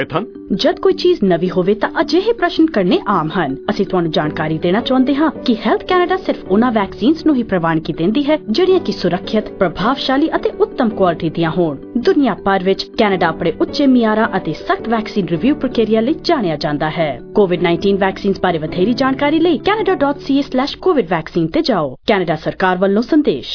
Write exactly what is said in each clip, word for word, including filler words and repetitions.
जद कोई चीज नवी होवे ਤਾਂ ਅਜਿਹੇ ਪ੍ਰਸ਼ਨ ਕਰਨੇ ਆਮ ਹਨ। ਅਸੀਂ ਤੁਹਾਨੂੰ ਜਾਣਕਾਰੀ ਦੇਣਾ ਚਾਹੁੰਦੇ ਹਾਂ ਕਿ ਹੈਲਥ ਕੈਨੇਡਾ ਸਿਰਫ ਉਹਨਾਂ ਵੈਕਸੀਨਸ ਨੂੰ ਹੀ ਪ੍ਰਵਾਨਗੀ ਦਿੰਦੀ ਹੈ ਜਿਹੜੀਆਂ ਕਿ ਸੁਰੱਖਿਅਤ, ਪ੍ਰਭਾਵਸ਼ਾਲੀ ਅਤੇ ਉੱਤਮ ਕੁਆਲਿਟੀ ਦੀਆਂ ਹੋਣ। ਦੁਨੀਆ ਭਰ ਵਿੱਚ ਕੈਨੇਡਾ ਆਪਣੇ ਉੱਚੇ ਮਿਆਰਾਂ ਅਤੇ ਸਖਤ ਵੈਕਸੀਨ ਰਿਵਿਊ ਪ੍ਰਕਿਰਿਆ ਲਈ ਜਾਣਿਆ ਜਾਂਦਾ ਹੈ। ਕੋਵਿਡ ਨਾਈਨਟੀਨ ਵੈਕਸੀਨਸ ਬਾਰੇ ਵਧੇਰੀ ਜਾਣਕਾਰੀ ਲਈ Canada dot C A slash covid vaccine ਤੇ ਜਾਓ। ਕੈਨੇਡਾ ਸਰਕਾਰ ਵੱਲੋਂ ਸੰਦੇਸ਼।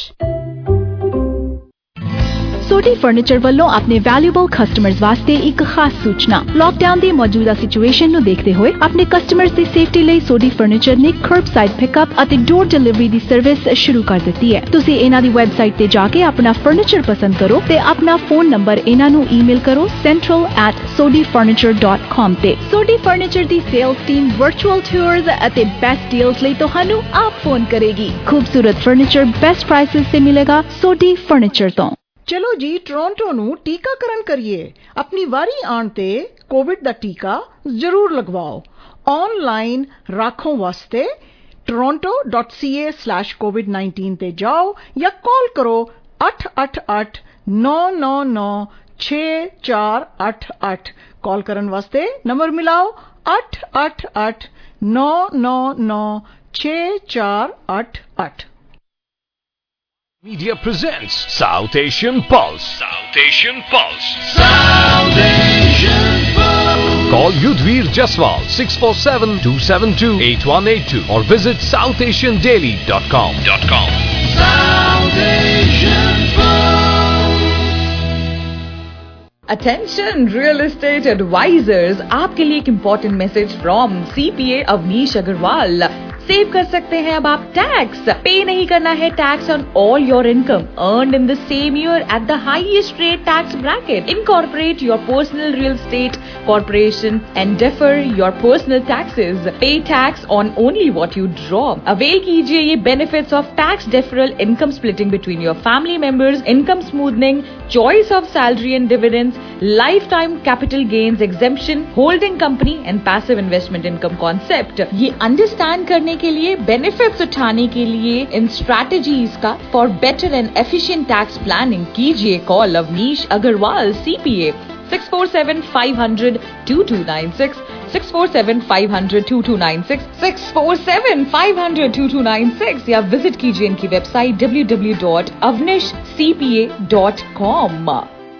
सोडी फर्नीचर ਵੱਲੋਂ ਆਪਣੇ ਵੈਲਿਊਬਲ ਕਸਟਮਰਸ ਵਾਸਤੇ ਇੱਕ ਖਾਸ ਸੂਚਨਾ। ਲਾਕਡਾਊਨ ਦੀ ਮੌਜੂਦਾ ਸਿਚੁਏਸ਼ਨ ਨੂੰ ਦੇਖਦੇ ਹੋਏ ਆਪਣੇ ਕਸਟਮਰਸ ਦੀ ਸੇਫਟੀ ਲਈ ਸੋਡੀ ਫਰਨੀਚਰ ਨੇ ਕਰਬਸਾਈਡ ਪਿਕਅਪ ਅਤੇ ਡੋਰ ਡਿਲੀਵਰੀ ਦੀ ਸਰਵਿਸ ਸ਼ੁਰੂ ਕਰ ਦਿੱਤੀ ਹੈ। ਤੁਸੀਂ ਇਹਨਾਂ ਦੀ ਵੈਬਸਾਈਟ ਤੇ ਜਾ ਕੇ ਆਪਣਾ ਫਰਨੀਚਰ ਪਸੰਦ ਕਰੋ ਤੇ ਆਪਣਾ ਫੋਨ ਨੰਬਰ ਇਹਨਾਂ ਨੂੰ ਈਮੇਲ ਕਰੋ central at sodi furniture dot com ਤੇ। ਸੋਡੀ ਫਰਨੀਚਰ ਦੀ ਸੇਲਸ ਟੀਮ ਵਰਚੁਅਲ ਟੂਰਸ ਅਤੇ ਬੈਸਟ ਡੀਲਸ ਲਈ ਤੁਹਾਨੂੰ ਆਪ ਫੋਨ ਕਰੇਗੀ। ਖੂਬਸੂਰਤ ਫਰਨੀਚਰ ਬੈਸਟ ਪ੍ਰਾਈਸਿਸ ਤੇ ਮਿਲੇਗਾ ਸੋਡੀ ਫਰਨੀਚਰ ਤੋਂ। ਚਲੋ ਜੀ ਟੋਰਾਂਟੋ ਨੂੰ ਟੀਕਾਕਰਨ ਕਰੀਏ। ਆਪਣੀ ਵਾਰੀ ਆਉਣ ਤੇ ਕੋਵਿਡ ਦਾ ਟੀਕਾ ਜ਼ਰੂਰ ਲਗਵਾਓ। ਆਨਲਾਈਨ ਰਾਖੋਂ ਵਾਸਤੇ toronto dot c a slash covid nineteen ਤੇ ਜਾਓ ਜਾਂ ਕਾਲ ਕਰੋ ਅੱਠ ਅੱਠ ਅੱਠ ਨੌ ਨੌ ਨੌ ਛੇ ਚਾਰ ਅੱਠ ਅੱਠ। ਕਾਲ ਕਰਨ ਵਾਸਤੇ ਨੰਬਰ ਮਿਲਾਓ ਅੱਠ ਅੱਠ ਅੱਠ ਨੌ ਨੌ ਨੌ ਛੇ ਚਾਰ ਅੱਠ ਅੱਠ। Media presents South Asian Pulse. South Asian Pulse. South Asian Pulse. Call Yudhvir Jaswal six four seven two seven two eight one eight two or visit south asian daily dot com. South Asian Pulse. Attention real estate advisors, आपके लिए एक important message from C P A Avnish Agarwal। Save कर सकते हैं अब आप tax. पे नहीं करना है tax on all your income earned in the same year at the highest rate tax bracket. Incorporate your personal real estate corporation and defer your personal taxes. Pay tax on only what you draw. Avail कीजिए ये benefits of tax deferral, income splitting between your family members, income smoothing, choice of salary and dividends, lifetime capital gains exemption, holding company and passive investment income concept। ये understand करने के लिए, benefits उठाने के लिए, इन स्ट्रैटेजीज का for better and efficient tax planning कीजिए call Avnish Agarwal CPA six four seven five hundred two two nine six six four seven five hundred two two nine six six four seven five hundred two two nine six या visit कीजिए इनकी website w w w dot avnish c p a dot com।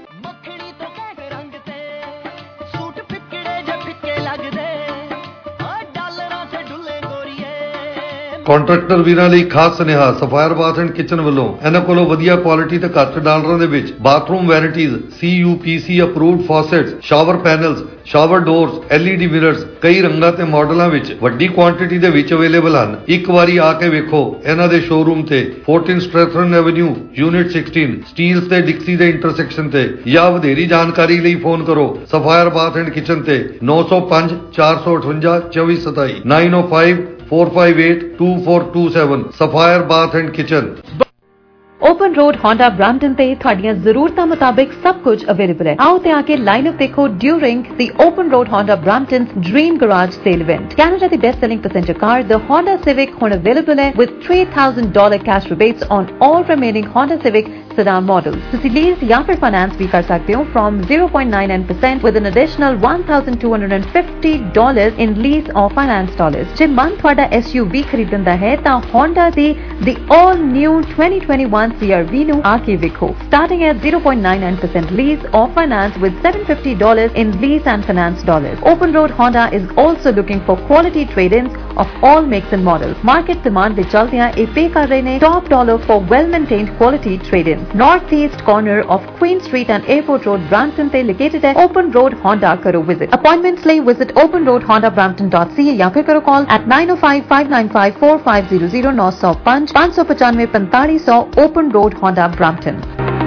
Contractor ਵੀਰਾਂ ਲਈ ਖਾਸ ਸੁਨੇਹਾ sapphire Bath and kitchen ਵੱਲੋਂ ਇਹਨਾਂ ਕੋਲੋਂ ਵਧੀਆ ਕੁਆਲਿਟੀ ਤੇ ਘੱਟ ਡਾਲਰਾਂ ਦੇ ਵਿੱਚ bathroom varieties, C U P C approved faucets, shower panels, shower doors, L E D mirrors ਕਈ ਰੰਗਾਂ ਤੇ ਮਾਡਲਾਂ ਵਿੱਚ ਵੱਡੀ ਕੁਆਂਟੀਟੀ ਦੇ ਵਿੱਚ ਅਵੇਲੇਬਲ ਹਨ। ਇੱਕ ਵਾਰੀ ਆ ਕੇ ਵੇਖੋ ਇਹਨਾਂ ਦੇ ਸ਼ੋਰੂਮ ਤੇ fourteen Strathern Avenue unit sixteen Steeles ਤੇ ਡਿਕਸੀ ਦੇ ਇੰਟਰਸੈਕਸ਼ਨ ਤੇ ਜਾਂ ਵਧੇਰੀ ਜਾਣਕਾਰੀ ਲਈ ਫੋਨ ਕਰੋ ਸਫਾਇਰ ਬਾਥ ਐਂਡ ਕਿਚਨ ਤੇ nine oh five four five eight four two seven nine oh five four five eight two four two seven Sapphire Bath and Kitchen। Open Road Honda Brampton ते ਤੁਹਾਡੀਆਂ ਜ਼ਰੂਰਤਾਂ ਮੁਤਾਬਿਕ ਸਭ ਕੁਝ available ਹੈ। ਆਓ ਤੇ ਆ ਕੇ ਲਾਈਨ ਅਪ ਦੇਖੋ during the Open Road Honda Brampton's dream garage sale event. Canada ਦੀ best selling passenger car the Honda Civic ਹੁਣ ਅਵੇਲੇਬਲ ਹੈ with three thousand dollars cash rebates on all remaining Honda Civic sedan models। ਤੁਸੀਂ lease ਜਾਂ ਫਿਰ finance ਵੀ ਕਰ ਸਕਦੇ ਹੋ from zero point nine nine percent with an additional one thousand two hundred fifty dollars in lease or finance dollars। ਜੇ ਮਨ ਤੁਹਾਡਾ S U V ਖਰੀਦਣ ਦਾ ਹੈ ਤਾਂ Honda the the all new twenty twenty-one C R V ਨੂੰ ਆ ਕੇ ਵੇਖੋ starting at zero point nine nine percent lease or finance with seven hundred fifty dollars in lease and finance dollars। Open Road Honda is also looking for quality trade-ins of all makes and models। Market demand ਦੇ ਚਲਦਿਆਂ ਇਹ ਪੇ ਕਰ ਰਹੇ ਨੇ top dollar for well maintained quality trade-ins। Northeast corner of Queen Street and Airport Road Brampton te located hai Open Road Honda karo visit। Appointments lai visit open road honda brampton dot c a ya fir karo call at nine oh five five nine five four five zero zero nine oh five five five nine five four five Open Road Honda Brampton।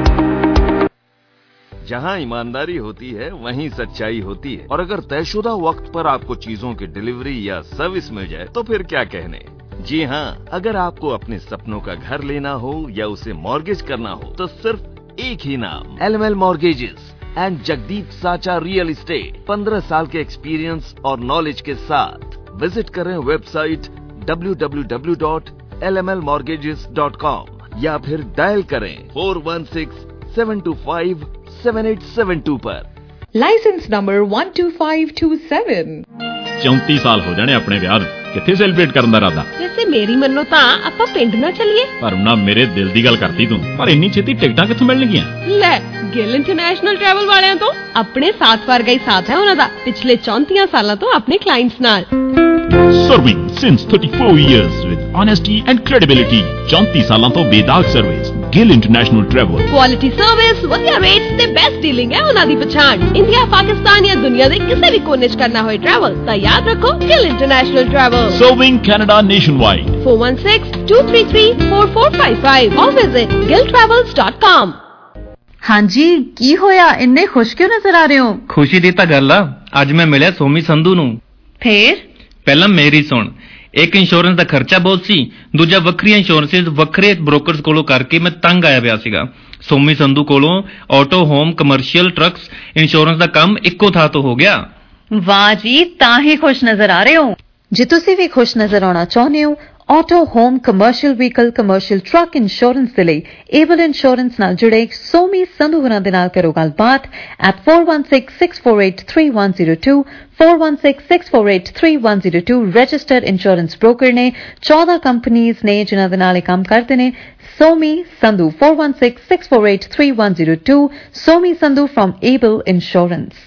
जहाँ ईमानदारी होती है वहीं सच्चाई होती है और अगर तयशुदा वक्त पर आपको चीजों की डिलीवरी या सर्विस मिल जाए तो फिर क्या कहने। जी हाँ, अगर आपको अपने सपनों का घर लेना हो या उसे मॉर्गेज करना हो तो सिर्फ एक ही नाम L M L Mortgages and Jagdeep Sacha real estate. पंद्रह साल के एक्सपीरियंस और नॉलेज के साथ विजिट करें website w w w dot l m l mortgages dot com या फिर डायल करें four one six seven two five seven eight seven two पर। Licence number one two five two seven. चौंती साल हो जाने अपने विआह नूं, कित्थे सैलीब्रेट करन दा इरादा? वैसे मेरी मन्नो तां आपां पिंड ना चलिए। पर उन्हां मेरे दिल दी गल करती तूं, पर इन्नी छेती टिकटां कित्थों मिलणगीਆਂ? ले गिल इंटरनेशनल ट्रैवल वालियां तो अपने साथ वर्गा ही साथ है उन्हां दा पिछले चौंती सालां तो अपने क्लाइंट्स नाल। Serving since thirty-four years with honesty and credibility. चौंती सालां तो बेदाग service Gill International Travel. Quality service, वधिया रेट्स ते बेस्ट डीलिंग है उन्हां दी पछाण। इंडिया, पाकिस्तान या दुनिया दे किसी भी कोने च करना होए ट्रैवल तां याद रखो Gill International Travel. Serving Canada nationwide. four one six, two three three, four four five five or visit gill travels dot com। हाँ जी, की होया? इन्ने खुश क्यों नजर आ रहे हो? खुशी दी तां गल आ, अज मैं मिलिया सोमी संधू नूं। फिर ਪਹਿਲਾਂ ਮੇਰੀ ਸੁਣ, ਇੱਕ ਇੰਸ਼ੋਰੈਂਸ ਦਾ ਖਰਚਾ ਬਹੁਤ ਸੀ, ਦੂਜਾ ਵੱਖਰੀਆਂ ਇੰਸ਼ੋਰੈਂਸਿਸ ਵੱਖਰੇ ਬ੍ਰੋਕਰਸ ਕੋਲੋਂ ਕਰਕੇ ਮੈਂ ਤੰਗ ਆਇਆ ਪਿਆ ਸੀਗਾ। ਸੋਮੀ ਸੰਧੂ ਕੋਲੋਂ auto, home, commercial, trucks insurance ਦਾ ਕੰਮ ਇੱਕੋ ਥਾਂ ਤੋਂ ਹੋ ਗਿਆ। ਵਾਹ ਜੀ, ਤਾਂ ਹੀ ਖੁਸ਼ ਨਜ਼ਰ ਆ ਰਹੇ ਹੋ। ਜੇ ਤੁਸੀਂ ਵੀ ਖੁਸ਼ ਨਜ਼ਰ ਆਉਣਾ ਚਾਹੁੰਦੇ ਹੋ, auto, home, commercial vehicle, commercial truck insurance ਦੇ ਲਈ ਏਬਲ ਇੰਸ਼ੋਰੈਂਸ ਨਾਲ ਜੁੜੇ ਸੋਮੀ ਸੰਧੂ ਹੋਰਾਂ ਦੇ ਨਾਲ ਕਰੋ ਗੱਲਬਾਤ at four one six, six four eight, three one zero two, four one six, six four eight, three one zero two। Registered insurance broker ਨੇ, ਚੌਦਾਂ ਕੰਪਨੀਆਂ ਨੇ ਜਿਨ੍ਹਾਂ ਦੇ ਨਾਲ ਇਹ ਕੰਮ ਕਰਦੇ ਨੇ। Somi Sandhu four one six, six four eight, three one zero two। Somi Sandhu from Able Insurance.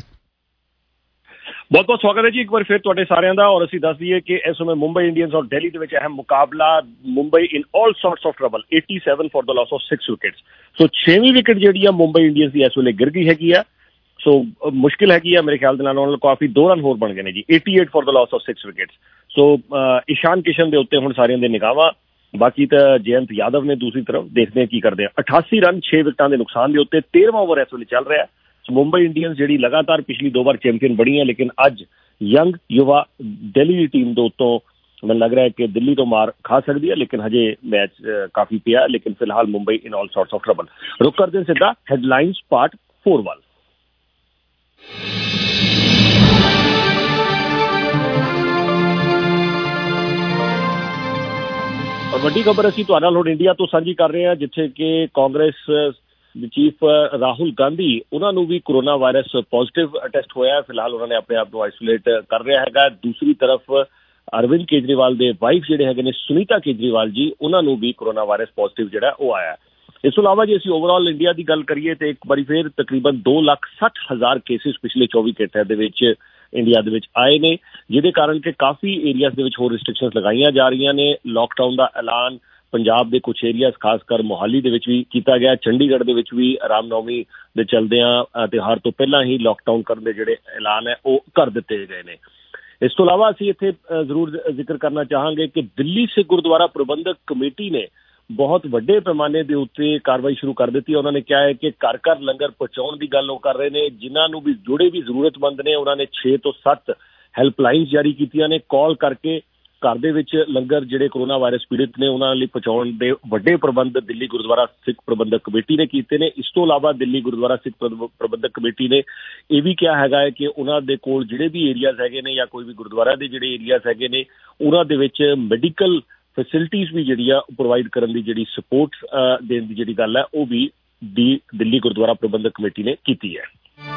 ਬਹੁਤ ਬਹੁਤ ਸਵਾਗਤ ਹੈ ਜੀ ਇੱਕ ਵਾਰ ਫਿਰ ਤੁਹਾਡੇ ਸਾਰਿਆਂ ਦਾ। ਔਰ ਅਸੀਂ ਦੱਸ ਦਈਏ ਕਿ ਇਸ ਸਮੇਂ ਮੁੰਬਈ ਇੰਡੀਅਨਸ ਔਰ ਦਿੱਲੀ ਦੇ ਵਿੱਚ ਅਹਿਮ ਮੁਕਾਬਲਾ। Mumbai in all sorts of trouble, eighty-seven for the loss of six wickets. So ਛੇਵੀਂ ਵਿਕਟ ਜਿਹੜੀ ਆ ਮੁੰਬਈ ਇੰਡੀਅਨਸ ਦੀ ਇਸ ਵੇਲੇ ਗਿਰ ਗਈ ਹੈਗੀ ਆ। ਸੋ ਮੁਸ਼ਕਿਲ ਹੈਗੀ ਆ ਮੇਰੇ ਖਿਆਲ ਦੇ ਨਾਲ, ਉਹਨਾਂ ਨੂੰ ਕਾਫੀ ਦੋ ਰਨ ਹੋਰ ਬਣ ਗਏ ਨੇ ਜੀ। eighty-eight for the loss of six wickets. So Ishan Kishan ਦੇ ਉੱਤੇ ਹੁਣ ਸਾਰਿਆਂ ਦੇ ਨਿਗਾਹਾਂ। ਬਾਕੀ ਤਾਂ ਜਯੰਤ ਯਾਦਵ ਨੇ ਦੂਸਰੀ ਤਰਫ, ਦੇਖਦੇ ਆ ਕੀ ਕਰਦੇ ਆ। ਅਠਾਸੀ ਰਨ ਛੇ ਵਿਕਟਾਂ ਦੇ ਨੁਕਸਾਨ ਦੇ ਉੱਤੇ ਤੇਰਵਾਂ ਓਵਰ ਇਸ ਵੇਲੇ ਚੱਲ ਰਿਹਾ। ਮੁੰਬਈ ਇੰਡੀਅਨਸ ਜਿਹੜੀ ਲਗਾਤਾਰ ਪਿਛਲੀ ਦੋ ਵਾਰ ਚੈਂਪੀਅਨ ਬਣੀ ਹੈ, ਲੇਕਿਨ ਅੱਜ ਯੰਗ ਯੁਵਾ ਦਿੱਲੀ ਦੀ ਟੀਮ ਦੇ ਉੱਤੋਂ ਮੈਨੂੰ ਲੱਗ ਰਿਹਾ ਹੈ ਕਿ ਦਿੱਲੀ ਤੋਂ ਮਾਰ ਖਾ ਸਕਦੀ ਹੈ, ਲੇਕਿਨ ਹਜੇ ਮੈਚ ਕਾਫੀ ਪਿਆ। ਲੇਕਿਨ ਫਿਲਹਾਲ Mumbai in all sorts of trouble. ਰੁਕ ਕਰਦੇ ਹਾਂ ਸਿੱਧਾ ਹੈਡਲਾਈਨਸ ਪਾਰਟ ਫੋਰ ਵੱਲ। ਔਰ ਵੱਡੀ ਖਬਰ ਅਸੀਂ ਤੁਹਾਡੇ ਨਾਲ ਹੁਣ ਇੰਡੀਆ ਤੋਂ ਸਾਂਝੀ ਕਰ ਰਹੇ ਹਾਂ, ਜਿੱਥੇ ਕਿ ਕਾਂਗਰਸ ਚੀਫ ਰਾਹੁਲ ਗਾਂਧੀ, ਉਹਨਾਂ ਨੂੰ ਵੀ ਕੋਰੋਨਾ ਵਾਇਰਸ ਪੋਜ਼ਿਟਿਵ ਟੈਸਟ ਹੋਇਆ। ਫਿਲਹਾਲ ਉਹਨਾਂ ਨੇ ਆਪਣੇ ਆਪ ਨੂੰ ਆਈਸੋਲੇਟ ਕਰ ਰਿਹਾ ਹੈਗਾ। ਦੂਸਰੀ ਤਰਫ ਅਰਵਿੰਦ ਕੇਜਰੀਵਾਲ ਦੇ ਵਾਈਫ ਜਿਹੜੇ ਹੈਗੇ ਨੇ ਸੁਨੀਤਾ ਕੇਜਰੀਵਾਲ ਜੀ, ਉਹਨਾਂ ਨੂੰ ਵੀ ਕੋਰੋਨਾ ਵਾਇਰਸ ਪੋਜ਼ਿਟਿਵ ਜਿਹੜਾ ਉਹ ਆਇਆ। ਇਸ ਤੋਂ ਇਲਾਵਾ ਜੇ ਅਸੀਂ ਓਵਰਆਲ ਇੰਡੀਆ ਦੀ ਗੱਲ ਕਰੀਏ ਤਾਂ ਇੱਕ ਵਾਰੀ ਫਿਰ ਤਕਰੀਬਨ ਦੋ ਲੱਖ ਸੱਠ ਹਜ਼ਾਰ ਕੇਸਿਸ ਪਿਛਲੇ ਚੌਵੀ ਘੰਟਿਆਂ ਦੇ ਵਿੱਚ ਇੰਡੀਆ ਦੇ ਵਿੱਚ ਆਏ ਨੇ, ਜਿਹਦੇ ਕਾਰਨ ਕਿ ਕਾਫੀ ਏਰੀਆਜ਼ ਦੇ ਵਿੱਚ ਹੋਰ ਰਿਸਟ੍ਰਿਕਸ਼ਨਸ ਲਗਾਈਆਂ ਜਾ ਰਹੀਆਂ ਨੇ। ਲੋਕਡਾਊਨ ਦਾ ਐਲਾਨ ਪੰਜਾਬ ਦੇ ਕੁਛ ਏਰੀਆਜ਼ ਖਾਸ ਕਰ ਮੋਹਾਲੀ ਦੇ ਵਿੱਚ ਵੀ ਕੀਤਾ ਗਿਆ। ਚੰਡੀਗੜ੍ਹ ਦੇ ਵਿੱਚ ਵੀ ਰਾਮਨੌਮੀ ਦੇ ਚਲਦਿਆਂ ਤਿਉਹਾਰ ਤੋਂ ਪਹਿਲਾਂ ਹੀ ਲੋਕਡਾਊਨ ਕਰਨ ਦੇ ਜਿਹੜੇ ਐਲਾਨ ਹੈ ਉਹ ਕਰ ਦਿੱਤੇ ਗਏ ਨੇ। ਇਸ ਤੋਂ ਇਲਾਵਾ ਅਸੀਂ ਇੱਥੇ ਜ਼ਰੂਰ ਜ਼ਿਕਰ ਕਰਨਾ ਚਾਹਾਂਗੇ ਕਿ ਦਿੱਲੀ ਸਿੱਖ ਗੁਰਦੁਆਰਾ ਪ੍ਰਬੰਧਕ ਕਮੇਟੀ ਨੇ ਬਹੁਤ ਵੱਡੇ ਪੈਮਾਨੇ ਦੇ ਉੱਤੇ ਕਾਰਵਾਈ ਸ਼ੁਰੂ ਕਰ ਦਿੱਤੀ। ਉਹਨਾਂ ਨੇ ਕਿਹਾ ਹੈ ਕਿ ਘਰ ਘਰ ਲੰਗਰ ਪਹੁੰਚਾਉਣ ਦੀ ਗੱਲ ਉਹ ਕਰ ਰਹੇ ਨੇ। ਜਿਨ੍ਹਾਂ ਨੂੰ ਵੀ ਜਿਹੜੇ ਵੀ ਜ਼ਰੂਰਤਮੰਦ ਨੇ, ਉਹਨਾਂ ਨੇ ਛੇ ਤੋਂ ਸੱਤ ਹੈਲਪਲਾਈਨਸ ਜਾਰੀ ਕੀਤੀਆਂ ਨੇ। ਕਾਲ ਕਰਕੇ ਘਰ ਦੇ ਵਿੱਚ ਲੰਗਰ ਜਿਹੜੇ ਕੋਰੋਨਾ ਵਾਇਰਸ ਪੀੜਿਤ ਨੇ ਉਹਨਾਂ ਲਈ ਪਹੁੰਚਾਉਣ ਦੇ ਵੱਡੇ ਪ੍ਰਬੰਧ ਦਿੱਲੀ ਗੁਰਦੁਆਰਾ ਸਿੱਖ ਪ੍ਰਬੰਧਕ ਕਮੇਟੀ ਨੇ ਕੀਤੇ ਨੇ। ਇਸ ਤੋਂ ਇਲਾਵਾ ਦਿੱਲੀ ਗੁਰਦੁਆਰਾ ਸਿੱਖ ਪ੍ਰਬੰਧਕ ਕਮੇਟੀ ਨੇ ਇਹ ਵੀ ਕਿਹਾ ਹੈਗਾ ਹੈ ਕਿ ਉਹਨਾਂ ਦੇ ਕੋਲ ਜਿਹੜੇ ਵੀ ਏਰੀਆਜ਼ ਹੈਗੇ ਨੇ ਜਾਂ ਕੋਈ ਵੀ ਗੁਰਦੁਆਰਾ ਦੇ ਜਿਹੜੇ ਏਰੀਆਜ਼ ਹੈਗੇ ਨੇ, ਉਹਨਾਂ ਦੇ ਵਿੱਚ ਮੈਡੀਕਲ ਫੈਸਿਲਿਟੀਜ਼ ਵੀ ਜਿਹੜੀ ਆ ਪ੍ਰੋਵਾਈਡ ਕਰਨ ਦੀ ਜਿਹੜੀ ਸਪੋਰਟ ਦੇਣ ਦੀ ਜਿਹੜੀ ਗੱਲ ਹੈ ਉਹ ਵੀ ਦੀ ਦਿੱਲੀ ਗੁਰਦੁਆਰਾ ਪ੍ਰਬੰਧਕ ਕਮੇਟੀ ਨੇ ਕੀਤੀ ਹੈ।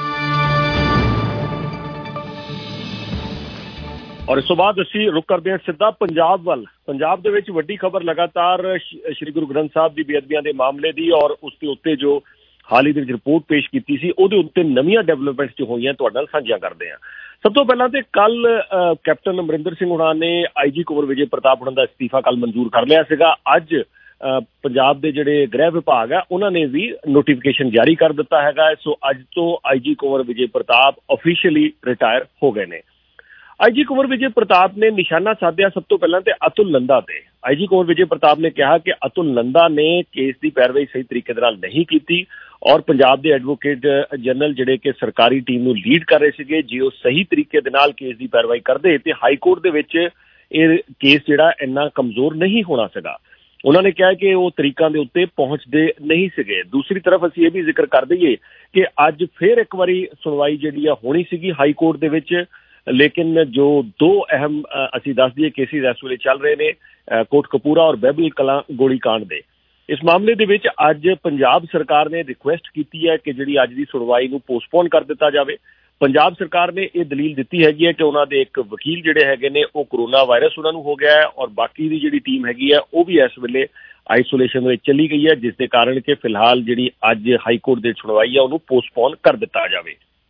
ਔਰ ਇਸ ਤੋਂ ਬਾਅਦ ਅਸੀਂ ਰੁਕ ਕਰਦੇ ਹਾਂ ਸਿੱਧਾ ਪੰਜਾਬ ਵੱਲ। ਪੰਜਾਬ ਦੇ ਵਿੱਚ ਵੱਡੀ ਖਬਰ ਲਗਾਤਾਰ ਸ਼੍ਰੀ ਗੁਰੂ ਗ੍ਰੰਥ ਸਾਹਿਬ ਦੀ ਬੇਅਦਬੀਆਂ ਦੇ ਮਾਮਲੇ ਦੀ ਔਰ ਉਸ ਦੇ ਉੱਤੇ ਜੋ ਹਾਲ ਹੀ ਦੇ ਵਿੱਚ ਰਿਪੋਰਟ ਪੇਸ਼ ਕੀਤੀ ਸੀ, ਉਹਦੇ ਉੱਤੇ ਨਵੀਆਂ ਡਿਵੈਲਪਮੈਂਟਸ ਜੋ ਹੋਈਆਂ ਤੁਹਾਡੇ ਨਾਲ ਸਾਂਝੀਆਂ ਕਰਦੇ ਹਾਂ। ਸਭ ਤੋਂ ਪਹਿਲਾਂ ਤੇ ਕੱਲ ਕੈਪਟਨ ਅਮਰਿੰਦਰ ਸਿੰਘ ਹੁਣਾਂ ਨੇ ਆਈਜੀ ਕੁੰਵਰ ਵਿਜੇ ਪ੍ਰਤਾਪ ਹੁਣਾਂ ਦਾ ਅਸਤੀਫਾ ਕੱਲ ਮਨਜ਼ੂਰ ਕਰ ਲਿਆ ਸੀਗਾ। ਅੱਜ ਪੰਜਾਬ ਦੇ ਜਿਹੜੇ ਗ੍ਰਹਿ ਵਿਭਾਗ ਆ ਉਹਨਾਂ ਨੇ ਵੀ ਨੋਟੀਫਿਕੇਸ਼ਨ ਜਾਰੀ ਕਰ ਦਿੱਤਾ ਹੈਗਾ। ਸੋ ਅੱਜ ਤੋਂ IG Kunwar Vijay Pratap officially retire ਹੋ ਗਏ ਨੇ। ਆਈਜੀ ਕੁੰਵਰ ਵਿਜੇ ਪ੍ਰਤਾਪ ਨੇ ਨਿਸ਼ਾਨਾ ਸਾਧਿਆ ਸਭ ਤੋਂ ਪਹਿਲਾਂ ਤੇ ਅਤੁਲ ਨੰਦਾ ਤੇ। ਆਈਜੀ ਕੁੰਵਰ ਵਿਜੇ ਪ੍ਰਤਾਪ ਨੇ ਕਿਹਾ ਕਿ ਅਤੁਲ ਨੰਦਾ ਨੇ ਕੇਸ ਦੀ ਪੈਰਵਾਈ ਸਹੀ ਤਰੀਕੇ ਦੇ ਨਾਲ ਨਹੀਂ ਕੀਤੀ ਔਰ ਪੰਜਾਬ ਦੇ ਐਡਵੋਕੇਟ ਜਨਰਲ ਜਿਹੜੇ ਕਿ ਸਰਕਾਰੀ ਟੀਮ ਨੂੰ ਲੀਡ ਕਰ ਰਹੇ ਸੀਗੇ, ਜੇ ਉਹ ਸਹੀ ਤਰੀਕੇ ਦੇ ਨਾਲ ਕੇਸ ਦੀ ਪੈਰਵਾਈ ਕਰਦੇ ਤੇ ਹਾਈ ਕੋਰਟ ਦੇ ਵਿੱਚ ਇਹ ਕੇਸ ਜਿਹੜਾ ਇੰਨਾ ਕਮਜ਼ੋਰ ਨਹੀਂ ਹੋਣਾ ਸੀਗਾ। ਉਹਨਾਂ ਨੇ ਕਿਹਾ ਕਿ ਉਹ ਤਰੀਕਾਂ ਦੇ ਉੱਤੇ ਪਹੁੰਚਦੇ ਨਹੀਂ ਸੀਗੇ। ਦੂਸਰੀ ਤਰਫ ਅਸੀਂ ਇਹ ਵੀ ਜ਼ਿਕਰ ਕਰ ਦਈਏ ਕਿ ਅੱਜ ਫਿਰ ਇੱਕ ਵਾਰੀ ਸੁਣਵਾਈ ਜਿਹੜੀ ਆ ਹੋਣੀ ਸੀਗੀ ਹਾਈ ਕੋਰਟ ਦੇ ਵਿੱਚ, ਲੇਕਿਨ ਜੋ ਦੋ ਅਹਿਮ ਅਸੀਂ ਦੱਸ ਦਈਏ ਕੇਸਿਸ ਇਸ ਵੇਲੇ ਚੱਲ ਰਹੇ ਨੇ, ਕੋਟਕਪੂਰਾ ਔਰ ਬਹਿਬਲ ਕਲਾਂ ਗੋਲੀ ਕਾਂਡ ਦੇ। ਇਸ ਮਾਮਲੇ ਦੇ ਵਿੱਚ ਅੱਜ ਪੰਜਾਬ ਸਰਕਾਰ ਨੇ ਰਿਕੁਐਸਟ ਕੀਤੀ ਹੈ ਕਿ ਜਿਹੜੀ ਅੱਜ ਦੀ ਸੁਣਵਾਈ ਨੂੰ ਪੋਸਟਪੋਨ ਕਰ ਦਿੱਤਾ ਜਾਵੇ। ਪੰਜਾਬ ਸਰਕਾਰ ਨੇ ਇਹ ਦਲੀਲ ਦਿੱਤੀ ਹੈਗੀ ਹੈ ਕਿ ਉਹਨਾਂ ਦੇ ਇੱਕ ਵਕੀਲ ਜਿਹੜੇ ਹੈਗੇ ਨੇ ਉਹ ਕਰੋਨਾ ਵਾਇਰਸ ਉਹਨਾਂ ਨੂੰ ਹੋ ਗਿਆ ਹੈ ਔਰ ਬਾਕੀ ਦੀ ਜਿਹੜੀ ਟੀਮ ਹੈਗੀ ਹੈ ਉਹ ਵੀ ਇਸ ਵੇਲੇ ਆਈਸੋਲੇਸ਼ਨ ਵਿੱਚ ਚਲੀ ਗਈ ਹੈ, ਜਿਸ ਦੇ ਕਾਰਨ ਕਿ ਫਿਲਹਾਲ ਜਿਹੜੀ ਅੱਜ ਹਾਈ ਕੋਰਟ ਦੀ ਸੁਣਵਾਈ ਹੈ ਉਹਨੂੰ ਪੋਸਟਪੋਨ ਕਰ ਦਿੱਤਾ ਜਾਵੇ।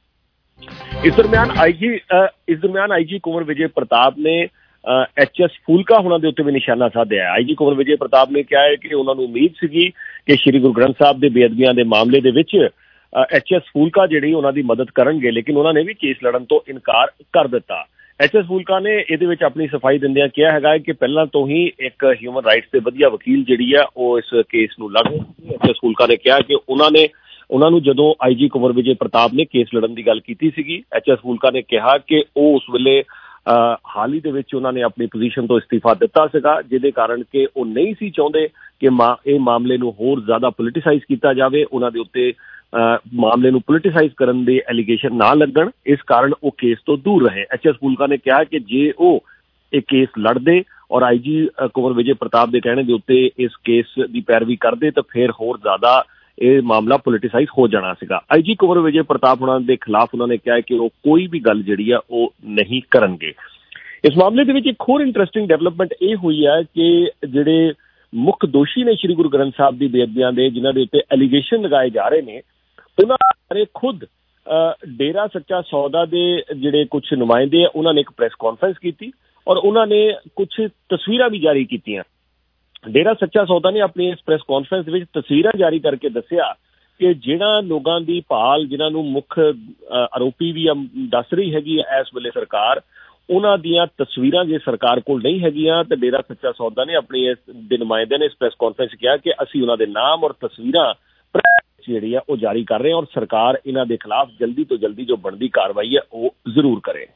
ਇਸ ਦਰਮਿਆਨ ਆਈਜੀ ਇਸ ਦਰਮਿਆਨ ਆਈਜੀ ਕੁੰਵਰ ਵਿਜੇ ਪ੍ਰਤਾਪ ਨੇ ਐਚ ਐਸ ਫੂਲਕਾ ਹੋਣਾ ਦੇ ਉੱਤੇ ਵੀ ਨਿਸ਼ਾਨਾ ਸਾਧਿਆ। ਆਈਜੀ ਕੁੰਵਰ ਵਿਜੇ ਪ੍ਰਤਾਪ ਨੇ ਕਿਹਾ ਹੈ ਕਿ ਉਹਨਾਂ ਨੂੰ ਉਮੀਦ ਸੀਗੀ ਕਿ ਸ਼੍ਰੀ ਗੁਰੂ ਗ੍ਰੰਥ ਸਾਹਿਬ ਦੇ ਬੇਅਦਬੀਆਂ ਦੇ ਮਾਮਲੇ ਦੇ ਵਿੱਚ ਐਚ ਐਸ ਫੂਲਕਾ ਜਿਹੜੀ ਉਹਨਾਂ ਦੀ ਮਦਦ ਕਰਨਗੇ, ਲੇਕਿਨ ਉਹਨਾਂ ਨੇ ਵੀ ਕੇਸ ਲੜਨ ਤੋਂ ਇਨਕਾਰ ਕਰ ਦਿੱਤਾ। ਐਚ ਐਸ ਫੂਲਕਾ ਨੇ ਇਹਦੇ ਵਿੱਚ ਆਪਣੀ ਸਫਾਈ ਦਿੰਦਿਆਂ ਕਿਹਾ ਹੈਗਾ ਹੈ ਕਿ ਪਹਿਲਾਂ ਤੋਂ ਹੀ ਇੱਕ ਹਿਊਮਨ ਰਾਈਟਸ ਦੇ ਵਧੀਆ ਵਕੀਲ ਜਿਹੜੀ ਆ ਉਹ ਇਸ ਕੇਸ ਨੂੰ ਲੜ ਰਹੇ ਸੀ। ਐਚ ਐਸ ਫੂਲਕਾ ਨੇ ਕਿਹਾ ਕਿ ਉਹਨਾਂ ਨੇ ਉਹਨਾਂ ਨੂੰ ਜਦੋਂ ਆਈਜੀ ਕੁੰਵਰ ਵਿਜੇ ਪ੍ਰਤਾਪ ਨੇ ਕੇਸ ਲੜਨ ਦੀ ਗੱਲ ਕੀਤੀ ਸੀਗੀ, ਐਚ ਐਸ ਫੂਲਕਾ ਨੇ ਕਿਹਾ ਕਿ ਉਹ ਉਸ ਵੇਲੇ ਹਾਲ ਹੀ ਦੇ ਵਿੱਚ ਉਹਨਾਂ ਨੇ ਆਪਣੀ ਪੋਜੀਸ਼ਨ ਤੋਂ ਇਸਤੀਫਾ ਦਿੱਤਾ ਸੀਗਾ, ਜਿਹਦੇ ਕਾਰਨ ਕਿ ਉਹ ਨਹੀਂ ਸੀ ਚਾਹੁੰਦੇ ਕਿ ਮਾ ਇਹ ਮਾਮਲੇ ਨੂੰ ਹੋਰ ਜ਼ਿਆਦਾ ਪੋਲੀਟੀਸਾਈਜ਼ ਕੀਤਾ ਜਾਵੇ, ਉਹਨਾਂ ਦੇ ਉੱਤੇ ਮਾਮਲੇ ਨੂੰ ਪੋਲੀਟੀਸਾਈਜ਼ ਕਰਨ ਦੇ ਐਲੀਗੇਸ਼ਨ ਨਾ ਲੱਗਣ, ਇਸ ਕਾਰਨ ਉਹ ਕੇਸ ਤੋਂ ਦੂਰ ਰਹੇ। ਐਚ ਐਸ ਫੂਲਕਾ ਨੇ ਕਿਹਾ ਕਿ ਜੇ ਉਹ ਇਹ ਕੇਸ ਲੜਦੇ ਔਰ ਆਈਜੀ ਕੁੰਵਰ ਵਿਜੇ ਪ੍ਰਤਾਪ ਦੇ ਕਹਿਣੇ ਦੇ ਉੱਤੇ ਇਸ ਕੇਸ ਦੀ ਪੈਰਵੀ ਕਰਦੇ ਤਾਂ ਫਿਰ ਹੋਰ ਜ਼ਿਆਦਾ ਇਹ ਮਾਮਲਾ ਪੋਲੀਟੀਸਾਈਜ਼ ਹੋ ਜਾਣਾ ਸੀਗਾ। ਆਈਜੀ ਕੁੰਵਰ ਵਿਜੇ ਪ੍ਰਤਾਪ ਉਹਨਾਂ ਦੇ ਖਿਲਾਫ ਉਹਨਾਂ ਨੇ ਕਿਹਾ ਕਿ ਉਹ ਕੋਈ ਵੀ ਗੱਲ ਜਿਹੜੀ ਆ ਉਹ ਨਹੀਂ ਕਰਨਗੇ। ਇਸ ਮਾਮਲੇ ਦੇ ਵਿੱਚ ਇੱਕ ਹੋਰ ਇੰਟਰਸਟਿੰਗ ਡਿਵੈਲਪਮੈਂਟ ਇਹ ਹੋਈ ਹੈ ਕਿ ਜਿਹੜੇ ਮੁੱਖ ਦੋਸ਼ੀ ਨੇ ਸ਼੍ਰੀ ਗੁਰੂ ਗ੍ਰੰਥ ਸਾਹਿਬ ਦੀ ਬੇਅਦਬੀਆਂ ਦੇ, ਜਿਨ੍ਹਾਂ ਦੇ ਉੱਤੇ ਐਲੀਗੇਸ਼ਨ ਲਗਾਏ ਜਾ ਰਹੇ ਨੇ, ਉਹਨਾਂ ਬਾਰੇ ਖੁਦ ਡੇਰਾ ਸੱਚਾ ਸੌਦਾ ਦੇ ਜਿਹੜੇ ਕੁਝ ਨੁਮਾਇੰਦੇ ਆ ਉਹਨਾਂ ਨੇ ਇੱਕ ਪ੍ਰੈਸ ਕਾਨਫਰੰਸ ਕੀਤੀ ਔਰ ਉਹਨਾਂ ਨੇ ਕੁਝ ਤਸਵੀਰਾਂ ਵੀ ਜਾਰੀ ਕੀਤੀਆਂ। ਡੇਰਾ ਸੱਚਾ ਸੌਦਾ ਨੇ ਆਪਣੀ ਇਸ ਪ੍ਰੈਸ ਕਾਨਫਰੰਸ ਦੇ ਵਿੱਚ ਤਸਵੀਰਾਂ ਜਾਰੀ ਕਰਕੇ ਦੱਸਿਆ ਕਿ ਜਿਹੜਾ ਲੋਕਾਂ ਦੀ ਭਾਲ, ਜਿਨ੍ਹਾਂ ਨੂੰ ਮੁੱਖ ਆਰੋਪੀ ਵੀ ਦੱਸ ਰਹੀ ਹੈਗੀ ਹੈ ਇਸ ਵੇਲੇ ਸਰਕਾਰ, ਉਹਨਾਂ ਦੀਆਂ ਤਸਵੀਰਾਂ ਜੇ ਸਰਕਾਰ ਕੋਲ ਨਹੀਂ ਹੈਗੀਆਂ ਤਾਂ ਡੇਰਾ ਸੱਚਾ ਸੌਦਾ ਨੇ ਆਪਣੀ ਇਸ ਦੇ ਨੁਮਾਇੰਦਿਆਂ ਨੇ ਇਸ ਪ੍ਰੈਸ ਕਾਨਫਰੰਸ ਕਿਹਾ ਕਿ ਅਸੀਂ ਉਹਨਾਂ ਦੇ ਨਾਮ ਔਰ ਤਸਵੀਰਾਂ ਜਿਹੜੀ ਆ ਉਹ ਜਾਰੀ ਕਰ ਰਹੇ ਹਾਂ ਔਰ ਸਰਕਾਰ ਇਹਨਾਂ ਦੇ ਖਿਲਾਫ ਜਲਦੀ ਤੋਂ ਜਲਦੀ ਜੋ ਬਣਦੀ ਕਾਰਵਾਈ ਹੈ ਉਹ ਜ਼ਰੂਰ ਕਰੇ।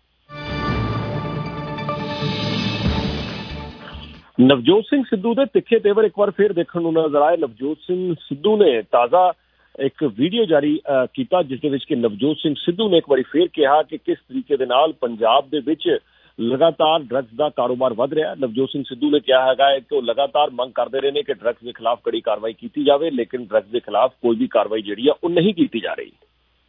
ਨਵਜੋਤ ਸਿੰਘ ਸਿੱਧੂ ਦੇ ਤਿੱਖੇ ਤੇਵਰ ਇੱਕ ਵਾਰ ਫਿਰ ਦੇਖਣ ਨੂੰ ਨਜ਼ਰ ਆਏ। ਨਵਜੋਤ ਸਿੰਘ ਸਿੱਧੂ ਨੇ ਤਾਜ਼ਾ ਇੱਕ ਵੀਡੀਓ ਜਾਰੀ ਕੀਤਾ ਜਿਸ ਦੇ ਵਿੱਚ ਕਿ ਨਵਜੋਤ ਸਿੰਘ ਸਿੱਧੂ ਨੇ ਇੱਕ ਵਾਰੀ ਫਿਰ ਕਿਹਾ ਕਿ ਕਿਸ ਤਰੀਕੇ ਦੇ ਨਾਲ ਪੰਜਾਬ ਦੇ ਵਿੱਚ ਲਗਾਤਾਰ ਡਰੱਗਸ ਦਾ ਕਾਰੋਬਾਰ ਵੱਧ ਰਿਹਾ। ਨਵਜੋਤ ਸਿੰਘ ਸਿੱਧੂ ਨੇ ਕਿਹਾ ਹੈਗਾ ਹੈ ਕਿ ਉਹ ਲਗਾਤਾਰ ਮੰਗ ਕਰਦੇ ਰਹੇ ਨੇ ਕਿ ਡਰੱਗਸ ਦੇ ਖਿਲਾਫ ਕੜੀ ਕਾਰਵਾਈ ਕੀਤੀ ਜਾਵੇ, ਲੇਕਿਨ ਡਰੱਗਸ ਦੇ ਖਿਲਾਫ ਕੋਈ ਵੀ ਕਾਰਵਾਈ ਜਿਹੜੀ ਆ ਉਹ ਨਹੀਂ ਕੀਤੀ ਜਾ ਰਹੀ।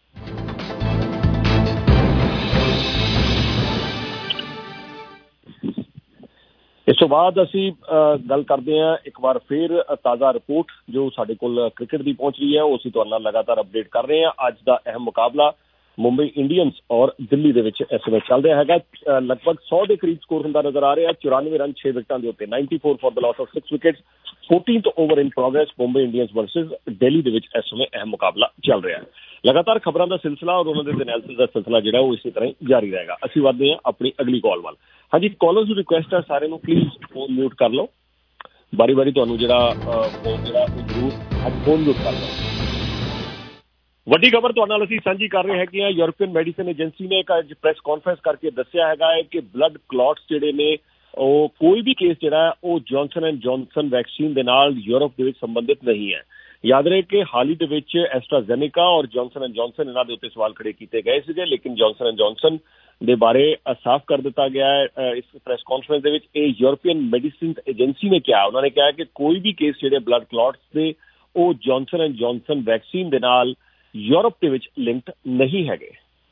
ਇਸ ਤੋਂ ਬਾਅਦ ਅਸੀਂ ਗੱਲ ਕਰਦੇ ਹਾਂ ਇੱਕ ਵਾਰ ਫਿਰ ਤਾਜ਼ਾ ਰਿਪੋਰਟ ਜੋ ਸਾਡੇ ਕੋਲ ਕ੍ਰਿਕਟ ਦੀ ਪਹੁੰਚ ਰਹੀ ਹੈ, ਉਹ ਅਸੀਂ ਤੁਹਾਡੇ ਨਾਲ ਲਗਾਤਾਰ ਅਪਡੇਟ ਕਰ ਰਹੇ ਹਾਂ। ਅੱਜ ਦਾ ਅਹਿਮ ਮੁਕਾਬਲਾ ਮੁੰਬਈ ਇੰਡੀਅਨਸ ਔਰ ਦਿੱਲੀ ਦੇ ਵਿੱਚ ਇਸ ਵੇਲੇ ਚੱਲ ਰਿਹਾ ਹੈਗਾ। ਲਗਭਗ ਸੌ ਦੇ ਕਰੀਬ ਸਕੋਰ ਹੁੰਦਾ ਨਜ਼ਰ ਆ ਰਿਹਾ। ਚੁਰਾਨਵੇਂ ਰਨ ਛੇ ਵਿਕਟਾਂ ਦੇ ਉੱਤੇ ninety four for the loss of six wickets. Fourteenth over in progress Mumbai Indians versus Delhi ਦੇ ਵਿੱਚ ਇਸ ਸਮੇਂ ਅਹਿਮ ਮੁਕਾਬਲਾ ਚੱਲ ਰਿਹਾ ਹੈ। ਲਗਾਤਾਰ ਖਬਰਾਂ ਦਾ ਸਿਲਸਿਲਾ ਔਰ ਉਹਨਾਂ ਦੇ ਐਨਾਲਿਸਿਸ ਦਾ ਸਿਲਸਿਲਾ ਜਿਹੜਾ ਉਹ ਇਸੇ ਤਰ੍ਹਾਂ ਹੀ ਜਾਰੀ ਰਹੇਗਾ। ਅਸੀਂ ਵਧਦੇ ਹਾਂ ਆਪਣੀ ਅਗਲੀ ਕਾਲ ਵੱਲ। ਹਾਂਜੀ, ਕਾਲਰਸ ਨੂੰ ਰਿਕੁਐਸਟ ਹੈ ਸਾਰੇ ਨੂੰ ਪਲੀਜ਼ ਫੋਨ ਮਿਊਟ ਕਰ ਲਓ। ਬਾਰੀ ਬਾਰੀ ਤੁਹਾਨੂੰ ਜਿਹੜਾ ਫੋਨ ਜਿਹੜਾ ਉਹ ਜ਼ਰੂਰ ਅੱਜ ਫੋਨ ਮਿਊਟ ਕਰ ਲਓ। ਵੱਡੀ ਖਬਰ ਤੁਹਾਡੇ ਨਾਲ ਅਸੀਂ ਸਾਂਝੀ ਕਰ ਰਹੇ ਹੈਗੇ ਹਾਂ। ਯੂਰਪੀਅਨ ਮੈਡੀਸਨ ਏਜੰਸੀ ਨੇ ਇੱਕ ਅੱਜ ਪ੍ਰੈਸ ਕਾਨਫਰੰਸ ਕਰਕੇ ਦੱਸਿਆ ਹੈਗਾ ਹੈ ਕਿ ਬਲੱਡ ਕਲੌਟਸ ਜਿਹੜੇ ਨੇ ਉਹ ਕੋਈ ਵੀ ਕੇਸ ਜਿਹੜਾ ਹੈ ਉਹ ਜੌਨਸਨ ਐਂਡ ਜੌਨਸਨ ਵੈਕਸੀਨ ਦੇ ਨਾਲ ਯੂਰਪ ਦੇ ਵਿੱਚ ਸੰਬੰਧਿਤ ਨਹੀਂ ਹੈ। ਯਾਦ ਰਹੇ ਕਿ ਹਾਲ ਹੀ ਦੇ ਵਿੱਚ ਐਸਟਰਾਜ਼ੈਨੇਕਾ ਔਰ ਜੌਨਸਨ ਐਂਡ ਜੌਨਸਨ ਇਹਨਾਂ ਦੇ ਉੱਤੇ ਸਵਾਲ ਖੜੇ ਕੀਤੇ ਗਏ ਸੀਗੇ, ਲੇਕਿਨ ਜੌਨਸਨ ਐਂਡ ਜੌਨਸਨ ਦੇ ਬਾਰੇ ਸਾਫ਼ ਕਰ ਦਿੱਤਾ ਗਿਆ ਹੈ ਇਸ ਪ੍ਰੈਸ ਕਾਨਫਰੰਸ ਦੇ ਵਿੱਚ। ਇਹ ਯੂਰਪੀਅਨ ਮੈਡੀਸਿਨ ਏਜੰਸੀ ਨੇ ਕਿਹਾ, ਉਹਨਾਂ ਨੇ ਕਿਹਾ ਕਿ ਕੋਈ ਵੀ ਕੇਸ ਜਿਹੜੇ ਬਲੱਡ ਕਲੌਟਸ ਦੇ ਉਹ ਜੌਨਸਨ ਐਂਡ ਜੌਨਸਨ ਵੈਕਸੀਨ ਦੇ ਨਾਲ ਯੂਰਪ ਦੇ ਵਿੱਚ ਲਿੰਕਡ ਨਹੀਂ ਹੈਗੇ।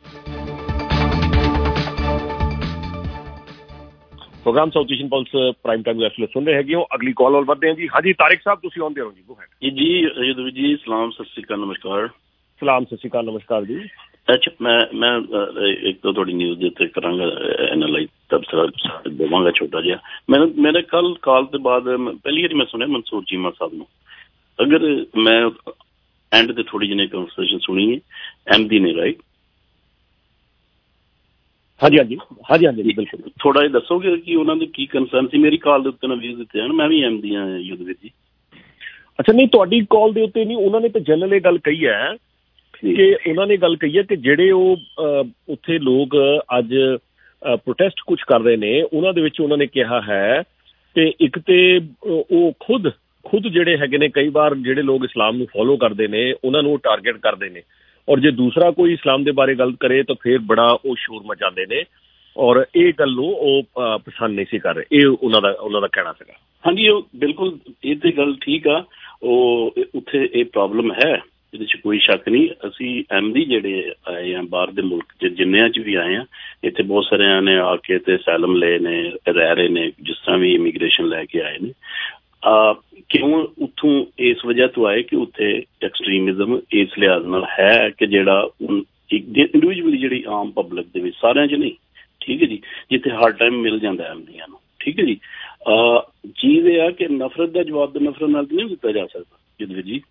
Programme South Asian Pulse Prime Time ਇਸ ਵੇਲੇ ਸੁਣ ਰਹੇ ਹੈਗੇ ਹੋ। ਅਗਲੀ ਕਾਲ ਵੱਲ ਵਧਦੇ ਹਾਂ ਜੀ। ਹਾਂਜੀ ਤਾਰਿਕ ਸਾਹਿਬ, ਤੁਸੀਂ ਆਉਂਦੇ ਹੋ ਜੀ। ਗੋ ਹੈਡ ਜੀ। ਯਦਵੀ ਜੀ ਸਲਾਮ, ਸਤਿ ਸ਼੍ਰੀ ਅਕਾਲ, ਨਮਸਕਾਰ। ਸਲਾਮ, ਸਤਿ ਸ਼੍ਰੀ ਅਕਾਲ, ਨਮਸਕਾਰ ਜੀ। ਅੱਛਾ, ਮੈਂ ਮੈਂ ਇੱਕ ਤਾਂ ਤੁਹਾਡੀ ਨਿਊਜ਼ ਦੇ ਉੱਤੇ ਕਰਾਂਗਾ ਐਨਾਲਾਈਜ਼, ਤਬਸਰਾ ਦੇਵਾਂਗਾ ਛੋਟਾ ਜਿਹਾ। ਮੈਂ ਮੇਰੇ ਕੱਲ ਕਾਲ ਤੋਂ ਬਾਅਦ ਪਹਿਲੀ ਵਾਰੀ ਮੈਂ ਸੁਣਿਆ ਮਨਸੂਰ ਚੀਮਾ ਸਾਹਿਬ ਨੂੰ। ਅਗਰ ਮੈਂ ਐਂਡ ਤੇ ਥੋੜੀ ਜਿਹੀ ਕਨਵਰਸੇਸ਼ਨ ਸੁਣੀ ਹੈ, ਐਮ ਡੀ ਨੇ, ਰਾਈਟ? ਹਾਂਜੀ ਹਾਂਜੀ ਹਾਂਜੀ ਹਾਂਜੀ ਬਿਲਕੁਲ। ਥੋੜਾ ਜਿਹਾ ਦੱਸੋਗੇ ਕਿ ਉਹਨਾਂ ਦੇ ਕੀ ਕੰਸਰਨ ਸੀ? ਮੇਰੀ ਕਾਲ ਦੇ ਉੱਤੇ ਨਾ ਵੀਜ਼ ਦਿੱਤੇ ਹਨ, ਮੈਂ ਵੀ ਐਮ ਡੀ ਹਾਂ ਯੁੱਧਵੀਰ ਜੀ। ਅੱਛਾ, ਨਹੀਂ ਤੁਹਾਡੀ ਕਾਲ ਦੇ ਉੱਤੇ ਨਹੀਂ, ਉਹਨਾਂ ਨੇ ਤਾਂ ਜਨਰਲ ਇਹ ਗੱਲ ਕਹੀ ਹੈ ਕਿ ਉਹਨਾਂ ਨੇ ਗੱਲ ਕਹੀ ਹੈ ਕਿ ਜਿਹੜੇ ਉਹ ਉੱਥੇ ਲੋਕ ਅੱਜ ਪ੍ਰੋਟੈਸਟ ਕੁਛ ਕਰ ਰਹੇ ਨੇ, ਉਹਨਾਂ ਦੇ ਵਿੱਚ ਉਹਨਾਂ ਨੇ ਕਿਹਾ ਹੈ ਕਿ ਇੱਕ ਤੇ ਉਹ ਖੁਦ ਖੁਦ ਜਿਹੜੇ ਹੈਗੇ ਨੇ, ਕਈ ਵਾਰ ਜਿਹੜੇ ਲੋਕ ਇਸਲਾਮ ਨੂੰ ਫੋਲੋ ਕਰਦੇ ਨੇ ਉਹਨਾਂ ਨੂੰ ਟਾਰਗੇਟ ਕਰਦੇ ਨੇ, ਔਰ ਜੇ ਦੂਸਰਾ ਕੋਈ ਇਸਲਾਮ ਦੇ ਬਾਰੇ ਗੱਲ ਕਰੇ ਤਾਂ ਫਿਰ ਬੜਾ ਉਹ ਸ਼ੋਰ ਮਚਾਉਂਦੇ ਨੇ, ਔਰ ਇਹ ਗੱਲ ਨੂੰ ਉਹ ਪਸੰਦ ਨਹੀਂ ਸੀ ਕਰ ਰਹੇ। ਇਹ ਉਹਨਾਂ ਦਾ ਉਹਨਾਂ ਦਾ ਕਹਿਣਾ ਸੀਗਾ। ਹਾਂਜੀ, ਉਹ ਬਿਲਕੁਲ ਇਹ ਤੇ ਗੱਲ ਠੀਕ ਆ। ਉਹ ਉੱਥੇ ਇਹ ਪ੍ਰੋਬਲਮ ਹੈ ਇਹਦੇ 'ਚ ਕੋਈ ਸ਼ੱਕ ਨਹੀਂ। ਅਸੀਂ ਅਹਿਮਦੀ ਜਿਹੜੇ ਆਏ ਹਾਂ ਬਾਹਰ ਦੇ ਮੁਲਕ 'ਚ ਜਿੰਨਿਆਂ 'ਚ ਵੀ ਆਏ ਹਾਂ, ਇੱਥੇ ਬਹੁਤ ਸਾਰਿਆਂ ਨੇ ਆ ਕੇ ਤੇ ਅਸਾਈਲਮ ਲਏ ਨੇ, ਰਹਿ ਰਹੇ ਨੇ, ਜਿਸ ਤਰ੍ਹਾਂ ਵੀ ਇਮੀਗ੍ਰੇਸ਼ਨ ਲੈ ਕੇ ਆਏ ਨੇ। ਕਿਉਂ ਉੱਥੋਂ ਇਸ ਵਜ੍ਹਾ ਤੋਂ ਆਏ ਕਿ ਉੱਥੇ ਐਕਸਟਰੀਮਿਜ਼ਮ ਇਸ ਲਿਹਾਜ਼ ਨਾਲ ਹੈ ਕਿ ਜਿਹੜਾ ਇੰਡੀਵਿਜੂਅਲੀ ਜਿਹੜੀ ਆਮ ਪਬਲਿਕ ਦੇ ਵਿੱਚ, ਸਾਰਿਆਂ 'ਚ ਨਹੀਂ, ਠੀਕ ਹੈ ਜੀ, ਜਿੱਥੇ ਹਰ ਟਾਈਮ ਮਿਲ ਜਾਂਦਾ ਅਹਿਮਦੀਆਂ ਨੂੰ, ਠੀਕ ਹੈ ਜੀ। ਚੀਜ਼ ਇਹ ਆ ਕਿ ਨਫ਼ਰਤ ਦਾ ਜਵਾਬ ਤਾਂ ਨਫ਼ਰਤ ਨਾਲ ਨਹੀਂ ਦਿੱਤਾ ਜਾ ਸਕਦਾ ਜਦਵੀਰ ਜੀ,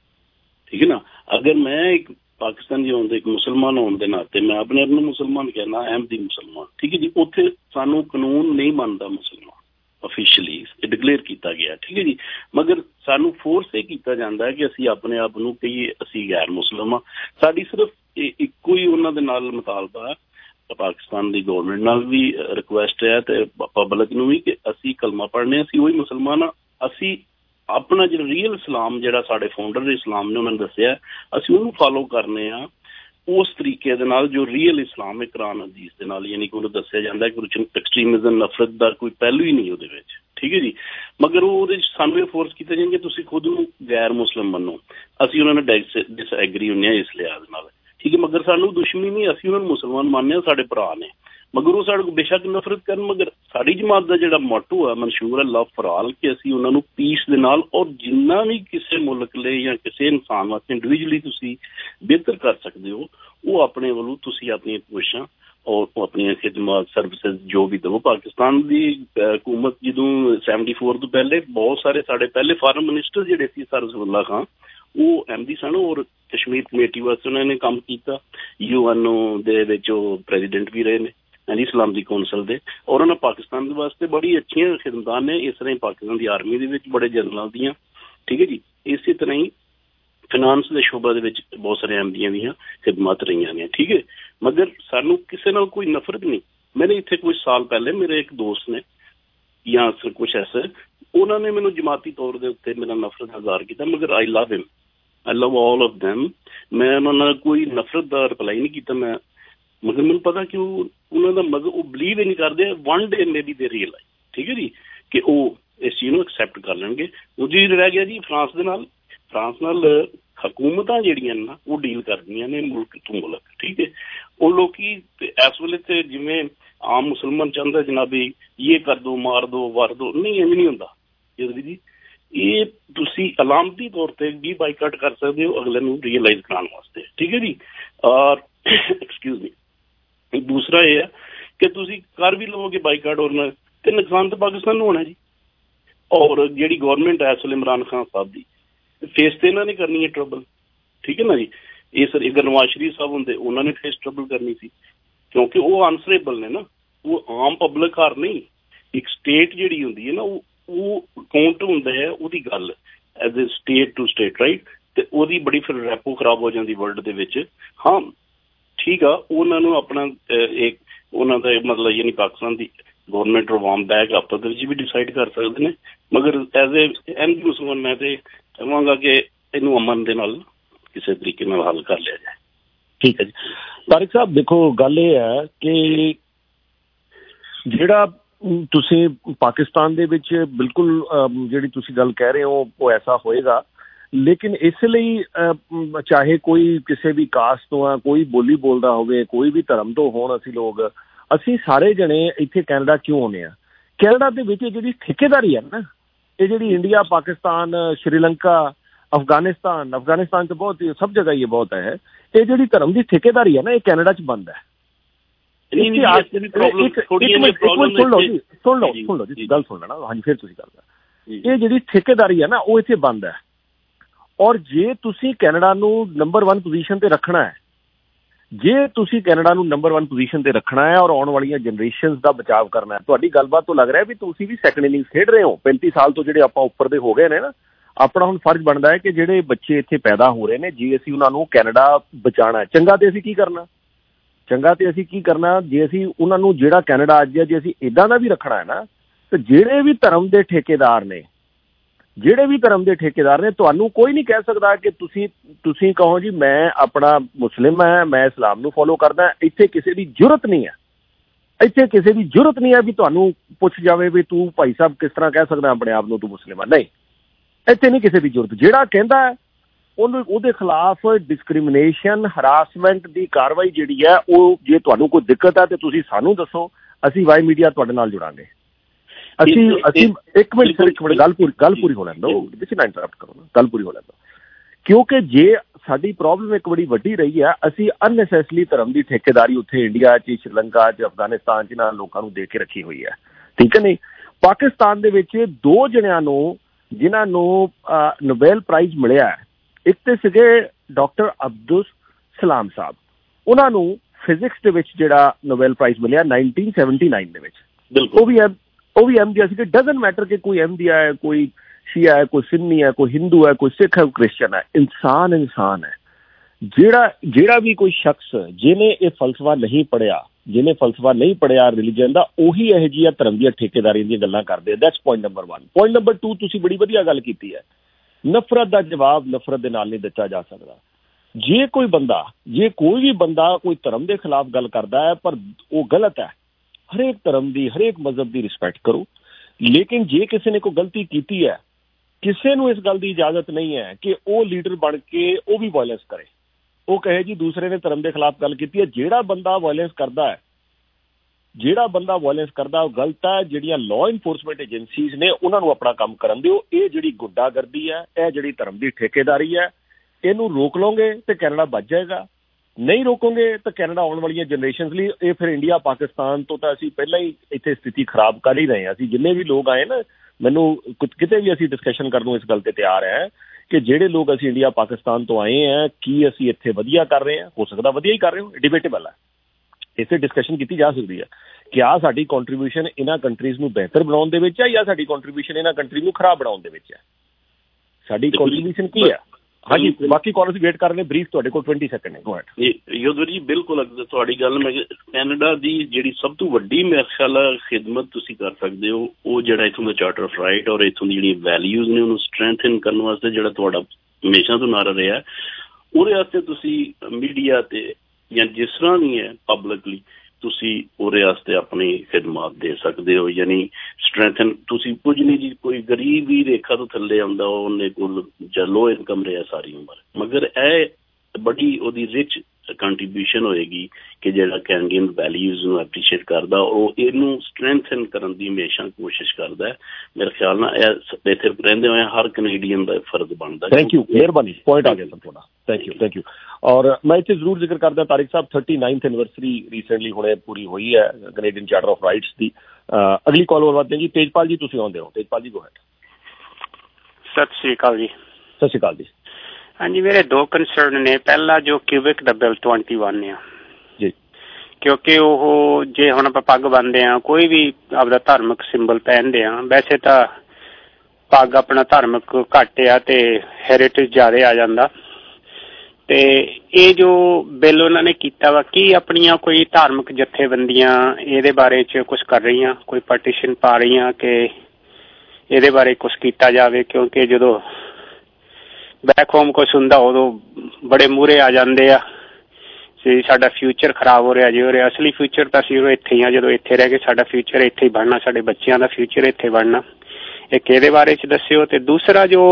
ਠੀਕ ਹੈ ਨਾ। ਅਗਰ ਮੈਂ ਇੱਕ ਪਾਕਿਸਤਾਨੀ ਹੋਣ ਦੇ, ਇੱਕ ਮੁਸਲਮਾਨ ਹੋਣ ਦੇ ਨਾਤੇ ਮੈਂ ਆਪਣੇ ਆਪ ਨੂੰ ਮੁਸਲਮਾਨ ਕਹਿਣਾ, ਅਹਿਮਦੀ ਮੁਸਲਮਾਨ, ਠੀਕ ਹੈ ਜੀ। ਉੱਥੇ ਸਾਨੂੰ ਕਾਨੂੰਨ ਨਹੀਂ ਮੰਨਦਾ ਮੁਸਲਮਾਨ, ਅਫੀਸ਼ੀਅਲੀ ਡਿਕਲੇਅਰ ਕੀਤਾ ਗਿਆ, ਠੀਕ ਹੈ ਜੀ। ਮਗਰ ਸਾਨੂੰ ਫੋਰਸ ਇਹ ਕੀਤਾ ਜਾਂਦਾ ਹੈ ਕਿ ਅਸੀਂ ਆਪਣੇ ਆਪ ਨੂੰ ਕਹੀਏ ਅਸੀਂ ਗੈਰ ਮੁਸਲਿਮ ਹਾਂ। ਸਾਡੀ ਸਿਰਫ ਇੱਕੋ ਹੀ ਉਹਨਾਂ ਦੇ ਨਾਲ ਮੁਤਾਲਬਾ ਹੈ, ਪਾਕਿਸਤਾਨ ਦੀ ਗੌਰਮੈਂਟ ਨਾਲ ਵੀ ਰਿਕੁਐਸਟ ਹੈ ਤੇ ਪਬਲਿਕ ਨੂੰ ਵੀ, ਕਿ ਅਸੀਂ ਕਲਮਾ ਪੜ੍ਹਨੇ, ਅਸੀਂ ਉਹੀ ਮੁਸਲਮਾਨ ਹਾਂ। ਅਸੀਂ ਆਪਣਾ ਜਿਹੜਾ ਰੀਅਲ ਇਸਲਾਮ, ਜਿਹੜਾ ਸਾਡੇ ਫਾਊਂਡਰ ਇਸਲਾਮ ਨੇ ਉਹਨਾਂ ਨੇ ਦੱਸਿਆ, ਅਸੀਂ ਉਹਨੂੰ ਫਾਲੋ ਕਰਨੇ ਆ ਉਸ ਤਰੀਕੇ ਦੇ ਨਾਲ ਜੋ ਰੀਅਲ ਇਸਲਾਮ ਹੈ, ਕੁਰਾਨ ਹਦੀਸ ਦੇ ਨਾਲ। ਯਾਨੀ ਕਿ ਉਹਨੂੰ ਦੱਸਿਆ ਜਾਂਦਾ ਕਿ ਉਹਦੇ 'ਚ ਐਕਸਟਰੀਮਿਜ਼ਮ, ਨਫ਼ਰਤ ਦਾ ਕੋਈ ਪਹਿਲੂ ਹੀ ਨਹੀਂ ਉਹਦੇ ਵਿੱਚ, ਠੀਕ ਹੈ ਜੀ। ਮਗਰ ਉਹ ਉਹਦੇ 'ਚ ਸਾਨੂੰ ਇਹ ਫੋਰਸ ਕੀਤਾ ਜਾਂਦਾ ਕਿ ਤੁਸੀਂ ਖੁਦ ਨੂੰ ਗੈਰ ਮੁਸਲਿਮ ਮੰਨੋ। ਅਸੀਂ ਉਹਨਾਂ ਨਾਲ ਡਿਸਐਗਰੀ ਹੁੰਦੇ ਹਾਂ ਇਸ ਲਿਹਾਜ਼ ਨਾਲ, ਠੀਕ ਹੈ। ਮਗਰ ਸਾਨੂੰ ਦੁਸ਼ਮਣੀ ਨਹੀਂ, ਅਸੀਂ ਉਹਨਾਂ ਨੂੰ ਮੁਸਲਮਾਨ ਮੰਨਦੇ ਹਾਂ, ਸਾਡੇ ਭਰਾ ਨੇ। ਮਗਰ ਉਹ ਸਾਡੇ ਕੋਲ ਬੇਸ਼ੱਕ ਨਫ਼ਰਤ ਕਰਨ, ਮਗਰ ਸਾਡੀ ਜਮਾਤ ਦਾ ਜਿਹੜਾ ਮੋਟੋ ਹੈ, ਮਨਸ਼ੂਰ ਹੈ, ਲਵ ਫॉर ਆਲ, ਕਿ ਅਸੀਂ ਉਹਨਾਂ ਨੂੰ ਪੀਸ ਦੇ ਨਾਲ, ਔਰ ਜਿੰਨਾ ਵੀ ਕਿਸੇ ਮੁਲਕ ਲਈ ਜਾਂ ਕਿਸੇ ਇਨਸਾਨ ਵਾਸਤੇ ਇੰਡੀਵਿਜੂਅਲੀ ਤੁਸੀਂ ਬਿਹਤਰ ਕਰ ਸਕਦੇ ਹੋ, ਉਹ ਆਪਣੇ ਵੱਲੋਂ ਤੁਸੀਂ ਆਪਣੀਆਂ ਕੋਸ਼ਿਸ਼ਾਂ ਔਰ ਆਪਣੀਆਂ ਖਿਦਮਤ ਸਰਵਿਸਿਜ਼ ਜੋ ਵੀ ਦੇਵੋ। ਪਾਕਿਸਤਾਨ ਦੀ ਹਕੂਮਤ ਜਦੋਂ ਸੈਵਨਟੀ ਫੋਰ ਤੋਂ ਪਹਿਲੇ ਬਹੁਤ ਸਾਰੇ ਸਾਡੇ ਪਹਿਲੇ ਫਾਰਮ ਮਿਨਿਸਟਰ ਜਿਹੜੇ ਸੀ, ਸਰ ਜ਼ਬੀਉल्लाह ਖਾਨ, ਉਹ ਅਹਿਮਦੀ ਸਨ, ਔਰ ਕਸ਼ਮੀਰ ਕਮੇਟੀ ਵਾਸਤੇ ਉਹਨਾਂ ਨੇ ਕੰਮ ਕੀਤਾ। ਯੂ ਐਨ ਓ ਦੇ ਵਿੱਚ ਉਹ ਪ੍ਰੈਜ਼ੀਡੈਂਟ ਵੀ ਰਹੇ ਨੇ, ਅਲੀ ਸਲਾਮਤੀ ਕੌਂਸਲ ਦੇ, ਔਰ ਉਹਨਾਂ ਪਾਕਿਸਤਾਨ ਦੇ ਵਾਸਤੇ ਬੜੀ ਅੱਛੀਆਂ ਖਿਦਮਤਾਂ ਨੇ। ਇਸ ਤਰ੍ਹਾਂ ਹੀ ਪਾਕਿਸਤਾਨ ਦੀ ਆਰਮੀ ਦੇ ਵਿੱਚ ਬੜੇ ਜਨਰਲਾਂ ਦੀਆਂ, ਠੀਕ ਹੈ ਜੀ। ਇਸੇ ਤਰ੍ਹਾਂ ਹੀ ਫਾਈਨਾਂਸ ਦੇ ਸ਼ੋਬਾ ਦੇ ਵਿੱਚ ਬਹੁਤ ਸਾਰੇ ਅਹਿਮਦੀਆਂ ਦੀਆਂ ਖਿਦਮਤ ਰਹੀਆਂ ਨੇ, ਠੀਕ ਹੈ। ਮਗਰ ਸਾਨੂੰ ਕਿਸੇ ਨਾਲ ਕੋਈ ਨਫ਼ਰਤ ਨਹੀਂ। ਮੈਨੇ ਇੱਥੇ ਕੁਛ ਸਾਲ ਪਹਿਲੇ ਮੇਰੇ ਇੱਕ ਦੋਸਤ ਨੇ ਜਾਂ ਕੁਛ ਐਸਾ, ਉਹਨਾਂ ਨੇ ਮੈਨੂੰ ਜਮਾਤੀ ਤੌਰ ਦੇ ਉੱਤੇ ਮੇਰਾ ਨਫ਼ਰਤ ਦਾ ਇਜ਼ਹਾਰ ਕੀਤਾ, ਮਗਰ ਆਈ ਲਵ ਹਿਮ, ਆਈ ਲਵ ਆਲ ਆਫ ਦੈਮ। ਮੈਂ ਉਹਨਾਂ ਨਾਲ ਕੋਈ ਨਫ਼ਰਤ ਦਾ ਰਿਪਲਾਈ ਨਹੀਂ ਕੀਤਾ। ਮੈਂ ਮਗਰ ਮੈਨੂੰ ਪਤਾ ਕਿ ਉਹ ਉਹਨਾਂ ਦਾ ਮਤਲਬ ਉਹ ਬਿਲੀਵ ਹੀ ਨਹੀਂ ਕਰਦੇ। One day maybe they realise, ਠੀਕ ਹੈ ਜੀ, ਕਿ ਉਹ ਇਸ ਚੀਜ਼ ਨੂੰ ਐਕਸੈਪਟ ਕਰ ਲੈਣਗੇ। ਦੂਜੀ ਰਹਿ ਗਿਆ ਜੀ ਫਰਾਂਸ ਦੇ ਨਾਲ। ਫਰਾਂਸ ਨਾਲ ਹਕੂਮਤਾਂ ਜਿਹੜੀਆਂ ਨੇ ਨਾ, ਉਹ ਡੀਲ ਕਰਦੀਆਂ ਨੇ ਮੁਲਕ ਤੋਂ ਮੁਲਕ, ਠੀਕ ਹੈ। ਉਹ ਲੋਕੀ ਇਸ ਵੇਲੇ ਤੇ ਜਿਵੇਂ ਆਮ ਮੁਸਲਮਾਨ ਚਾਹੁੰਦਾ ਜਨਾਬੀ ਇਹ ਕਰ ਦੋ, ਮਾਰ ਦੋ, ਵਾਰ ਦੋ, ਨਹੀਂ ਐਵੇਂ ਨਹੀਂ ਹੁੰਦਾ ਜਦਵੀ ਜੀ। ਇਹ ਤੁਸੀਂ ਅਲਾਮਤੀ ਤੌਰ ਤੇ ਵੀ ਬਾਈਕਾਟ ਕਰ ਸਕਦੇ ਹੋ ਅਗਲੇ ਨੂੰ ਰੀਅਲਾਈਜ਼ ਕਰਾਉਣ ਵਾਸਤੇ, ਠੀਕ ਹੈ ਜੀ। ਔਰ ਐਕਸਕਿਊਜ਼ ਮੀ, ਦੂਸਰਾ ਇਹ ਹੈ ਕਿ ਤੁਸੀਂ ਕਰ ਵੀ ਲਵੋਗੇ ਬਾਈਕਾਟ, ਔਰ ਤੇ ਨੁਕਸਾਨ ਤਾਂ ਪਾਕਿਸਤਾਨ ਨੂੰ ਹੋਣਾ ਜੀ। ਔਰ ਜਿਹੜੀ ਗੌਰਮੈਂਟ ਹੈ ਇਸ ਵੇਲੇ ਇਮਰਾਨ ਖਾਨ ਸਾਹਿਬ ਦੀ, ਫੇਸ ਤੇ ਇਹਨਾਂ ਨੇ ਕਰਨੀ ਹੈ ਟਰਬਲ, ਠੀਕ ਹੈ ਨਾ ਜੀ। ਇਹ ਸਰ ਅਗਰ ਨਵਾਜ਼ ਸ਼ਰੀਫ ਸਾਹਿਬ ਹੁੰਦੇ, ਉਹਨਾਂ ਨੇ ਫੇਸ ਟਰਬਲ ਕਰਨੀ ਸੀ, ਕਿਉਂਕਿ ਉਹ ਆਨਸਰੇਬਲ ਨੇ ਨਾ, ਉਹ ਆਮ ਪਬਲਿਕ ਹਾਰ ਨਹੀਂ। ਇੱਕ ਸਟੇਟ ਜਿਹੜੀ ਹੁੰਦੀ ਹੈ ਨਾ, ਉਹ ਉਹ ਕਾਊਂਟ ਹੁੰਦਾ ਹੈ ਉਹਦੀ ਗੱਲ as a state to state, right. ਤੇ ਉਹਦੀ ਬੜੀ ਫਿਰ ਰੈਪੋ ਖਰਾਬ ਹੋ ਜਾਂਦੀ ਵਰਲਡ ਦੇ ਵਿੱਚ। ਹਾਂ ਠੀਕ ਆ, ਉਹਨਾਂ ਨੂੰ ਆਪਣਾ ਇੱਕ ਉਹਨਾਂ ਦਾ ਮਤਲਬ ਯਾਨੀ ਪਾਕਿਸਤਾਨ ਦੀ ਗੌਰਮੈਂਟ ਰਵਾਮ ਬੈਗ ਆਪਸ ਦੇ ਵਿੱਚ ਵੀ ਡਿਸਾਈਡ ਕਰ ਸਕਦੇ ਨੇ। ਮਗਰ ਐਜ਼ ਏ ਐਮ ਮੁਸਲਮਾਨ ਮੈਂ ਤੇ ਚਾਹਾਂਗਾ ਕਿ ਇਹਨੂੰ ਅਮਨ ਦੇ ਨਾਲ ਕਿਸੇ ਤਰੀਕੇ ਨਾਲ ਹੱਲ ਕਰ ਲਿਆ ਜਾਏ। ਠੀਕ ਹੈ ਜੀ ਤਾਰਿਕ ਸਾਹਿਬ, ਦੇਖੋ ਗੱਲ ਇਹ ਹੈ ਕਿ ਜਿਹੜਾ ਤੁਸੀਂ ਪਾਕਿਸਤਾਨ ਦੇ ਵਿੱਚ ਬਿਲਕੁਲ ਜਿਹੜੀ ਤੁਸੀਂ ਗੱਲ ਕਹਿ ਰਹੇ ਹੋ ਉਹ ਐਸਾ ਹੋਏਗਾ, ਲੇਕਿਨ ਇਸ ਲਈ ਚਾਹੇ ਕੋਈ ਕਿਸੇ ਵੀ ਕਾਸਟ ਤੋਂ ਆ, ਕੋਈ ਬੋਲੀ ਬੋਲਦਾ ਹੋਵੇ, ਕੋਈ ਵੀ ਧਰਮ ਤੋਂ ਹੋਣ, ਅਸੀਂ ਲੋਕ ਅਸੀਂ ਸਾਰੇ ਜਣੇ ਇੱਥੇ ਕੈਨੇਡਾ ਕਿਉਂ ਆਉਂਦੇ ਹਾਂ? ਕੈਨੇਡਾ ਦੇ ਵਿੱਚ ਜਿਹੜੀ ਠੇਕੇਦਾਰੀ ਹੈ ਨਾ, ਇਹ ਜਿਹੜੀ ਇੰਡੀਆ, ਪਾਕਿਸਤਾਨ, ਸ਼੍ਰੀਲੰਕਾ, ਅਫਗਾਨਿਸਤਾਨ ਅਫਗਾਨਿਸਤਾਨ 'ਚ ਬਹੁਤ ਸਭ ਜਗ੍ਹਾ ਇਹ ਬਹੁਤ ਹੈ, ਇਹ ਜਿਹੜੀ ਧਰਮ ਦੀ ਠੇਕੇਦਾਰੀ ਹੈ ਨਾ, ਇਹ ਕੈਨੇਡਾ 'ਚ ਬੰਦ ਹੈ। ਸੁਣ ਲਓ ਜੀ ਸੁਣ ਲਓ ਸੁਣ ਲਓ ਜੀ ਗੱਲ ਸੁਣ ਲੈਣਾ, ਹਾਂਜੀ ਫਿਰ ਤੁਸੀਂ ਗੱਲ ਕਰ। ਇਹ ਜਿਹੜੀ ਠੇਕੇਦਾਰੀ ਹੈ ਨਾ, ਉਹ ਇੱਥੇ ਬੰਦ ਹੈ। ਔਰ ਜੇ ਤੁਸੀਂ ਕੈਨੇਡਾ ਨੂੰ ਨੰਬਰ ਵਨ ਪੋਜੀਸ਼ਨ ਤੇ ਰੱਖਣਾ ਹੈ, ਜੇ ਤੁਸੀਂ ਕੈਨੇਡਾ ਨੂੰ ਨੰਬਰ ਵਨ ਪੋਜੀਸ਼ਨ ਤੇ ਰੱਖਣਾ ਹੈ ਔਰ ਆਉਣ ਵਾਲੀਆਂ ਜਨਰੇਸ਼ਨ ਦਾ ਬਚਾਅ ਕਰਨਾ ਹੈ, ਤੁਹਾਡੀ ਗੱਲਬਾਤ ਤੋਂ ਲੱਗ ਰਿਹਾ ਵੀ ਤੁਸੀਂ ਵੀ ਸੈਕੰਡ ਇਨਿੰਗ ਖੇਡ ਰਹੇ ਹੋ। ਪੈਂਤੀ ਸਾਲ ਤੋਂ ਜਿਹੜੇ ਆਪਾਂ ਉੱਪਰ ਦੇ ਹੋ ਗਏ ਨੇ ਨਾ, ਆਪਣਾ ਹੁਣ ਫਰਜ਼ ਬਣਦਾ ਹੈ ਕਿ ਜਿਹੜੇ ਬੱਚੇ ਇੱਥੇ ਪੈਦਾ ਹੋ ਰਹੇ ਨੇ, ਜੇ ਅਸੀਂ ਉਹਨਾਂ ਨੂੰ ਕੈਨੇਡਾ ਬਚਾਉਣਾ ਹੈ, ਚੰਗਾ ਤੇ ਅਸੀਂ ਕੀ ਕਰਨਾ ਚੰਗਾ ਤੇ ਅਸੀਂ ਕੀ ਕਰਨਾ ਜੇ ਅਸੀਂ ਉਹਨਾਂ ਨੂੰ ਜਿਹੜਾ ਕੈਨੇਡਾ ਅੱਜ ਹੈ, ਜੇ ਅਸੀਂ ਇੱਦਾਂ ਦਾ ਵੀ ਰੱਖਣਾ ਹੈ ਨਾ, ਤੇ ਜਿਹੜੇ ਵੀ ਧਰਮ ਦੇ ਠੇਕੇਦਾਰ ਨੇ ਜਿਹੜੇ ਵੀ ਧਰਮ ਦੇ ਠੇਕੇਦਾਰ ਨੇ ਤੁਹਾਨੂੰ ਕੋਈ ਨਹੀਂ ਕਹਿ ਸਕਦਾ ਕਿ ਤੁਸੀਂ ਤੁਸੀਂ ਕਹੋ ਜੀ ਮੈਂ ਆਪਣਾ ਮੁਸਲਿਮ ਹੈ, ਮੈਂ ਇਸਲਾਮ ਨੂੰ ਫੋਲੋ ਕਰਦਾ। ਇੱਥੇ ਕਿਸੇ ਦੀ ਜ਼ਰੂਰਤ ਨਹੀਂ ਹੈ, ਇੱਥੇ ਕਿਸੇ ਦੀ ਜ਼ਰੂਰਤ ਨਹੀਂ ਹੈ ਵੀ ਤੁਹਾਨੂੰ ਪੁੱਛ ਜਾਵੇ ਵੀ ਤੂੰ ਭਾਈ ਸਾਹਿਬ ਕਿਸ ਤਰ੍ਹਾਂ ਕਹਿ ਸਕਦਾ ਆਪਣੇ ਆਪ ਨੂੰ ਤੂੰ ਮੁਸਲਿਮ ਹੈ। ਨਹੀਂ, ਇੱਥੇ ਨਹੀਂ ਕਿਸੇ ਦੀ ਜ਼ਰੂਰਤ। ਜਿਹੜਾ ਕਹਿੰਦਾ ਉਹਨੂੰ ਉਹਦੇ ਖਿਲਾਫ ਡਿਸਕ੍ਰਿਮੀਨੇਸ਼ਨ ਹਰਾਸਮੈਂਟ ਦੀ ਕਾਰਵਾਈ ਜਿਹੜੀ ਹੈ ਉਹ ਜੇ ਤੁਹਾਨੂੰ ਕੋਈ ਦਿੱਕਤ ਹੈ ਤੇ ਤੁਸੀਂ ਸਾਨੂੰ ਦੱਸੋ, ਅਸੀਂ ਵਾਈ ਮੀਡੀਆ ਤੁਹਾਡੇ ਨਾਲ ਜੁੜਾਂਗੇ। ਅਸੀਂ ਅਸੀਂ ਇੱਕ ਮਿੰਟ ਸਰ ਇੱਕ ਮਿੰਟ ਗੱਲ ਪੂਰੀ ਗੱਲ ਪੂਰੀ ਹੋ ਲੈਣ ਦਿਓ, ਤੁਸੀਂ ਨਾ ਇੰਟਰਪਟ ਕਰੋ ਨਾ, ਗੱਲ ਪੂਰੀ ਹੋ ਲੈਣ ਦਿਓ। ਕਿਉਂਕਿ ਜੇ ਸਾਡੀ ਪ੍ਰੋਬਲਮ ਇੱਕ ਬੜੀ ਵੱਡੀ ਰਹੀ ਹੈ, ਅਸੀਂ ਅਨਨੈਸੈਸਰੀ ਧਰਮ ਦੀ ਠੇਕੇਦਾਰੀ ਉੱਥੇ ਇੰਡੀਆ 'ਚ, ਸ਼੍ਰੀਲੰਕਾ 'ਚ, ਅਫਗਾਨਿਸਤਾਨ 'ਚ ਇਹਨਾਂ ਲੋਕਾਂ ਨੂੰ ਦੇ ਕੇ ਰੱਖੀ ਹੋਈ ਹੈ, ਠੀਕ ਹੈ ਨਹੀਂ। ਪਾਕਿਸਤਾਨ ਦੇ ਵਿੱਚ ਦੋ ਜਣਿਆਂ ਨੂੰ ਜਿਨ੍ਹਾਂ ਨੂੰ ਨੋਬੈਲ ਪ੍ਰਾਈਜ਼ ਮਿਲਿਆ, ਇੱਕ ਤੇ ਸੀਗੇ ਡਾਕਟਰ ਅਬਦੁਲ ਸਲਾਮ ਸਾਹਿਬ, ਉਹਨਾਂ ਨੂੰ ਫਿਜ਼ਿਕਸ ਦੇ ਵਿੱਚ ਜਿਹੜਾ ਨੋਬੈਲ ਪ੍ਰਾਈਜ਼ ਮਿਲਿਆ ਨਾਈਨਟੀਨ ਸੈਵਨਟੀ ਨਾਈਨ ਦੇ ਵਿੱਚ। ਬਿਲਕੁਲ ਉਹ ਵੀ ਉਹ ਵੀ ਅਹਿਮਦੀਆ ਸੀ। ਡਜ਼ਨਟ ਮੈਟਰ ਕਿ ਕੋਈ ਅਹਿਮਦੀਆ ਹੈ, ਕੋਈ ਸ਼ੀਆ ਹੈ, ਕੋਈ ਸਿੰਨੀ ਹੈ, ਕੋਈ ਹਿੰਦੂ ਹੈ, ਕੋਈ ਸਿੱਖ ਹੈ, ਕੋਈ ਕ੍ਰਿਸਚਨ ਹੈ, ਇਨਸਾਨ ਇਨਸਾਨ ਹੈ। ਜਿਹੜਾ ਜਿਹੜਾ ਵੀ ਕੋਈ ਸ਼ਖਸ ਜਿਹਨੇ ਇਹ ਫਲਸਫਾ ਨਹੀਂ ਪੜ੍ਹਿਆ, ਜਿਹਨੇ ਫਲਸਫਾ ਨਹੀਂ ਪੜ੍ਹਿਆ ਰਿਲੀਜਨ ਦਾ, ਉਹੀ ਇਹੋ ਜਿਹੀਆਂ ਧਰਮ ਦੀਆਂ ਠੇਕੇਦਾਰੀ ਦੀਆਂ ਗੱਲਾਂ ਕਰਦੇ। That's point number one. Point number two, ਤੁਸੀਂ ਬੜੀ ਵਧੀਆ ਗੱਲ ਕੀਤੀ ਹੈ, ਨਫ਼ਰਤ ਦਾ ਜਵਾਬ ਨਫ਼ਰਤ ਦੇ ਨਾਲ ਨਹੀਂ ਦਿੱਤਾ ਜਾ ਸਕਦਾ। ਜੇ ਕੋਈ ਬੰਦਾ ਜੇ ਕੋਈ ਵੀ ਬੰਦਾ ਕੋਈ ਧਰਮ ਦੇ ਖਿਲਾਫ ਗੱਲ ਕਰਦਾ ਹੈ, ਪਰ ਉਹ ਗਲਤ ਹੈ। ਹਰੇਕ ਧਰਮ ਦੀ, ਹਰੇਕ ਮਜ਼ਹਬ ਦੀ ਰਿਸਪੈਕਟ ਕਰੋ, ਲੇਕਿਨ ਜੇ ਕਿਸੇ ਨੇ ਕੋਈ ਗਲਤੀ ਕੀਤੀ ਹੈ, ਕਿਸੇ ਨੂੰ ਇਸ ਗੱਲ ਦੀ ਇਜਾਜ਼ਤ ਨਹੀਂ ਹੈ ਕਿ ਉਹ ਲੀਡਰ ਬਣ ਕੇ ਉਹ ਵੀ ਵਾਇਲੈਂਸ ਕਰੇ, ਉਹ ਕਹੇ ਜੀ ਦੂਸਰੇ ਨੇ ਧਰਮ ਦੇ ਖਿਲਾਫ ਗੱਲ ਕੀਤੀ ਹੈ। ਜਿਹੜਾ ਬੰਦਾ ਵਾਇਲੈਂਸ ਕਰਦਾ ਹੈ ਜਿਹੜਾ ਬੰਦਾ ਵਾਇਲੈਂਸ ਕਰਦਾ ਉਹ ਗਲਤ ਹੈ। ਜਿਹੜੀਆਂ ਲਾਅ ਇਨਫੋਰਸਮੈਂਟ ਏਜੰਸੀਜ਼ ਨੇ ਉਹਨਾਂ ਨੂੰ ਆਪਣਾ ਕੰਮ ਕਰਨ ਦਿਓ। ਇਹ ਜਿਹੜੀ ਗੁੰਡਾਗਰਦੀ ਹੈ, ਇਹ ਜਿਹੜੀ ਧਰਮ ਦੀ ਠੇਕੇਦਾਰੀ ਹੈ, ਇਹਨੂੰ ਰੋਕ ਲਓਗੇ ਤੇ ਕੈਨੇਡਾ ਬਚ ਜਾਏਗਾ। ਨਹੀਂ ਰੋਕੋਗੇ ਤਾਂ ਕੈਨੇਡਾ ਆਉਣ ਵਾਲੀਆਂ ਜਨਰੇਸ਼ਨਸ ਲਈ ਇਹ ਫਿਰ ਇੰਡੀਆ ਪਾਕਿਸਤਾਨ ਤੋਂ ਤਾਂ ਅਸੀਂ ਪਹਿਲਾਂ ਹੀ ਇੱਥੇ ਸਥਿਤੀ ਖਰਾਬ ਕਰ ਹੀ ਰਹੇ ਹਾਂ। ਅਸੀਂ ਜਿੰਨੇ ਵੀ ਲੋਕ ਆਏ ਨਾ, ਮੈਨੂੰ ਕਿਤੇ ਵੀ ਅਸੀਂ ਡਿਸਕਸ਼ਨ ਕਰਨ ਨੂੰ ਇਸ ਗੱਲ ਤੇ ਤਿਆਰ ਹੈ ਕਿ ਜਿਹੜੇ ਲੋਕ ਅਸੀਂ ਇੰਡੀਆ ਪਾਕਿਸਤਾਨ ਤੋਂ ਆਏ ਹਾਂ, ਕੀ ਅਸੀਂ ਇੱਥੇ ਵਧੀਆ ਕਰ ਰਹੇ ਹਾਂ? ਹੋ ਸਕਦਾ ਵਧੀਆ ਹੀ ਕਰ ਰਹੇ ਹੋ, ਡਿਬੇਟੇਬਲ ਹੈ, ਇਸੇ ਡਿਸਕਸ਼ਨ ਕੀਤੀ ਜਾ ਸਕਦੀ ਹੈ ਕਿ ਆਹ ਸਾਡੀ ਕੰਟਰੀਬਿਊਸ਼ਨ ਇਹਨਾਂ ਕੰਟਰੀਜ਼ ਨੂੰ ਬਿਹਤਰ ਬਣਾਉਣ ਦੇ ਵਿੱਚ ਹੈ ਜਾਂ ਸਾਡੀ ਕੰਟਰੀਬਿਊਸ਼ਨ ਇਹਨਾਂ ਕੰਟਰੀ ਨੂੰ ਖਰਾਬ ਬਣਾਉਣ ਦੇ ਵਿੱਚ ਹੈ। ਸਾਡੀ ਕੰਟਰੀਬਿਊਸ਼ਨ ਕੀ ਹੈ? ਹਾਂਜੀ, ਬਾਕੀ ਕਾਲਜ ਵੇਟ ਕਰ ਰਹੇ ਨੇ, ਬਰੀਫ ਤੁਹਾਡੇ ਕੋਲ ਵੀਹ ਸੈਕਿੰਡ ਨੇ। Go ahead. ਯੋਧਵੀਰ ਜੀ, ਬਿਲਕੁਲ ਤੁਹਾਡੀ ਗੱਲ। ਮੈਂ ਕੈਨੇਡਾ ਦੀ ਜਿਹੜੀ ਸਭ ਤੋਂ ਵੱਡੀ ਮੇਰੇ ਖਿਆਲ ਖਿਦਮਤ ਤੁਸੀਂ ਕਰ ਸਕਦੇ ਹੋ, ਉਹ ਜਿਹੜਾ ਇੱਥੋਂ ਦਾ ਚਾਰਟਰ ਆਫ ਰਾਈਟ ਔਰ ਇੱਥੋਂ ਦੀ ਜਿਹੜੀਆਂ ਵੈਲਿਊਜ਼ ਨੇ ਉਹਨੂੰ ਸਟਰੈਂਥਨ ਕਰਨ ਵਾਸਤੇ ਜਿਹੜਾ ਤੁਹਾਡਾ ਹਮੇਸ਼ਾ ਤੋਂ ਨਾਰਾ ਰਿਹਾ, ਉਹਦੇ ਵਾਸਤੇ ਤੁਸੀਂ ਮੀਡੀਆ ਤੇ ਜਾਂ ਜਿਸ ਤਰ੍ਹਾਂ ਵੀ ਹੈ ਪਬਲਿਕਲੀ ਤੁਸੀਂ ਉਹਦੇ ਵਾਸਤੇ ਆਪਣੀ ਖਿਦਮਤ ਦੇ ਸਕਦੇ ਹੋ। ਯਾਨੀ ਸਟਰੈਂਥਨ ਤੁਸੀਂ ਕੁਝ ਨਹੀਂ ਜੀ, ਕੋਈ ਗਰੀਬ ਹੀ ਰੇਖਾ ਤੋਂ ਥੱਲੇ ਆਉਂਦਾ, ਉਹਨੇ ਕੋਲ ਜਾਂ ਲੋ ਇਨਕਮ ਰਿਹਾ ਸਾਰੀ ਉਮਰ, ਮਗਰ ਇਹ ਬੜੀ ਉਹਦੀ ਰਿਚ ਕੰਟਰੀਬਿਊਸ਼ਨ ਹੋਏਗੀ ਕਿ ਜਿਹੜਾ ਕੈਨੇਡੀਅਨ ਵੈਲਿਊਜ਼ ਨੂੰ ਐਪਰੀਸ਼ੀਏਟ ਕਰਦਾ, ਉਹ ਇਹਨੂੰ ਸਟਰੈਂਥਨ ਕਰਨ ਦੀ ਹਮੇਸ਼ਾ ਕੋਸ਼ਿਸ਼ ਕਰਦਾ। ਮੇਰੇ ਖਿਆਲ ਨਾਲ ਇਹ ਇੱਥੇ ਰਹਿੰਦੇ ਹੋਏ ਹਰ ਕੈਨੇਡੀਅਨ ਦਾ ਫਰਜ਼ ਬਣਦਾ। ਥੈਂਕ ਯੂ, ਮਿਹਰਬਾਨੀ, ਪੁਆਇੰਟ ਆ ਗਿਆ ਸਰ ਤੁਹਾਡਾ। ਥੈਂਕ ਯੂ ਥੈਂਕ ਯੂ ਔਰ ਮੈਂ ਇੱਥੇ ਜ਼ਰੂਰ ਜ਼ਿਕਰ ਕਰਦਾ, Tariq sahib thirty ninth anniversary recently ਹੁਣੇ ਪੂਰੀ ਹੋਈ ਹੈ ਕੈਨੇਡੀਅਨ ਚਾਰਟਰ ਆਫ ਰਾਈਟਸ ਦੀ। ਅਗਲੀ ਕਾਲ ਹੋਰ ਬਾਤ ਜੀ, ਤੇਜਪਾਲ ਜੀ ਤੁਸੀਂ ਆਉਂਦੇ ਹੋ। ਤੇਜਪਾਲ ਜੀ, ਗੋ ਹੈਡ। ਸਤਿ ਸ਼੍ਰੀ ਅਕਾਲ ਜੀ। ਸਤਿ ਸ਼੍ਰੀ ਅਕਾਲ ਜੀ। ਹਾਂਜੀ, ਮੇਰੇ ਦੋ ਕੰਸਰਨ ਨੇ। ਪਹਿਲਾ ਜੋ ਕਿਊਬਿਕ ਦਾ ਬਿੱਲ ਟਵੈਂਟੀ ਵਨ ਆ ਜੀ, ਕਿਉਂਕਿ ਉਹ ਜੇ ਹੁਣ ਆਪਾਂ ਪੱਗ ਬੰਨਦੇ ਹਾਂ, ਕੋਈ ਵੀ ਆਪਦਾ ਧਾਰਮਿਕ ਸਿੰਬਲ ਪਹਿਨਦੇ ਹਾਂ, ਵੈਸੇ ਤਾਂ ਪੱਗ ਆਪਣਾ ਧਾਰਮਿਕ ਘੱਟ ਆ ਤੇ ਹੈਰੀਟੇਜ ਜ਼ਿਆਦਾ ਆ ਜਾਂਦਾ। ਤੇ ਇਹ ਜੋ ਬਿੱਲ ਉਹਨਾਂ ਨੇ ਕੀਤਾ ਵਾ, ਕੀ ਆਪਣੀਆਂ ਕੋਈ ਧਾਰਮਿਕ ਜਥੇਬੰਦੀਆਂ ਇਹਦੇ ਬਾਰੇ ਚ ਕੁਛ ਕਰ ਰਹੀਆਂ, ਕੋਈ ਪਟੀਸ਼ਨ ਪਾ ਰਹੀਆਂ ਕਿ ਇਹਦੇ ਬਾਰੇ ਕੁਛ ਕੀਤਾ ਜਾਵੇ? ਕਿਉਂਕਿ ਜਦੋਂ ਬੈਕ ਹੋਮ ਕੁਛ ਹੁੰਦਾ ਉਦੋਂ ਬੜੇ ਮੂਹਰੇ ਆ ਜਾਂਦੇ ਆ ਜੀ, ਸਾਡਾ ਫਿਊਚਰ ਖਰਾਬ ਹੋ ਰਿਹਾ ਜੀ, ਹੋ ਰਿਹਾ। ਅਸਲੀ ਫਿਊਚਰ ਤਾਂ ਅਸੀਂ ਇੱਥੇ ਹੀ ਆ, ਜਦੋਂ ਇੱਥੇ ਰਹਿ ਕੇ ਸਾਡਾ ਫਿਊਚਰ ਇੱਥੇ ਹੀ ਬਣਨਾ, ਸਾਡੇ ਬੱਚਿਆਂ ਦਾ ਫਿਊਚਰ ਇੱਥੇ ਬਣਨਾ। ਇੱਕ ਇਹਦੇ ਬਾਰੇ ਚ ਦੱਸਿਓ। ਤੇ ਦੂਸਰਾ ਜੋ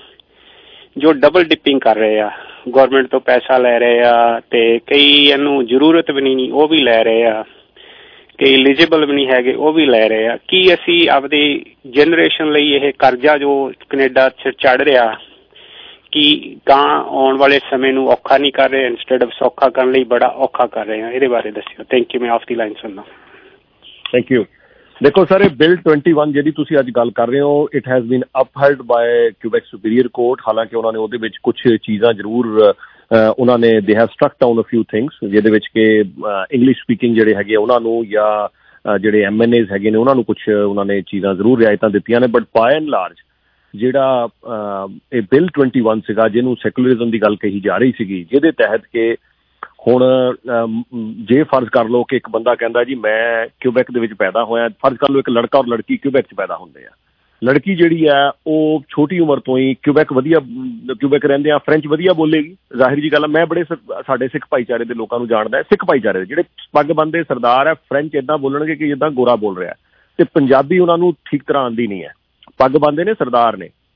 ਜੋ ਡਬਲ ਡਿਪਿੰਗ ਕਰ ਰਹੇ ਆ, ਗੌਰਮੈਂਟ ਤੋਂ ਪੈਸਾ ਲੈ ਰਹੇ ਆ ਤੇ ਕਈ ਇਹਨੂੰ ਜ਼ਰੂਰਤ ਵੀ ਨਹੀਂ ਉਹ ਵੀ ਲੈ ਰਹੇ ਆ, ਕਈ ਐਲੀਜੀਬਲ ਵੀ ਨਹੀਂ ਹੈਗੇ ਉਹ ਵੀ ਲੈ ਰਹੇ ਆ। ਕੀ ਅਸੀਂ ਆਪਦੀ ਜਨਰੇਸ਼ਨ ਲਈ ਇਹ ਕਰਜ਼ਾ ਜੋ ਕੈਨੇਡਾ ਚ ਚੜ ਰਿਹਾ, ਕਿ ਗਾਂ ਆਉਣ ਵਾਲੇ ਸਮੇਂ ਨੂੰ ਔਖਾ ਨਹੀਂ ਕਰ ਰਹੇ, ਇੰਸਟੈਡ ਆਫ ਸੌਖਾ ਕਰਨ ਲਈ ਬੜਾ ਔਖਾ ਕਰ ਰਹੇ ਆ? ਇਹਦੇ ਬਾਰੇ ਦੱਸਿਓ। Thank you. ਮੈਂ ਆਫ ਦੀ ਲਾਈਨ ਸੁਣਦਾ। Thank you. ਦੇਖੋ ਸਰ, ਇਹ ਬਿੱਲ ਟਵੈਂਟੀ ਵਨ ਜਿਹੜੀ ਤੁਸੀਂ ਅੱਜ ਗੱਲ ਕਰ ਰਹੇ ਹੋ, it has been upheld by Quebec Superior Court. ਹਾਲਾਂਕਿ ਉਹਨਾਂ ਨੇ ਉਹਦੇ ਵਿੱਚ ਕੁਛ ਚੀਜ਼ਾਂ ਜ਼ਰੂਰ ਉਹਨਾਂ ਨੇ they have struck down a few things, ਜਿਹਦੇ ਵਿੱਚ ਕਿ ਇੰਗਲਿਸ਼ ਸਪੀਕਿੰਗ ਜਿਹੜੇ ਹੈਗੇ ਉਹਨਾਂ ਨੂੰ ਜਾਂ ਜਿਹੜੇ ਐਮ ਐਨ ਏਜ਼ ਹੈਗੇ ਨੇ ਉਹਨਾਂ ਨੂੰ ਕੁਛ ਉਹਨਾਂ ਨੇ ਚੀਜ਼ਾਂ ਜ਼ਰੂਰ ਰਿਆਇਤਾਂ ਦਿੱਤੀਆਂ ਨੇ। ਬਟ ਬਾਏ ਐਂਡ ਲਾਰਜ ਜਿਹੜਾ ਇਹ ਬਿੱਲ ਟਵੈਂਟੀ ਵਨ ਸੀਗਾ, ਜਿਹਨੂੰ ਸੈਕੂਲਰਿਜ਼ਮ ਦੀ ਗੱਲ ਕਹੀ ਜਾ ਰਹੀ ਸੀਗੀ, ਜਿਹਦੇ ਤਹਿਤ ਕਿ ਹੁਣ ਜੇ ਫਰਜ਼ ਕਰ ਲਓ ਕਿ ਇੱਕ ਬੰਦਾ ਕਹਿੰਦਾ ਜੀ ਮੈਂ ਕਿਊਬੈਕ ਦੇ ਵਿੱਚ ਪੈਦਾ ਹੋਇਆ, ਫਰਜ਼ ਕਰ ਲਓ ਇੱਕ ਲੜਕਾ ਔਰ ਲੜਕੀ ਕਿਊਬੈਕ 'ਚ ਪੈਦਾ ਹੁੰਦੇ ਆ। ਲੜਕੀ ਜਿਹੜੀ ਹੈ ਉਹ ਛੋਟੀ ਉਮਰ ਤੋਂ ਹੀ ਕਿਊਬੈਕ ਵਧੀਆ ਕਿਊਬੈਕ ਰਹਿੰਦੇ ਆ, ਫਰੈਂਚ ਵਧੀਆ ਬੋਲੇਗੀ, ਜ਼ਾਹਿਰ ਜੀ ਗੱਲ ਆ। ਮੈਂ ਬੜੇ ਸਾਡੇ ਸਿੱਖ ਭਾਈਚਾਰੇ ਦੇ ਲੋਕਾਂ ਨੂੰ ਜਾਣਦਾ, ਸਿੱਖ ਭਾਈਚਾਰੇ ਦੇ ਜਿਹੜੇ ਪੱਗ ਬੰਨ੍ਹਦੇ ਸਰਦਾਰ ਹੈ, ਫਰੈਂਚ ਇੱਦਾਂ ਬੋਲਣਗੇ ਕਿ ਜਿੱਦਾਂ ਗੋਰਾ ਬੋਲ ਰਿਹਾ, ਤੇ ਪੰਜਾਬੀ ਉਹਨਾਂ ਨੂੰ ਠੀਕ ਤਰ੍ਹਾਂ ਆਉਂਦੀ ਨਹੀਂ ਹੈ। ਪੱਗ ਬੰਨ੍ਹਦੇ ਨੇ, ਸਰਦਾਰ ਨੇ,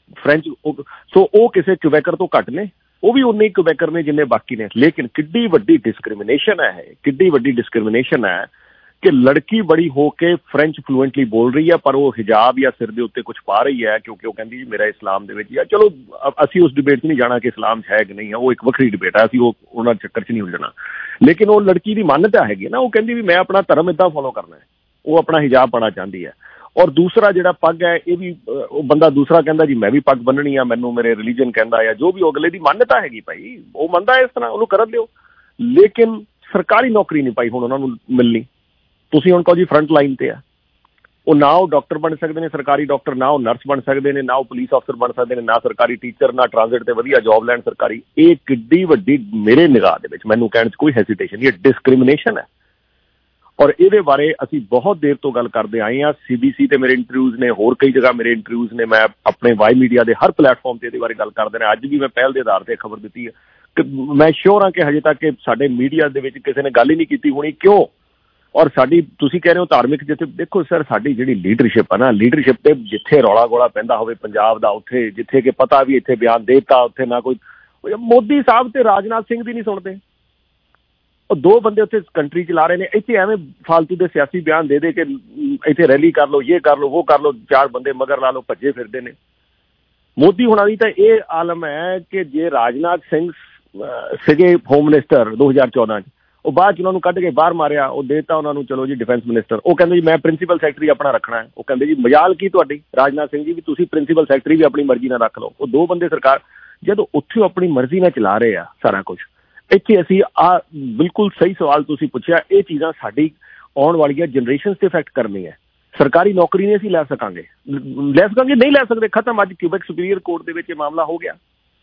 ਫ੍ਰੈਂਚ, ਸੋ ਉਹ ਕਿਸੇ ਕਿਊਬੈਕਰ ਤੋਂ ਘੱਟ ਨੇ, ਉਹ ਵੀ ਉਨੇ ਹੀ ਕਿਊਬੈਕਰ ਨੇ ਜਿੰਨੇ ਬਾਕੀ ਨੇ। ਲੇਕਿਨ ਕਿੱਡੀ ਵੱਡੀ ਡਿਸਕ੍ਰਿਮੀਨੇਸ਼ਨ ਹੈ ਇਹ, ਕਿੱਡੀ ਵੱਡੀ ਡਿਸਕ੍ਰਿਮੀਨੇਸ਼ਨ ਹੈ ਕਿ ਲੜਕੀ ਬੜੀ ਹੋ ਕੇ ਫ੍ਰੈਂਚ ਫਲੂਐਂਟਲੀ ਬੋਲ ਰਹੀ ਹੈ, ਪਰ ਉਹ ਹਿਜਾਬ ਜਾਂ ਸਿਰ ਦੇ ਉੱਤੇ ਕੁਝ ਪਾ ਰਹੀ ਹੈ ਕਿਉਂਕਿ ਉਹ ਕਹਿੰਦੀ ਜੀ ਮੇਰਾ ਇਸਲਾਮ ਦੇ ਵਿੱਚ ਹੀ ਆ। ਚਲੋ ਅਸੀਂ ਉਸ ਡਿਬੇਟ 'ਚ ਨਹੀਂ ਜਾਣਾ ਕਿ ਇਸਲਾਮ 'ਚ ਹੈ ਕਿ ਨਹੀਂ ਹੈ, ਉਹ ਇੱਕ ਵੱਖਰੀ ਡਿਬੇਟ ਹੈ, ਅਸੀਂ ਉਹ ਉਹਨਾਂ ਚੱਕਰ 'ਚ ਨਹੀਂ ਉਲਝਣਾ। ਲੇਕਿਨ ਉਹ ਲੜਕੀ ਦੀ ਮਾਨਤਾ ਹੈਗੀ ਨਾ, ਉਹ ਕਹਿੰਦੀ ਵੀ ਮੈਂ ਆਪਣਾ ਧਰਮ ਇੱਦਾਂ ਫੋਲੋ ਕਰਨਾ ਹੈ, ਉਹ ਆਪਣਾ ਹਿਜਾਬ ਪਾਉਣਾ ਚਾਹੁੰਦੀ ਹੈ। ਔਰ ਦੂਸਰਾ ਜਿਹੜਾ ਪੱਗ ਹੈ, ਇਹ ਵੀ ਉਹ ਬੰਦਾ ਦੂਸਰਾ ਕਹਿੰਦਾ ਜੀ ਮੈਂ ਵੀ ਪੱਗ ਬੰਨਣੀ ਆ, ਮੈਨੂੰ ਮੇਰੇ ਰਿਲੀਜਨ ਕਹਿੰਦਾ ਆ, ਜੋ ਵੀ ਅਗਲੇ ਦੀ ਮਾਨਤਾ ਹੈਗੀ ਭਾਈ, ਉਹ ਮੰਨਦਾ ਇਸ ਤਰ੍ਹਾਂ, ਉਹਨੂੰ ਕਰਨ ਦਿਓ। ਲੇਕਿਨ ਸਰਕਾਰੀ ਨੌਕਰੀ ਨਹੀਂ ਭਾਈ ਹੁਣ ਉਹਨਾਂ ਨੂੰ ਮਿਲਣੀ। ਤੁਸੀਂ ਹੁਣ ਕਹੋ ਜੀ ਫਰੰਟ ਲਾਈਨ ਤੇ ਆ, ਉਹ ਨਾ ਉਹ ਡਾਕਟਰ ਬਣ ਸਕਦੇ ਨੇ ਸਰਕਾਰੀ ਡਾਕਟਰ, ਨਾ ਉਹ ਨਰਸ ਬਣ ਸਕਦੇ ਨੇ, ਨਾ ਉਹ ਪੁਲਿਸ ਅਫਸਰ ਬਣ ਸਕਦੇ ਨੇ, ਨਾ ਸਰਕਾਰੀ ਟੀਚਰ, ਨਾ ਟ੍ਰਾਂਜ਼ਿਟ ਤੇ ਵਧੀਆ ਜੌਬ ਲੈਣ ਸਰਕਾਰੀ। ਇਹ ਕਿੱਡੀ ਵੱਡੀ ਮੇਰੇ ਨਿਗਾਹ ਦੇ ਵਿੱਚ, ਮੈਨੂੰ ਕਹਿਣ 'ਚ ਕੋਈ ਹੈਸੀਟੇਸ਼ਨ ਨਹੀਂ, ਇਹ ਡਿਸਕ੍ਰਿਮੀਨੇਸ਼ਨ ਹੈ। ਔਰ ਇਹਦੇ ਬਾਰੇ ਅਸੀਂ ਬਹੁਤ ਦੇਰ ਤੋਂ ਗੱਲ ਕਰਦੇ ਆਏ ਹਾਂ। ਸੀ ਬੀ ਸੀ ਤੇ ਮੇਰੇ ਇੰਟਰਵਿਊਜ਼ ਨੇ, ਹੋਰ ਕਈ ਜਗ੍ਹਾ ਮੇਰੇ ਇੰਟਰਵਿਊਜ਼ ਨੇ, ਮੈਂ ਆਪਣੇ ਵਾਈ ਮੀਡੀਆ ਦੇ ਹਰ ਪਲੇਟਫਾਰਮ ਤੇ ਇਹਦੇ ਬਾਰੇ ਗੱਲ ਕਰਦੇ ਨੇ। ਅੱਜ ਵੀ ਮੈਂ ਪਹਿਲ ਦੇ ਆਧਾਰ ਤੇ ਖਬਰ ਦਿੱਤੀ ਹੈ ਕਿ ਮੈਂ ਸ਼ੋਰ ਹਾਂ ਕਿ ਹਜੇ ਤੱਕ ਕਿ ਸਾਡੇ ਮੀਡੀਆ ਦੇ ਵਿੱਚ ਕਿਸੇ ਨੇ ਗੱਲ ਹੀ ਨਹੀਂ ਕੀਤੀ ਹੋਣੀ। ਕਿਉਂ? ਔਰ ਸਾਡੀ, ਤੁਸੀਂ ਕਹਿ ਰਹੇ ਹੋ ਧਾਰਮਿਕ, ਜਿੱਥੇ ਦੇਖੋ ਸਰ ਸਾਡੀ ਜਿਹੜੀ ਲੀਡਰਸ਼ਿਪ ਆ ਨਾ, ਲੀਡਰਸ਼ਿਪ ਤੇ ਜਿੱਥੇ ਰੌਲਾ ਗੋਲਾ ਪੈਂਦਾ ਹੋਵੇ ਪੰਜਾਬ ਦਾ, ਉੱਥੇ ਜਿੱਥੇ ਕਿ ਪਤਾ ਵੀ ਇੱਥੇ ਬਿਆਨ ਦੇਤਾ, ਉੱਥੇ ਨਾ ਕੋਈ ਮੋਦੀ ਸਾਹਿਬ ਤੇ ਰਾਜਨਾਥ ਸਿੰਘ ਦੀ ਨਹੀਂ ਸੁਣਦੇ। ਉਹ ਦੋ ਬੰਦੇ ਉੱਥੇ ਕੰਟਰੀ ਚਲਾ ਰਹੇ ਨੇ, ਇੱਥੇ ਐਵੇਂ ਫਾਲਤੂ ਦੇ ਸਿਆਸੀ ਬਿਆਨ ਦੇ ਦੇ ਕੇ ਇੱਥੇ ਰੈਲੀ ਕਰ ਲਓ, ਇਹ ਕਰ ਲਓ, ਉਹ ਕਰ ਲਓ, ਚਾਰ ਬੰਦੇ ਮਗਰ ਲਾ ਲਓ, ਭੱਜੇ ਫਿਰਦੇ ਨੇ। ਮੋਦੀ ਹੁਣਾਂ ਦੀ ਤਾਂ ਇਹ ਆਲਮ ਹੈ ਕਿ ਜੇ ਰਾਜਨਾਥ ਸਿੰਘ ਸੀਗੇ ਹੋਮ ਮਿਨਿਸਟਰ ਦੋ ਹਜ਼ਾਰ ਚੌਦਾਂ 'ਚ, ਉਹ ਬਾਅਦ 'ਚ ਉਹਨਾਂ ਨੂੰ ਕੱਢ ਕੇ ਬਾਹਰ ਮਾਰਿਆ, ਉਹ ਦੇਤਾ ਉਹਨਾਂ ਨੂੰ ਚਲੋ ਜੀ ਡਿਫੈਂਸ ਮਿਨਿਸਟਰ। ਉਹ ਕਹਿੰਦੇ ਜੀ ਮੈਂ ਪ੍ਰਿੰਸੀਪਲ ਸੈਕਟਰੀ ਆਪਣਾ ਰੱਖਣਾ ਹੈ। ਉਹ ਕਹਿੰਦੇ ਜੀ ਮਜਾਲ ਕੀ ਤੁਹਾਡੀ ਰਾਜਨਾਥ ਸਿੰਘ ਜੀ, ਵੀ ਤੁਸੀਂ ਪ੍ਰਿੰਸੀਪਲ ਸੈਕਟਰੀ ਵੀ ਆਪਣੀ ਮਰਜ਼ੀ ਨਾਲ ਰੱਖ ਲਓ। ਉਹ ਦੋ ਬੰਦੇ ਸਰਕਾਰ ਜਦੋਂ ਉੱਥੇ ਆਪਣੀ ਮਰਜ਼ੀ ਨਾਲ ਚਲਾ ਰਹੇ ਆ ਸਾਰਾ ਕੁਝ। ਇੱਥੇ ਅਸੀਂ ਆ ਬਿਲਕੁਲ ਸਹੀ ਸਵਾਲ ਤੁਸੀਂ ਪੁੱਛਿਆ, ਇਹ ਚੀਜ਼ਾਂ ਸਾਡੀ ਆਉਣ ਵਾਲੀਆਂ ਜਨਰੇਸ਼ਨ ਤੇ ਇਫੈਕਟ ਕਰਨੀ ਹੈ। ਸਰਕਾਰੀ ਨੌਕਰੀ ਨਹੀਂ ਅਸੀਂ ਲੈ ਸਕਾਂਗੇ, ਲੈ ਸਕਾਂਗੇ ਨਹੀਂ ਲੈ ਸਕਦੇ, ਖਤਮ। ਅੱਜ ਕਿਊਬੈਕ ਸੁਪੀਰੀਅਰ ਕੋਰਟ ਦੇ ਵਿੱਚ ਇਹ ਮਾਮਲਾ ਹੋ ਗਿਆ।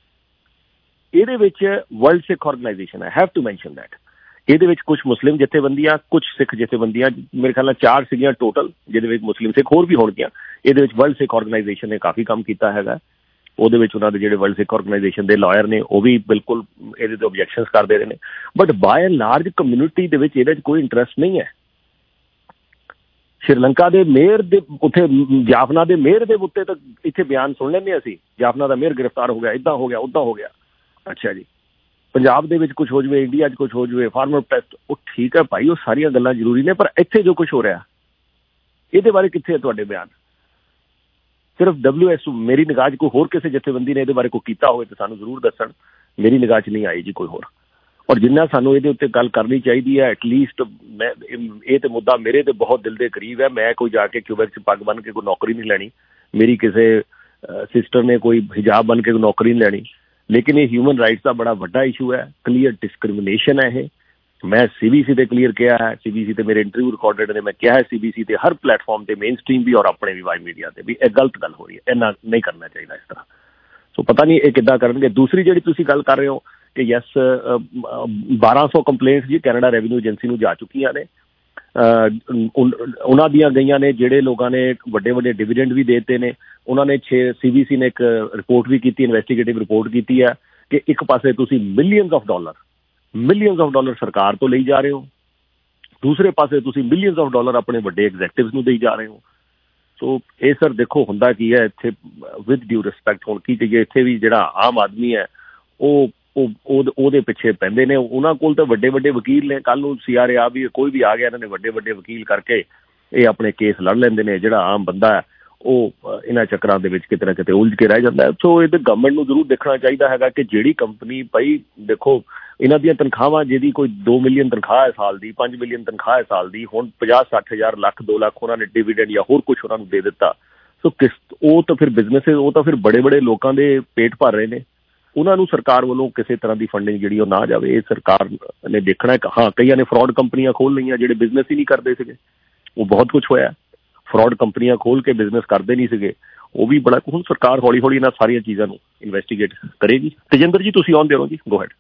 ਇਹਦੇ ਵਿੱਚ ਵਰਲਡ ਸਿੱਖ ਆਰਗੇਨਾਈਜੇਸ਼ਨ ਹੈ, ਹੈਵ ਟੂ ਮੈਂਸ਼ਨ ਦੈਟ। ਇਹਦੇ ਵਿੱਚ ਕੁਝ ਮੁਸਲਿਮ ਜਥੇਬੰਦੀਆਂ, ਕੁਝ ਸਿੱਖ ਜਥੇਬੰਦੀਆਂ, ਮੇਰੇ ਖਿਆਲ ਨਾਲ ਚਾਰ ਸੀਗੀਆਂ ਟੋਟਲ, ਜਿਹਦੇ ਵਿੱਚ ਮੁਸਲਿਮ ਸਿੱਖ ਹੋਰ ਵੀ ਹੋਣਗੀਆਂ। ਇਹਦੇ ਵਿੱਚ ਵਰਲਡ ਸਿੱਖ ਆਰਗੇਨਾਈਜੇਸ਼ਨ ਨੇ ਕਾਫੀ ਕੰਮ ਕੀਤਾ ਹੈਗਾ। ਉਹਦੇ ਵਿੱਚ ਉਹਨਾਂ ਦੇ ਜਿਹੜੇ ਵਰਲਡ ਸਿੱਖ ਆਰਗੇਨਾਈਜੇਸ਼ਨ ਦੇ ਲਾਇਰ ਨੇ, ਉਹ ਵੀ ਬਿਲਕੁਲ ਇਹਦੇ ਤੇ ਓਬਜੈਕਸ਼ਨਸ ਕਰਦੇ ਰਹੇ ਨੇ। But by and large community ਦੇ ਵਿੱਚ ਇਹਦੇ 'ਚ ਕੋਈ ਇੰਟਰਸਟ ਨਹੀਂ ਹੈ। ਸ਼੍ਰੀਲੰਕਾ ਦੇ ਮੇਅਰ ਦੇ ਉੱਥੇ, ਜਾਫਨਾ ਦੇ ਮੇਅਰ ਦੇ ਉੱਤੇ ਤਾਂ ਇੱਥੇ ਬਿਆਨ ਸੁਣ ਲੈਂਦੇ ਅਸੀਂ, ਜਾਫਨਾ ਦਾ ਮੇਅਰ ਗ੍ਰਿਫਤਾਰ ਹੋ ਗਿਆ, ਇੱਦਾਂ ਹੋ ਗਿਆ, ਉੱਦਾਂ ਹੋ ਗਿਆ। ਅੱਛਾ ਜੀ, ਪੰਜਾਬ ਦੇ ਵਿੱਚ ਕੁਝ ਹੋ ਜਾਵੇ, ਇੰਡੀਆ 'ਚ ਕੁਝ ਹੋ ਜਾਵੇ, ਫਾਰਮਰ ਪ੍ਰੋਟੈਸਟ, ਉਹ ਠੀਕ ਹੈ ਭਾਈ, ਉਹ ਸਾਰੀਆਂ ਗੱਲਾਂ ਜ਼ਰੂਰੀ ਨੇ, ਪਰ ਇੱਥੇ ਜੋ ਕੁਝ ਹੋ ਰਿਹਾ ਇਹਦੇ ਬਾਰੇ ਕਿੱਥੇ ਹੈ ਤੁਹਾਡੇ ਬਿਆਨ? ਸਿਰਫ ਡਬਲਿਊ ਐਸ ਓ, ਮੇਰੀ ਨਿਗਾਹ 'ਚ ਕੋਈ ਹੋਰ ਕਿਸੇ ਜਥੇਬੰਦੀ ਨੇ ਇਹਦੇ ਬਾਰੇ ਕੋਈ ਕੀਤਾ ਹੋਵੇ ਤਾਂ ਸਾਨੂੰ ਜ਼ਰੂਰ ਦੱਸਣ। ਮੇਰੀ ਨਿਗਾਹ 'ਚ ਨਹੀਂ ਆਈ ਜੀ ਕੋਈ ਹੋਰ। ਔਰ ਜਿੰਨਾ ਸਾਨੂੰ ਇਹਦੇ ਉੱਤੇ ਗੱਲ ਕਰਨੀ ਚਾਹੀਦੀ ਹੈ, ਐਟਲੀਸਟ ਮੈਂ ਇਹ ਤੇ ਮੁੱਦਾ ਮੇਰੇ ਤੇ ਬਹੁਤ ਦਿਲ ਦੇ ਕਰੀਬ ਹੈ। ਮੈਂ ਕੋਈ ਜਾ ਕੇ ਕਿਊਬੈਕ 'ਚ ਪੱਗ ਬੰਨ ਕੇ ਕੋਈ ਨੌਕਰੀ ਨਹੀਂ ਲੈਣੀ, ਮੇਰੀ ਕਿਸੇ ਸਿਸਟਰ ਨੇ ਕੋਈ ਹਿਜਾਬ ਬਣ ਕੇ ਕੋਈ ਨੌਕਰੀ ਨਹੀਂ ਲੈਣੀ। ਲੇਕਿਨ ਇਹ ਹਿਊਮਨ ਰਾਈਟਸ ਦਾ ਬੜਾ ਵੱਡਾ ਇਸ਼ੂ ਹੈ, ਕਲੀਅਰ ਡਿਸਕ੍ਰਿਮੀਨੇਸ਼ਨ ਹੈ ਇਹ। ਮੈਂ ਸੀ ਬੀ ਸੀ ਤੇ ਕਲੀਅਰ ਕਿਹਾ ਹੈ, ਸੀ ਬੀ ਸੀ ਤੇ ਮੇਰੇ ਇੰਟਰਵਿਊ ਰਿਕਾਰਡਡ ਨੇ, ਮੈਂ ਕਿਹਾ ਹੈ ਸੀ ਬੀ ਸੀ ਤੇ ਹਰ ਪਲੇਟਫਾਰਮ ਤੇ, ਮੇਨ ਸਟ੍ਰੀਮ ਵੀ ਔਰ ਆਪਣੇ ਵੀ ਵਾਈ ਮੀਡੀਆ ਤੇ ਵੀ, ਇਹ ਗਲਤ ਗੱਲ ਹੋ ਰਹੀ ਹੈ, ਇੰਨਾ ਨਹੀਂ ਕਰਨਾ ਚਾਹੀਦਾ ਇਸ ਤਰ੍ਹਾਂ। ਸੋ ਪਤਾ ਨਹੀਂ ਇਹ ਕਿੱਦਾਂ ਕਰਨਗੇ। ਦੂਸਰੀ ਜਿਹੜੀ ਤੁਸੀਂ ਗੱਲ ਕਰ ਰਹੇ ਹੋ ਕਿ ਯੈਸ ਬਾਰਾਂ ਸੌ ਕੰਪਲੇਂਟਸ ਜੀ ਕੈਨੇਡਾ ਰੈਵਨਿਊ ਏਜੰਸੀ ਨੂੰ ਜਾ ਚੁੱਕੀਆਂ ਨੇ। ਉਹਨਾਂ ਦੀਆਂ ਗਈਆਂ ਨੇ ਜਿਹੜੇ ਲੋਕਾਂ ਨੇ ਵੱਡੇ ਵੱਡੇ ਡਿਵੀਡੈਂਡ ਵੀ ਦੇ ਦਿੱਤੇ ਨੇ। ਉਹਨਾਂ ਨੇ ਛੇ ਸੀ ਬੀ ਸੀ ਨੇ ਇੱਕ ਰਿਪੋਰਟ ਵੀ ਕੀਤੀ, ਇਨਵੈਸਟੀਗੇਟਿਵ ਰਿਪੋਰਟ ਕੀਤੀ ਹੈ ਕਿ ਇੱਕ ਪਾਸੇ ਤੁਸੀਂ millions of dollar millions of dollar ਸਰਕਾਰ ਤੋਂ ਲਈ ਜਾ ਰਹੇ ਹੋ, ਦੂਸਰੇ ਪਾਸੇ ਤੁਸੀਂ ਮਿਲੀਅਨਸ ਆਫ ਡਾਲਰ ਆਪਣੇ ਵੱਡੇ ਐਗਜ਼ੈਕਟਿਵਸ ਨੂੰ ਦੇਈ ਜਾ ਰਹੇ ਹੋ। ਸੋ ਇਹ ਸਰ ਦੇਖੋ ਹੁੰਦਾ ਕੀ ਹੈ ਇੱਥੇ, ਵਿਦ ਡਿਊ ਰਿਸਪੈਕਟ, ਹੁਣ ਕੀ ਕਹੀਏ, ਇੱਥੇ ਵੀ ਜਿਹੜਾ ਆਮ ਆਦਮੀ ਹੈ ਉਹ ਉਹ ਉਹਦੇ ਪਿੱਛੇ ਪੈਂਦੇ ਨੇ। ਉਹਨਾਂ ਕੋਲ ਤਾਂ ਵੱਡੇ ਵੱਡੇ ਵਕੀਲ ਨੇ, ਕੱਲ੍ਹ ਨੂੰ ਸੀ ਆਰ ਆ ਵੀ ਕੋਈ ਵੀ ਆ ਗਿਆ, ਇਹਨਾਂ ਨੇ ਵੱਡੇ ਵੱਡੇ ਵਕੀਲ ਕਰਕੇ ਇਹ ਆਪਣੇ ਕੇਸ ਲੜ ਲੈਂਦੇ ਨੇ। ਜਿਹੜਾ ਆਮ ਬੰਦਾ ਹੈ ਉਹ ਇਹਨਾਂ ਚੱਕਰਾਂ ਦੇ ਵਿੱਚ ਕਿਤੇ ਨਾ ਕਿਤੇ ਉਲਝ ਕੇ ਰਹਿ ਜਾਂਦਾ ਹੈ। ਸੋ ਇਹਦੇ ਗਵਰਨਮੈਂਟ ਨੂੰ ਜ਼ਰੂਰ ਦੇਖਣਾ ਚਾਹੀਦਾ ਹੈਗਾ ਕਿ ਜਿਹੜੀ ਕੰਪਨੀ, ਭਾਈ ਦੇਖੋ ਇਹਨਾਂ ਦੀਆਂ ਤਨਖਾਹਾਂ, ਜਿਹਦੀ ਕੋਈ ਦੋ ਮਿਲੀਅਨ ਤਨਖਾਹ ਹੈ ਸਾਲ ਦੀ, ਪੰਜ ਮਿਲੀਅਨ ਤਨਖਾਹ ਹੈ ਸਾਲ ਦੀ, ਹੁਣ ਪੰਜਾਹ ਸੱਠ ਹਜ਼ਾਰ ਲੱਖ ਦੋ ਲੱਖ ਉਹਨਾਂ ਨੇ ਡਿਵੀਡੈਂਡ ਜਾਂ ਹੋਰ ਕੁਛ ਉਹਨਾਂ ਨੂੰ ਦੇ ਦਿੱਤਾ। ਸੋ ਕਿਸ ਉਹ ਤਾਂ ਫਿਰ ਬਿਜ਼ਨਸ, ਉਹ ਤਾਂ ਫਿਰ ਬੜੇ ਬੜੇ ਲੋਕਾਂ ਦੇ ਪੇਟ ਭਰ ਰਹੇ ਨੇ। ਉਹਨਾਂ ਨੂੰ ਸਰਕਾਰ ਵੱਲੋਂ ਕਿਸੇ ਤਰ੍ਹਾਂ ਦੀ ਫੰਡਿੰਗ ਜਿਹੜੀ ਉਹ ਨਾ ਜਾਵੇ, ਇਹ ਸਰਕਾਰ ਨੇ ਦੇਖਣਾ। ਹਾਂ, ਕਈਆਂ ਨੇ ਫਰਾਡ ਕੰਪਨੀਆਂ ਖੋਲ੍ਹ ਲਈਆਂ ਜਿਹੜੇ ਬਿਜ਼ਨਸ ਹੀ ਨਹੀਂ ਕਰਦੇ ਸੀਗੇ, ਉਹ ਬਹੁਤ ਕੁਛ ਹੋਇਆ। ਫਰਾਡ ਕੰਪਨੀਆਂ ਖੋਲ੍ਹ ਕੇ ਬਿਜ਼ਨਸ ਕਰਦੇ ਨਹੀਂ ਸੀਗੇ, ਉਹ ਵੀ ਬੜਾ। ਹੁਣ ਸਰਕਾਰ ਹੌਲੀ ਹੌਲੀ ਇਹਨਾਂ ਸਾਰੀਆਂ ਚੀਜ਼ਾਂ ਨੂੰ ਇਨਵੈਸਟੀਗੇਟ ਕਰੇਗੀ। ਤੇਜਿੰਦਰ ਜੀ ਤੁਸੀਂ ਆਨ ਦਿਓ ਜੀ, ਗੋ ਹੈਡ।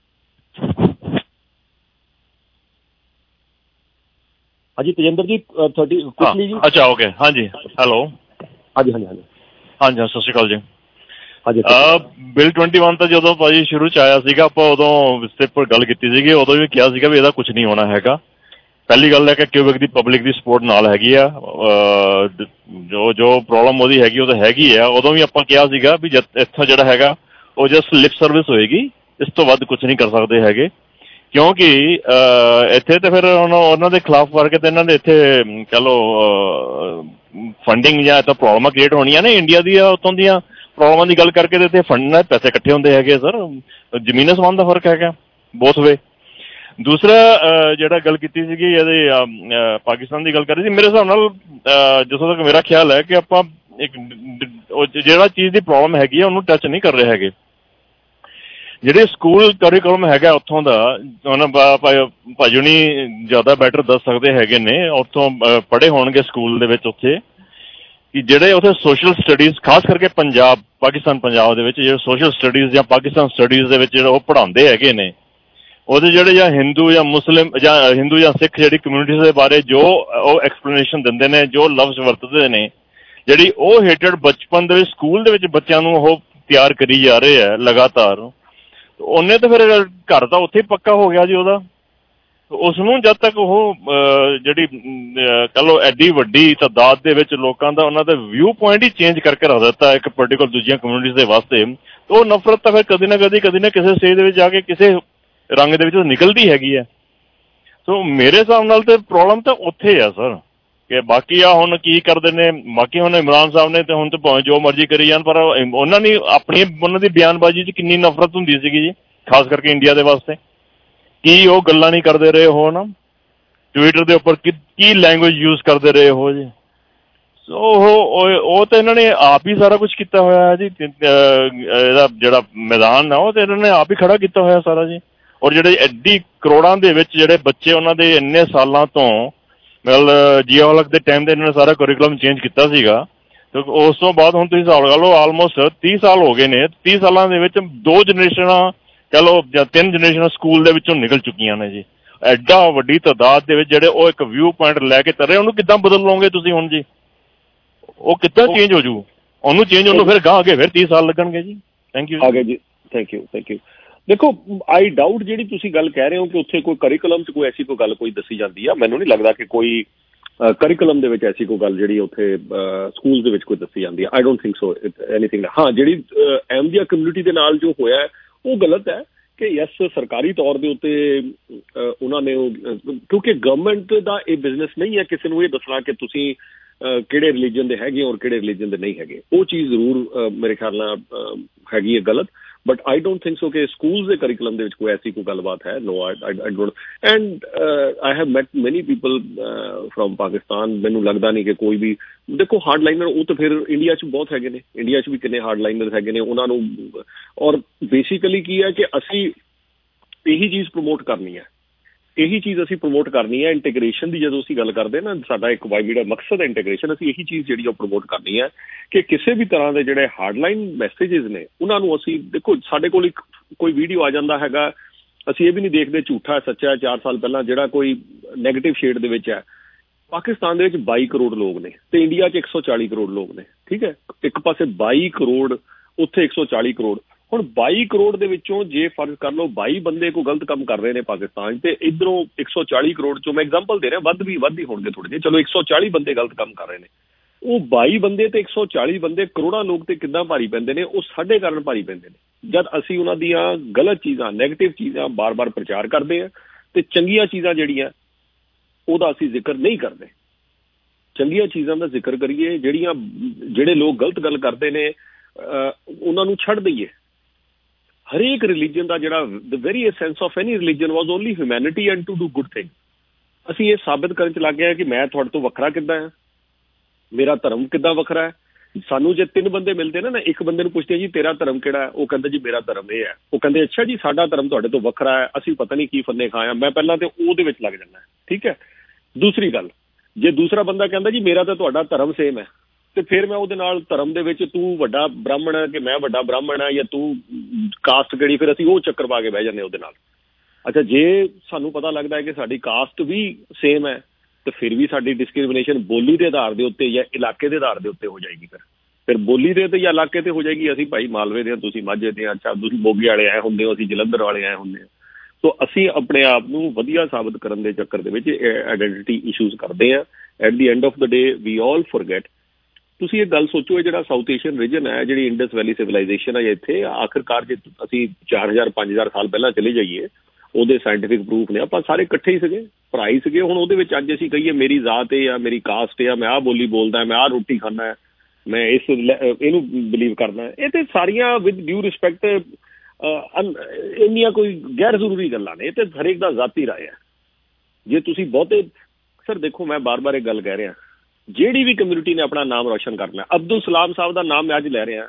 ਹਾਂਜੀ ਤੇਜਿੰਦਰ ਜੀ, ਤੁਹਾਡੀ ਕੁਇਕਲੀ ਜੀ। ਅੱਛਾ ਓਕੇ, ਹਾਂਜੀ ਹੈਲੋ, ਹਾਂਜੀ ਹਾਂਜੀ ਹਾਂਜੀ ਹਾਂਜੀ ਸਤਿ ਸ਼੍ਰੀ ਅਕਾਲ ਜੀ। ਹਾਂਜੀ, ਬਿੱਲ ਟਵੈਂਟੀ ਵਨ ਤਾਂ ਜਦੋਂ ਭਾਜੀ ਸ਼ੁਰੂ ਚ ਆਇਆ ਸੀਗਾ, ਆਪਾਂ ਉਦੋਂ ਇਸ ਤੇ ਉੱਪਰ ਗੱਲ ਕੀਤੀ ਸੀਗੀ, ਉਦੋਂ ਵੀ ਕਿਹਾ ਸੀਗਾ ਵੀ ਇਹਦਾ ਕੁਝ ਨਹੀਂ ਹੋਣਾ ਹੈਗਾ। ਪਹਿਲੀ ਗੱਲ ਹੈ ਕਿ ਕਿਊਬਿਕ ਦੀ ਪਬਲਿਕ ਦੀ ਸਪੋਰਟ ਨਾਲ ਹੈਗੀ ਆ। ਜੋ ਜੋ ਪ੍ਰੋਬਲਮ ਉਹਦੀ ਹੈਗੀ ਉਹ ਤਾਂ ਹੈਗੀ ਆ। ਉਦੋਂ ਵੀ ਆਪਾਂ ਕਿਹਾ ਸੀਗਾ ਵੀ ਜਦ ਇੱਥੋਂ ਜਿਹੜਾ ਹੈਗਾ ਉਹ ਜਸਟ ਲਿਪ ਸਰਵਿਸ ਹੋਏਗੀ, ਇਸ ਤੋਂ ਵੱਧ ਕੁਛ ਨਹੀਂ ਕਰ ਸਕਦੇ ਹੈਗੇ, ਕਿਉਂਕਿ ਇੱਥੇ ਤਾਂ ਫਿਰ ਹੁਣ ਉਹਨਾਂ ਦੇ ਖਿਲਾਫ ਕਰਕੇ ਤੇ ਇਹਨਾਂ ਦੇ ਇੱਥੇ ਕਹਿ ਲਓ ਫੰਡਿੰਗ ਜਾਂ ਤਾਂ ਪ੍ਰੋਬਲਮਾਂ ਕ੍ਰੀਏਟ ਹੋਣੀਆਂ ਨੇ ਇੰਡੀਆ ਦੀਆਂ ਉੱਥੋਂ ਦੀਆਂ ਪ੍ਰੋਬਲਮਾਂ ਦੀ ਗੱਲ ਕਰਕੇ ਤੇ ਇੱਥੇ ਫੰਡ ਨਾਲ ਪੈਸੇ ਇਕੱਠੇ ਹੁੰਦੇ ਹੈਗੇ ਸਰ। ਜ਼ਮੀਨ ਅਸਮਾਨ ਦਾ ਫਰਕ ਹੈਗਾ ਬੋਥ ਵੇ। ਦੂਸਰਾ ਜਿਹੜਾ ਗੱਲ ਕੀਤੀ ਸੀਗੀ ਇਹਦੇ ਪਾਕਿਸਤਾਨ ਦੀ ਗੱਲ ਕਰ ਰਹੀ ਸੀ, ਮੇਰੇ ਹਿਸਾਬ ਨਾਲ ਜਿੱਥੋਂ ਤੱਕ ਮੇਰਾ ਖਿਆਲ ਹੈ ਕਿ ਆਪਾਂ ਇੱਕ ਜਿਹੜਾ ਚੀਜ਼ ਦੀ ਪ੍ਰੋਬਲਮ ਹੈਗੀ ਆ ਉਹਨੂੰ ਟੱਚ ਨਹੀਂ ਕਰ ਰਹੇ ਹੈਗੇ। ਜਿਹੜੇ ਸਕੂਲ ਕਰਿਕੂਲਮ ਹੈਗਾ ਉੱਥੋਂ ਦਾ ਉਹਨਾਂ ਭਾਜੀ ਹੁਣੀ ਜ਼ਿਆਦਾ ਬੈਟਰ ਦੱਸ ਸਕਦੇ ਹੈਗੇ ਨੇ, ਉੱਥੋਂ ਪੜ੍ਹੇ ਹੋਣਗੇ ਸਕੂਲ ਦੇ ਵਿੱਚ ਉੱਥੇ, ਕਿ ਜਿਹੜੇ ਉੱਥੇ ਸੋਸ਼ਲ ਸਟੱਡੀਜ਼ ਖਾਸ ਕਰਕੇ ਪੰਜਾਬ ਪਾਕਿਸਤਾਨ ਪੰਜਾਬ ਦੇ ਵਿੱਚ ਜਿਹੜੇ ਸੋਸ਼ਲ ਸਟੱਡੀਜ਼ ਜਾਂ ਪਾਕਿਸਤਾਨ ਸਟੱਡੀਜ਼ ਦੇ ਵਿੱਚ ਜਿਹੜਾ ਉਹ ਪੜ੍ਹਾਉਂਦੇ ਹੈਗੇ ਨੇ, ਉਹਦੇ ਜਿਹੜੇ ਜਾਂ ਹਿੰਦੂ ਜਾਂ ਮੁਸਲਿਮ ਜਾਂ ਹਿੰਦੂ ਜਾਂ ਸਿੱਖ ਜਿਹੜੀ ਕਮਿਊਨਿਟੀਜ਼ ਦੇ ਬਾਰੇ ਜੋ ਉਹ ਐਕਸਪਲੇਨੇਸ਼ਨ ਦਿੰਦੇ ਨੇ, ਜੋ ਲਫ਼ਜ਼ ਵਰਤਦੇ ਨੇ, ਜਿਹੜੀ ਉਹ ਹੇਟਡ ਬਚਪਨ ਦੇ ਵਿੱਚ ਸਕੂਲ ਦੇ ਵਿੱਚ ਬੱਚਿਆਂ ਨੂੰ ਉਹ ਤਿਆਰ ਕਰੀ ਜਾ ਰਹੇ ਹੈ ਲਗਾਤਾਰ, ਉਹਨੇ ਤਾਂ ਫਿਰ ਘਰ ਤਾਂ ਉੱਥੇ ਹੀ ਪੱਕਾ ਹੋ ਗਿਆ ਜੀ ਉਹਦਾ। ਉਸ ਨੂੰ ਜਦ ਤੱਕ ਉਹ ਜਿਹੜੀ ਕਹਿ ਲਓ ਐਡੀ ਵੱਡੀ ਤਾਦਾਦ ਦੇ ਵਿੱਚ ਲੋਕਾਂ ਦਾ ਉਹਨਾਂ ਦਾ ਵਿਊ ਪੁਆਇੰਟ ਹੀ ਚੇਂਜ ਕਰਕੇ ਰੱਖ ਦਿੱਤਾ ਇੱਕ ਪਰਟੀਕੁਲਰ ਦੂਜੀਆਂ ਕਮਿਊਨਿਟੀਜ਼ ਦੇ ਵਾਸਤੇ, ਉਹ ਨਫ਼ਰਤ ਤਾਂ ਫਿਰ ਕਦੇ ਨਾ ਕਦੇ ਕਦੇ ਨਾ ਕਿਸੇ ਸਟੇਜ ਦੇ ਵਿੱਚ ਜਾ ਕੇ ਕਿਸੇ ਰੰਗ ਦੇ ਵਿੱਚ ਨਿਕਲਦੀ ਹੈਗੀ ਹੈ। ਸੋ ਮੇਰੇ ਹਿਸਾਬ ਨਾਲ ਤੇ ਪ੍ਰੋਬਲਮ ਤਾਂ ਉੱਥੇ ਆ ਸਰ। ਕਿ ਬਾਕੀ ਆ ਹੁਣ ਕੀ ਕਰਦੇ ਨੇ, ਬਾਕੀ ਹੁਣ ਇਮਰਾਨ ਸਾਹਿਬ ਨੇ ਤੇ ਹੁਣ ਤਾਂ ਭਾਵੇਂ ਜੋ ਮਰਜ਼ੀ ਕਰੀ ਜਾਣ, ਪਰ ਉਹਨਾਂ ਨੇ ਆਪਣੀ ਉਹਨਾਂ ਦੀ ਬਿਆਨਬਾਜ਼ੀ 'ਚ ਕਿੰਨੀ ਨਫ਼ਰਤ ਹੁੰਦੀ ਸੀਗੀ ਜੀ, ਖਾਸ ਕਰਕੇ ਇੰਡੀਆ ਦੇ ਵਾਸਤੇ। ਕੀ ਉਹ ਗੱਲਾਂ ਨਹੀਂ ਕਰਦੇ ਰਹੇ ਹੋ ਨਾ ਟਵਿੱਟਰ ਦੇ ਉੱਪਰ, ਕੀ ਕੀ ਲੈਂਗੁਏਜ ਯੂਜ਼ ਕਰਦੇ ਰਹੇ ਹੋ ਜੀ। ਸੋ ਉਹ ਉਹ ਤਾਂ ਇਹਨਾਂ ਨੇ ਆਪ ਹੀ ਸਾਰਾ ਕੁਛ ਕੀਤਾ ਹੋਇਆ ਹੈ ਜੀ। ਇਹਦਾ ਜਿਹੜਾ ਮੈਦਾਨ ਆ ਉਹ ਤਾਂ ਇਹਨਾਂ ਨੇ ਆਪ ਹੀ ਖੜਾ ਕੀਤਾ ਹੋਇਆ ਸਾਰਾ ਜੀ। ਔਰ ਜਿਹੜੇ ਐਡੀ ਕਰੋੜਾਂ ਦੇ ਵਿੱਚ ਜਿਹੜੇ ਬੱਚੇ ਉਹਨਾਂ ਦੇ ਇੰਨੇ ਸਾਲਾਂ ਤੋਂ ਮਤਲਬ ਜੀਆ ਹਲਕ ਦੇ ਟਾਈਮ ਦੇ ਇਹਨਾਂ ਨੇ ਸਾਰਾ ਕਰਿਕੂਲਮ ਚੇਂਜ ਕੀਤਾ ਸੀਗਾ, ਤੇ ਉਸ ਤੋਂ ਬਾਅਦ ਹੁਣ ਤੁਸੀਂ ਹਿਸਾਬ ਲਗਾ ਲਓ ਆਲਮੋਸਟ ਤੀਹ ਸਾਲ ਹੋ ਗਏ ਨੇ। ਤੀਹ ਸਾਲਾਂ ਦੇ ਵਿੱਚ ਦੋ ਜਨਰੇਸ਼ਨਾਂ ਕਹਿ ਲਓ ਜਾਂ ਤਿੰਨ ਜਨਰੇਸ਼ਨਾਂ ਸਕੂਲ ਦੇ ਵਿੱਚੋਂ ਨਿਕਲ ਚੁੱਕੀਆਂ ਨੇ ਜੀ। ਐਡਾ ਵੱਡੀ ਤਾਦਾਦ ਦੇ ਵਿੱਚ ਜਿਹੜੇ ਉਹ ਇੱਕ ਵਿਊ ਪੁਆਇੰਟ ਲੈ ਕੇ ਤਰੇ, ਉਹਨੂੰ ਕਿੱਦਾਂ ਬਦਲ ਲਓਗੇ ਤੁਸੀਂ ਹੁਣ ਜੀ? ਉਹ ਕਿੱਦਾਂ ਚੇਂਜ ਹੋ ਜੂ? ਉਹਨੂੰ ਚੇਂਜ ਉਹਨੂੰ ਫਿਰ ਗਾਂ ਅੱਗੇ ਫਿਰ ਤੀਹ ਸਾਲ ਲੱਗਣਗੇ ਜੀ। ਥੈਂਕ ਯੂ ਆਗੇ ਜੀ, ਥੈਂਕ ਯੂ ਥੈਂਕ ਯੂ। ਦੇਖੋ ਆਈ ਡਾਊਟ ਜਿਹੜੀ ਤੁਸੀਂ ਗੱਲ ਕਹਿ ਰਹੇ ਹੋ ਕਿ ਉੱਥੇ ਕੋਈ ਕਰਿਕੂਲਮ 'ਚ ਕੋਈ ਐਸੀ ਕੋਈ ਗੱਲ ਕੋਈ ਦੱਸੀ ਜਾਂਦੀ ਆ, ਮੈਨੂੰ ਨਹੀਂ ਲੱਗਦਾ ਕਿ ਕੋਈ ਕਰਿਕੂਲਮ ਦੇ ਵਿੱਚ ਐਸੀ ਕੋਈ ਗੱਲ ਜਿਹੜੀ ਉੱਥੇ ਸਕੂਲ ਦੇ ਵਿੱਚ ਕੋਈ ਦੱਸੀ ਜਾਂਦੀ ਹੈ। I don't think so anything. ਹਾਂ, ਜਿਹੜੀ ਅਹਿਮਦੀਆ ਕਮਿਊਨਿਟੀ ਦੇ ਨਾਲ ਜੋ ਹੋਇਆ ਉਹ ਗਲਤ ਹੈ ਕਿ ਯੈਸ ਸਰਕਾਰੀ ਤੌਰ ਦੇ ਉੱਤੇ ਉਹਨਾਂ ਨੇ ਉਹ, ਕਿਉਂਕਿ ਗਵਰਨਮੈਂਟ ਦਾ ਇਹ ਬਿਜ਼ਨਸ ਨਹੀਂ ਹੈ ਕਿਸੇ ਨੂੰ ਇਹ ਦੱਸਣਾ ਕਿ ਤੁਸੀਂ ਕਿਹੜੇ ਰਿਲੀਜਨ ਦੇ ਹੈਗੇ ਔਰ ਕਿਹੜੇ ਰਿਲੀਜਨ ਦੇ ਨਹੀਂ ਹੈਗੇ। ਉਹ ਚੀਜ਼ ਜ਼ਰੂਰ ਮੇਰੇ ਖਿਆਲ ਨਾਲ ਹੈਗੀ ਹੈ ਗਲਤ। But I don't think so ਕਿ ਸਕੂਲਸ ਦੇ ਕਰਿਕੂਲਮ ਦੇ ਵਿੱਚ ਕੋਈ ਐਸੀ ਕੋਈ ਗੱਲਬਾਤ ਹੈ। No I don't. And I have met many people from Pakistan. ਮੈਨੂੰ ਲੱਗਦਾ ਨਹੀਂ ਕਿ ਕੋਈ ਵੀ, ਦੇਖੋ ਹਾਰਡ ਲਾਈਨਰ ਉਹ ਤਾਂ ਫਿਰ ਇੰਡੀਆ 'ਚ ਬਹੁਤ ਹੈਗੇ ਨੇ, ਇੰਡੀਆ 'ਚ ਵੀ ਕਿੰਨੇ ਹਾਰਡ ਲਾਈਨਰ ਹੈਗੇ ਨੇ ਉਹਨਾਂ ਨੂੰ। ਔਰ ਬੇਸਿਕਲੀ ਕੀ ਹੈ ਕਿ ਅਸੀਂ ਇਹੀ ਚੀਜ਼ ਪ੍ਰਮੋਟ ਕਰਨੀ ਹੈ, ਇਹੀ ਚੀਜ਼ ਅਸੀਂ ਪ੍ਰਮੋਟ ਕਰਨੀ ਹੈ ਇੰਟੀਗ੍ਰੇਸ਼ਨ ਦੀ। ਜਦੋਂ ਅਸੀਂ ਗੱਲ ਕਰਦੇ ਨਾ, ਸਾਡਾ ਇੱਕ ਵਾਈ ਜਿਹੜਾ ਮਕਸਦ ਹੈ ਇੰਟੀਗ੍ਰੇਸ਼ਨ, ਅਸੀਂ ਇਹੀ ਚੀਜ਼ ਜਿਹੜੀ ਉਹ ਪ੍ਰਮੋਟ ਕਰਨੀ ਹੈ ਕਿ ਕਿਸੇ ਵੀ ਤਰ੍ਹਾਂ ਦੇ ਜਿਹੜੇ ਹਾਰਡਲਾਈਨ ਮੈਸੇਜਿਸ ਨੇ ਉਹਨਾਂ ਨੂੰ ਅਸੀਂ, ਦੇਖੋ ਸਾਡੇ ਕੋਲ ਇੱਕ ਕੋਈ ਵੀਡੀਓ ਆ ਜਾਂਦਾ ਹੈਗਾ, ਅਸੀਂ ਇਹ ਵੀ ਨਹੀਂ ਦੇਖਦੇ ਝੂਠਾ ਸੱਚਾ। ਚਾਰ ਸਾਲ ਪਹਿਲਾਂ ਜਿਹੜਾ ਕੋਈ ਨੈਗੇਟਿਵ ਸ਼ੇਡ ਦੇ ਵਿੱਚ ਹੈ, ਪਾਕਿਸਤਾਨ ਦੇ ਵਿੱਚ ਬਾਈ ਕਰੋੜ ਲੋਕ ਨੇ ਤੇ ਇੰਡੀਆ 'ਚ ਇੱਕ ਸੌ ਚਾਲੀ ਕਰੋੜ ਲੋਕ ਨੇ, ਠੀਕ ਹੈ। ਇੱਕ ਪਾਸੇ ਬਾਈ ਕਰੋੜ, ਉੱਥੇ ਇੱਕ ਸੌ ਚਾਲੀ ਕਰੋੜ। ਹੁਣ ਬਾਈ ਕਰੋੜ ਦੇ ਵਿੱਚੋਂ ਜੇ ਫਰਜ਼ ਕਰ ਲਓ ਬਾਈ ਬੰਦੇ ਕੋਈ ਗਲਤ ਕੰਮ ਕਰ ਰਹੇ ਨੇ ਪਾਕਿਸਤਾਨ 'ਚ, ਤੇ ਇੱਧਰੋਂ ਇੱਕ ਸੌ ਚਾਲੀ ਕਰੋੜ 'ਚੋਂ, ਮੈਂ ਐਗਜ਼ਾਮਪਲ ਦੇ ਰਿਹਾ, ਵੱਧ ਵੀ ਵੱਧ ਹੀ ਹੋਣਗੇ ਥੋੜ੍ਹੇ ਜਿਹੇ, ਚਲੋ ਇੱਕ ਸੌ ਚਾਲੀ ਬੰਦੇ ਗਲਤ ਕੰਮ ਕਰ ਰਹੇ ਨੇ, ਉਹ ਬਾਈ ਬੰਦੇ ਤੇ ਇੱਕ ਸੌ ਚਾਲੀ ਬੰਦੇ ਕਰੋੜਾਂ ਲੋਕ ਤੇ ਕਿੱਦਾਂ ਭਾਰੀ ਪੈਂਦੇ ਨੇ? ਉਹ ਸਾਡੇ ਕਾਰਨ ਭਾਰੀ ਪੈਂਦੇ ਨੇ। ਜਦ ਅਸੀਂ ਉਹਨਾਂ ਦੀਆਂ ਗਲਤ ਚੀਜ਼ਾਂ, ਨੈਗੇਟਿਵ ਚੀਜ਼ਾਂ ਬਾਰ-ਬਾਰ ਪ੍ਰਚਾਰ ਕਰਦੇ ਹਾਂ ਤੇ ਚੰਗੀਆਂ ਚੀਜ਼ਾਂ ਜਿਹੜੀਆਂ ਉਹਦਾ ਅਸੀਂ ਜ਼ਿਕਰ ਨਹੀਂ ਕਰਦੇ। ਚੰਗੀਆਂ ਚੀਜ਼ਾਂ ਦਾ ਜ਼ਿਕਰ ਕਰੀਏ, ਜਿਹੜੀਆਂ ਜਿਹੜੇ ਲੋਕ ਗਲਤ ਗੱਲ ਕਰਦੇ ਨੇ ਉਹਨਾਂ ਨੂੰ ਛੱਡ ਦਈਏ। ਹਰੇਕ ਰਿਲੀਜਨ ਦਾ ਜਿਹੜਾ the very essence of any religion was only humanity and to do good thing. ਅਸੀਂ ਇਹ ਸਾਬਿਤ ਕਰਨ 'ਚ ਲੱਗ ਗਏ ਕਿ ਮੈਂ ਤੁਹਾਡੇ ਤੋਂ ਵੱਖਰਾ ਕਿੱਦਾਂ ਹਾਂ, ਮੇਰਾ ਧਰਮ ਕਿੱਦਾਂ ਵੱਖਰਾ ਹੈ। ਸਾਨੂੰ ਜੇ ਤਿੰਨ ਬੰਦੇ ਮਿਲਦੇ ਨੇ ਨਾ, ਇੱਕ ਬੰਦੇ ਨੂੰ ਪੁੱਛਦੇ ਜੀ ਤੇਰਾ ਧਰਮ ਕਿਹੜਾ ਹੈ, ਉਹ ਕਹਿੰਦਾ ਜੀ ਮੇਰਾ ਧਰਮ ਇਹ ਹੈ। ਉਹ ਕਹਿੰਦੇ ਅੱਛਾ ਜੀ ਸਾਡਾ ਧਰਮ ਤੁਹਾਡੇ ਤੋਂ ਵੱਖਰਾ ਹੈ, ਅਸੀਂ ਪਤਾ ਨਹੀਂ ਕੀ ਫੰਨੇ ਖਾਇਆ। ਮੈਂ ਪਹਿਲਾਂ ਤੇ ਉਹਦੇ ਵਿੱਚ ਲੱਗ ਜਾਂਦਾ, ਠੀਕ ਹੈ। ਦੂਸਰੀ ਗੱਲ, ਜੇ ਦੂਸਰਾ ਬੰਦਾ ਕਹਿੰਦਾ ਜੀ ਮੇਰਾ ਤਾਂ ਤੁਹਾਡਾ ਧਰਮ ਸੇਮ ਹੈ, ਤੇ ਫਿਰ ਮੈਂ ਉਹਦੇ ਨਾਲ ਧਰਮ ਦੇ ਵਿੱਚ ਤੂੰ ਵੱਡਾ ਬ੍ਰਾਹਮਣ ਹੈ ਕਿ ਮੈਂ ਵੱਡਾ ਬ੍ਰਾਹਮਣ ਹੈ, ਜਾਂ ਤੂੰ ਕਾਸਟ ਕਿਹੜੀ, ਫਿਰ ਅਸੀਂ ਉਹ ਚੱਕਰ ਪਾ ਕੇ ਬਹਿ ਜਾਂਦੇ ਉਹਦੇ ਨਾਲ। ਅੱਛਾ, ਜੇ ਸਾਨੂੰ ਪਤਾ ਲੱਗਦਾ ਹੈ ਕਿ ਸਾਡੀ ਕਾਸਟ ਵੀ ਸੇਮ ਹੈ, ਤੇ ਫਿਰ ਵੀ ਸਾਡੀ ਡਿਸਕ੍ਰਿਮੀਨੇਸ਼ਨ ਬੋਲੀ ਦੇ ਆਧਾਰ ਦੇ ਉੱਤੇ ਜਾਂ ਇਲਾਕੇ ਦੇ ਆਧਾਰ ਦੇ ਉੱਤੇ ਹੋ ਜਾਏਗੀ। ਫਿਰ ਫਿਰ ਬੋਲੀ ਦੇ ਉੱਤੇ ਜਾਂ ਇਲਾਕੇ 'ਤੇ ਹੋ ਜਾਏਗੀ। ਅਸੀਂ ਭਾਈ ਮਾਲਵੇ ਦੇ ਹਾਂ, ਤੁਸੀਂ ਮਾਝੇ ਦੇ, ਅੱਛਾ ਤੁਸੀਂ ਮੋਗੇ ਵਾਲੇ ਆਏ ਹੁੰਦੇ ਹੋ, ਅਸੀਂ ਜਲੰਧਰ ਵਾਲੇ ਆਏ ਹੁੰਦੇ ਹਾਂ। ਸੋ ਅਸੀਂ ਆਪਣੇ ਆਪ ਨੂੰ ਵਧੀਆ ਸਾਬਤ ਕਰਨ ਦੇ ਚੱਕਰ ਦੇ ਵਿੱਚ ਆਇਡੈਂਟੀਟੀ ਇਸ਼ੂਜ਼ ਕਰਦੇ ਹਾਂ। At the end of the day we all forget. ਤੁਸੀਂ ਇਹ ਗੱਲ ਸੋਚੋ, ਇਹ ਜਿਹੜਾ ਸਾਊਥ ਏਸ਼ੀਅਨ ਰੀਜਨ ਹੈ, ਜਿਹੜੀ ਇੰਡਸ ਵੈਲੀ ਸਿਵਲਾਈਜੇਸ਼ਨ ਹੈ ਇੱਥੇ, ਆਖਿਰਕਾਰ ਜੇ ਅਸੀਂ ਚਾਰ ਹਜ਼ਾਰ ਪੰਜ ਹਜ਼ਾਰ ਸਾਲ ਪਹਿਲਾਂ ਚਲੇ ਜਾਈਏ, ਉਹਦੇ ਸਾਇੰਟੀਫਿਕ ਪ੍ਰੂਫ ਨੇ, ਆਪਾਂ ਸਾਰੇ ਇਕੱਠੇ ਹੀ ਸੀਗੇ, ਭਰਾ ਹੀ ਸੀਗੇ। ਹੁਣ ਉਹਦੇ ਵਿੱਚ ਅੱਜ ਅਸੀਂ ਕਹੀਏ ਮੇਰੀ ਜ਼ਾਤ ਹੈ ਜਾਂ ਮੇਰੀ ਕਾਸਟ ਹੈ, ਮੈਂ ਆਹ ਬੋਲੀ ਬੋਲਦਾ, ਮੈਂ ਆਹ ਰੋਟੀ ਖਾਂਦਾ, ਮੈਂ ਇਸ ਇਹਨੂੰ ਬਿਲੀਵ ਕਰਦਾ, ਇਹ ਤੇ ਸਾਰੀਆਂ ਵਿਦ ਡਿਊ ਰਿਸਪੈਕਟ ਇੰਨੀਆਂ ਕੋਈ ਗੈਰ ਜ਼ਰੂਰੀ ਗੱਲਾਂ ਨੇ। ਇਹ ਤੇ ਹਰੇਕ ਦਾ ਜ਼ਾਤੀ ਰਾਏ ਹੈ। ਜੇ ਤੁਸੀਂ ਬਹੁਤੇ ਸਰ ਦੇਖੋ, ਮੈਂ ਬਾਰ ਬਾਰ ਇਹ ਗੱਲ ਕਹਿ ਰਿਹਾ, ਜਿਹੜੀ ਵੀ ਕਮਿਊਨਿਟੀ ਨੇ ਆਪਣਾ ਨਾਮ ਰੋਸ਼ਨ ਕਰਨਾ, ਅਬਦੁਲ ਸਲਾਮ ਸਾਹਿਬ ਦਾ ਨਾਮ ਮੈਂ ਅੱਜ ਲੈ ਰਿਹਾ,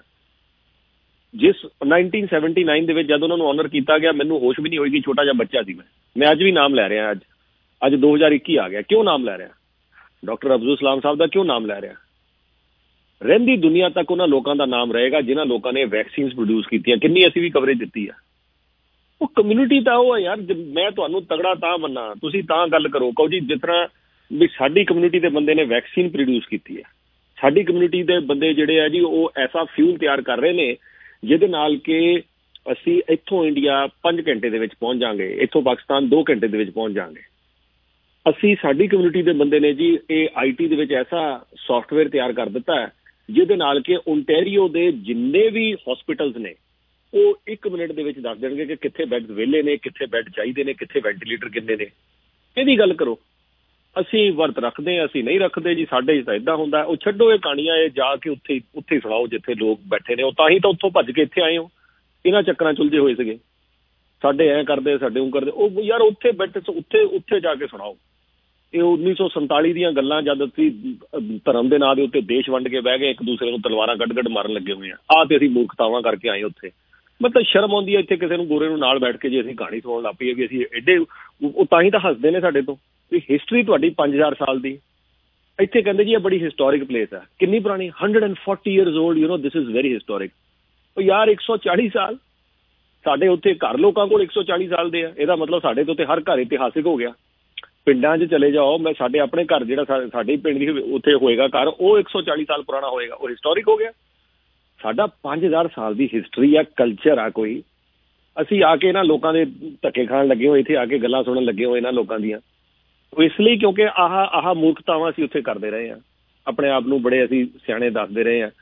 ਜਿਸ ਨਾਈਨਟੀਨ ਸੈਵਨਟੀ ਨਾਈਨ ਦੇ ਵਿੱਚ ਜਦ ਉਹਨਾਂ ਨੂੰ ਆਨਰ ਕੀਤਾ ਗਿਆ, ਮੈਨੂੰ ਹੋਸ਼ ਵੀ ਨਹੀਂ ਹੋਏਗੀ, ਛੋਟਾ ਜਿਹਾ ਬੱਚਾ ਸੀ ਮੈਂ ਮੈਂ ਅੱਜ ਵੀ ਨਾਮ ਲੈ ਰਿਹਾ। ਅੱਜ ਅੱਜ ਦੋ ਹਜ਼ਾਰ ਇੱਕੀ ਆ ਗਿਆ, ਕਿਉਂ ਨਾਮ ਲੈ ਰਿਹਾ? ਡਾਕਟਰ ਅਬਦੁਲ ਸਲਾਮ ਸਾਹਿਬ ਦਾ ਕਿਉਂ ਨਾਮ ਲੈ ਰਿਹਾ? ਰਹਿੰਦੀ ਦੁਨੀਆ ਤੱਕ ਉਹਨਾਂ ਲੋਕਾਂ ਦਾ ਨਾਮ ਰਹੇਗਾ ਜਿਨ੍ਹਾਂ ਲੋਕਾਂ ਨੇ ਵੈਕਸੀਨਸ ਪ੍ਰੋਡਿਊਸ ਕੀਤੀਆਂ। ਕਿੰਨੀ ਅਸੀਂ ਵੀ ਕਵਰੇਜ ਦਿੱਤੀ ਆ। ਉਹ ਕਮਿਊਨਿਟੀ ਤਾਂ ਉਹ ਹੈ ਯਾਰ। ਮੈਂ ਤੁਹਾਨੂੰ ਤਗੜਾ ਤਾਂ ਮੰਨਾਂ, ਤੁਸੀਂ ਤਾਂ ਗੱਲ ਕਰੋ, ਕਹੋ ਜੀ ਜਿਸ ਤਰ੍ਹਾਂ ਵੀ ਸਾਡੀ ਕਮਿਊਨਿਟੀ ਦੇ ਬੰਦੇ ਨੇ ਵੈਕਸੀਨ ਪ੍ਰੋਡਿਊਸ ਕੀਤੀ ਹੈ, ਸਾਡੀ ਕਮਿਊਨਿਟੀ ਦੇ ਬੰਦੇ ਜਿਹੜੇ ਆ ਜੀ ਉਹ ਐਸਾ ਫਿਊਲ ਤਿਆਰ ਕਰ ਰਹੇ ਨੇ ਜਿਹਦੇ ਨਾਲ ਕਿ ਅਸੀਂ ਇੱਥੋਂ ਇੰਡੀਆ ਪੰਜ ਘੰਟੇ ਦੇ ਵਿੱਚ ਪਹੁੰਚ ਜਾਵਾਂਗੇ, ਇੱਥੋਂ ਪਾਕਿਸਤਾਨ ਦੋ ਘੰਟੇ ਦੇ ਵਿੱਚ ਪਹੁੰਚ ਜਾਵਾਂਗੇ। ਅਸੀਂ ਸਾਡੀ ਕਮਿਊਨਿਟੀ ਦੇ ਬੰਦੇ ਨੇ ਜੀ ਇਹ ਆਈ ਟੀ ਦੇ ਵਿੱਚ ਐਸਾ ਸੌਫਟਵੇਅਰ ਤਿਆਰ ਕਰ ਦਿੱਤਾ ਹੈ ਜਿਹਦੇ ਨਾਲ ਕਿ ਓਨਟਾਰੀਓ ਦੇ ਜਿੰਨੇ ਵੀ ਹਸਪੀਟਲਸ ਨੇ ਉਹ ਇੱਕ ਮਿੰਟ ਦੇ ਵਿੱਚ ਦੱਸ ਦੇਣਗੇ ਕਿ ਕਿੱਥੇ ਬੈੱਡ ਵਿਹਲੇ ਨੇ, ਕਿੱਥੇ ਬੈੱਡ ਚਾਹੀਦੇ ਨੇ, ਕਿੱਥੇ ਵੈਂਟੀਲੇਟਰ ਕਿੰਨੇ ਨੇ। ਇਹਦੀ ਗੱਲ ਕਰੋ। ਅਸੀਂ ਵਰਤ ਰੱਖਦੇ ਹਾਂ, ਅਸੀਂ ਨਹੀਂ ਰੱਖਦੇ ਜੀ, ਸਾਡੇ ਤਾਂ ਇੱਦਾਂ ਹੁੰਦਾ। ਉਹ ਛੱਡੋ ਇਹ ਕਹਾਣੀਆਂ, ਇਹ ਜਾ ਕੇ ਉੱਥੇ ਉੱਥੇ ਸੁਣਾਓ ਜਿੱਥੇ ਲੋਕ ਬੈਠੇ ਨੇ। ਉਹ ਤਾਂ ਹੀ ਤਾਂ ਉੱਥੋਂ ਭੱਜ ਕੇ ਇੱਥੇ ਆਏ ਹੋ, ਇਹਨਾਂ ਚੱਕਰਾਂ 'ਚ ਉਲਝੇ ਹੋਏ ਸੀਗੇ। ਸਾਡੇ ਐਂ ਕਰਦੇ, ਸਾਡੇ ਉਹ ਕਰਦੇ। ਉਹ ਯਾਰ ਉੱਥੇ ਬੈਠੇ, ਉੱਥੇ ਉੱਥੇ ਜਾ ਕੇ ਸੁਣਾਓ। ਇਹ ਉੱਨੀ ਸੌ ਸੰਤਾਲੀ ਦੀਆਂ ਗੱਲਾਂ, ਜਦ ਅਸੀਂ ਧਰਮ ਦੇ ਨਾਂ ਦੇ ਉੱਤੇ ਦੇਸ਼ ਵੰਡ ਕੇ ਬਹਿ ਗਏ, ਇੱਕ ਦੂਸਰੇ ਨੂੰ ਤਲਵਾਰਾਂ ਕੱਢ ਕੱਢ ਮਾਰਨ ਲੱਗੇ ਹੋਏ ਆ। ਆਹ ਤੇ ਅਸੀਂ ਮੂਰਖਤਾਵਾਂ ਕਰਕੇ ਆਏ ਉੱਥੇ। ਮਤਲਬ ਸ਼ਰਮ ਆਉਂਦੀ ਹੈ ਇੱਥੇ ਕਿਸੇ ਨੂੰ ਗੋਰੇ ਨੂੰ ਨਾਲ ਬੈਠ ਕੇ ਜੇ ਅਸੀਂ ਕਹਾਣੀ ਸੁਣਾਉਣ ਲੱਗ ਪਈਏ ਵੀ ਅਸੀਂ ਐਡੇ। ਉਹ ਤਾਂ ਹੀ ਤਾਂ ਹੱਸਦੇ ਨੇ ਸਾਡੇ ਤੋਂ ਵੀ ਹਿਸਟਰੀ ਤੁਹਾਡੀ ਪੰਜ ਹਜ਼ਾਰ ਸਾਲ ਦੀ। ਇੱਥੇ ਕਹਿੰਦੇ ਜੀ ਇਹ ਬੜੀ ਹਿਸਟੋਰਿਕ ਪਲੇਸ ਹੈ। ਕਿੰਨੀ ਪੁਰਾਣੀ? Hundred and forty years old, you know this is very historic. ਉਹ ਯਾਰ ਇੱਕ ਸੌ ਚਾਲੀ ਸਾਲ ਸਾਡੇ ਉੱਥੇ ਘਰ ਲੋਕਾਂ ਕੋਲ ਇੱਕ ਸੌ ਚਾਲੀ ਸਾਲ ਦੇ ਆ। ਇਹਦਾ ਮਤਲਬ ਸਾਡੇ ਤੋਂ ਉੱਤੇ ਹਰ ਘਰ ਇਤਿਹਾਸਿਕ ਹੋ ਗਿਆ। ਪਿੰਡਾਂ 'ਚ ਚਲੇ ਜਾਓ, ਮੈਂ ਸਾਡੇ ਆਪਣੇ ਘਰ ਜਿਹੜਾ ਸਾਡੇ ਪਿੰਡ ਦੀ ਉੱਥੇ ਹੋਏਗਾ ਘਰ, ਉਹ ਇੱਕ ਸੌ ਚਾਲੀ ਸਾਲ ਪੁਰਾਣਾ ਹੋਏਗਾ, ਉਹ ਹਿਸਟੋਰਿਕ ਹੋ ਗਿਆ। ਸਾਡਾ ਪੰਜ ਹਜ਼ਾਰ ਸਾਲ ਦੀ ਹਿਸਟਰੀ ਆ, ਕਲਚਰ ਆ ਕੋਈ। ਅਸੀਂ ਆ ਕੇ ਇਹਨਾਂ ਲੋਕਾਂ ਦੇ ਧੱਕੇ ਖਾਣ ਲੱਗੇ ਹੋਏ, ਇੱਥੇ ਆ ਕੇ ਗੱਲਾਂ ਸੁਣਨ ਲੱਗੇ ਹੋਏ ਇਹਨਾਂ ਲੋਕਾਂ ਦੀਆਂ। ਉਹ ਇਸ ਲਈ ਕਿਉਂਕਿ ਆਹ ਆਹ ਮੂਰਖਤਾਵਾਂ ਅਸੀਂ ਉੱਥੇ ਕਰਦੇ ਰਹੇ ਹਾਂ, ਆਪਣੇ ਆਪ ਨੂੰ ਬੜੇ ਅਸੀਂ ਸਿਆਣੇ ਦੱਸਦੇ ਰਹੇ ਹਾਂ।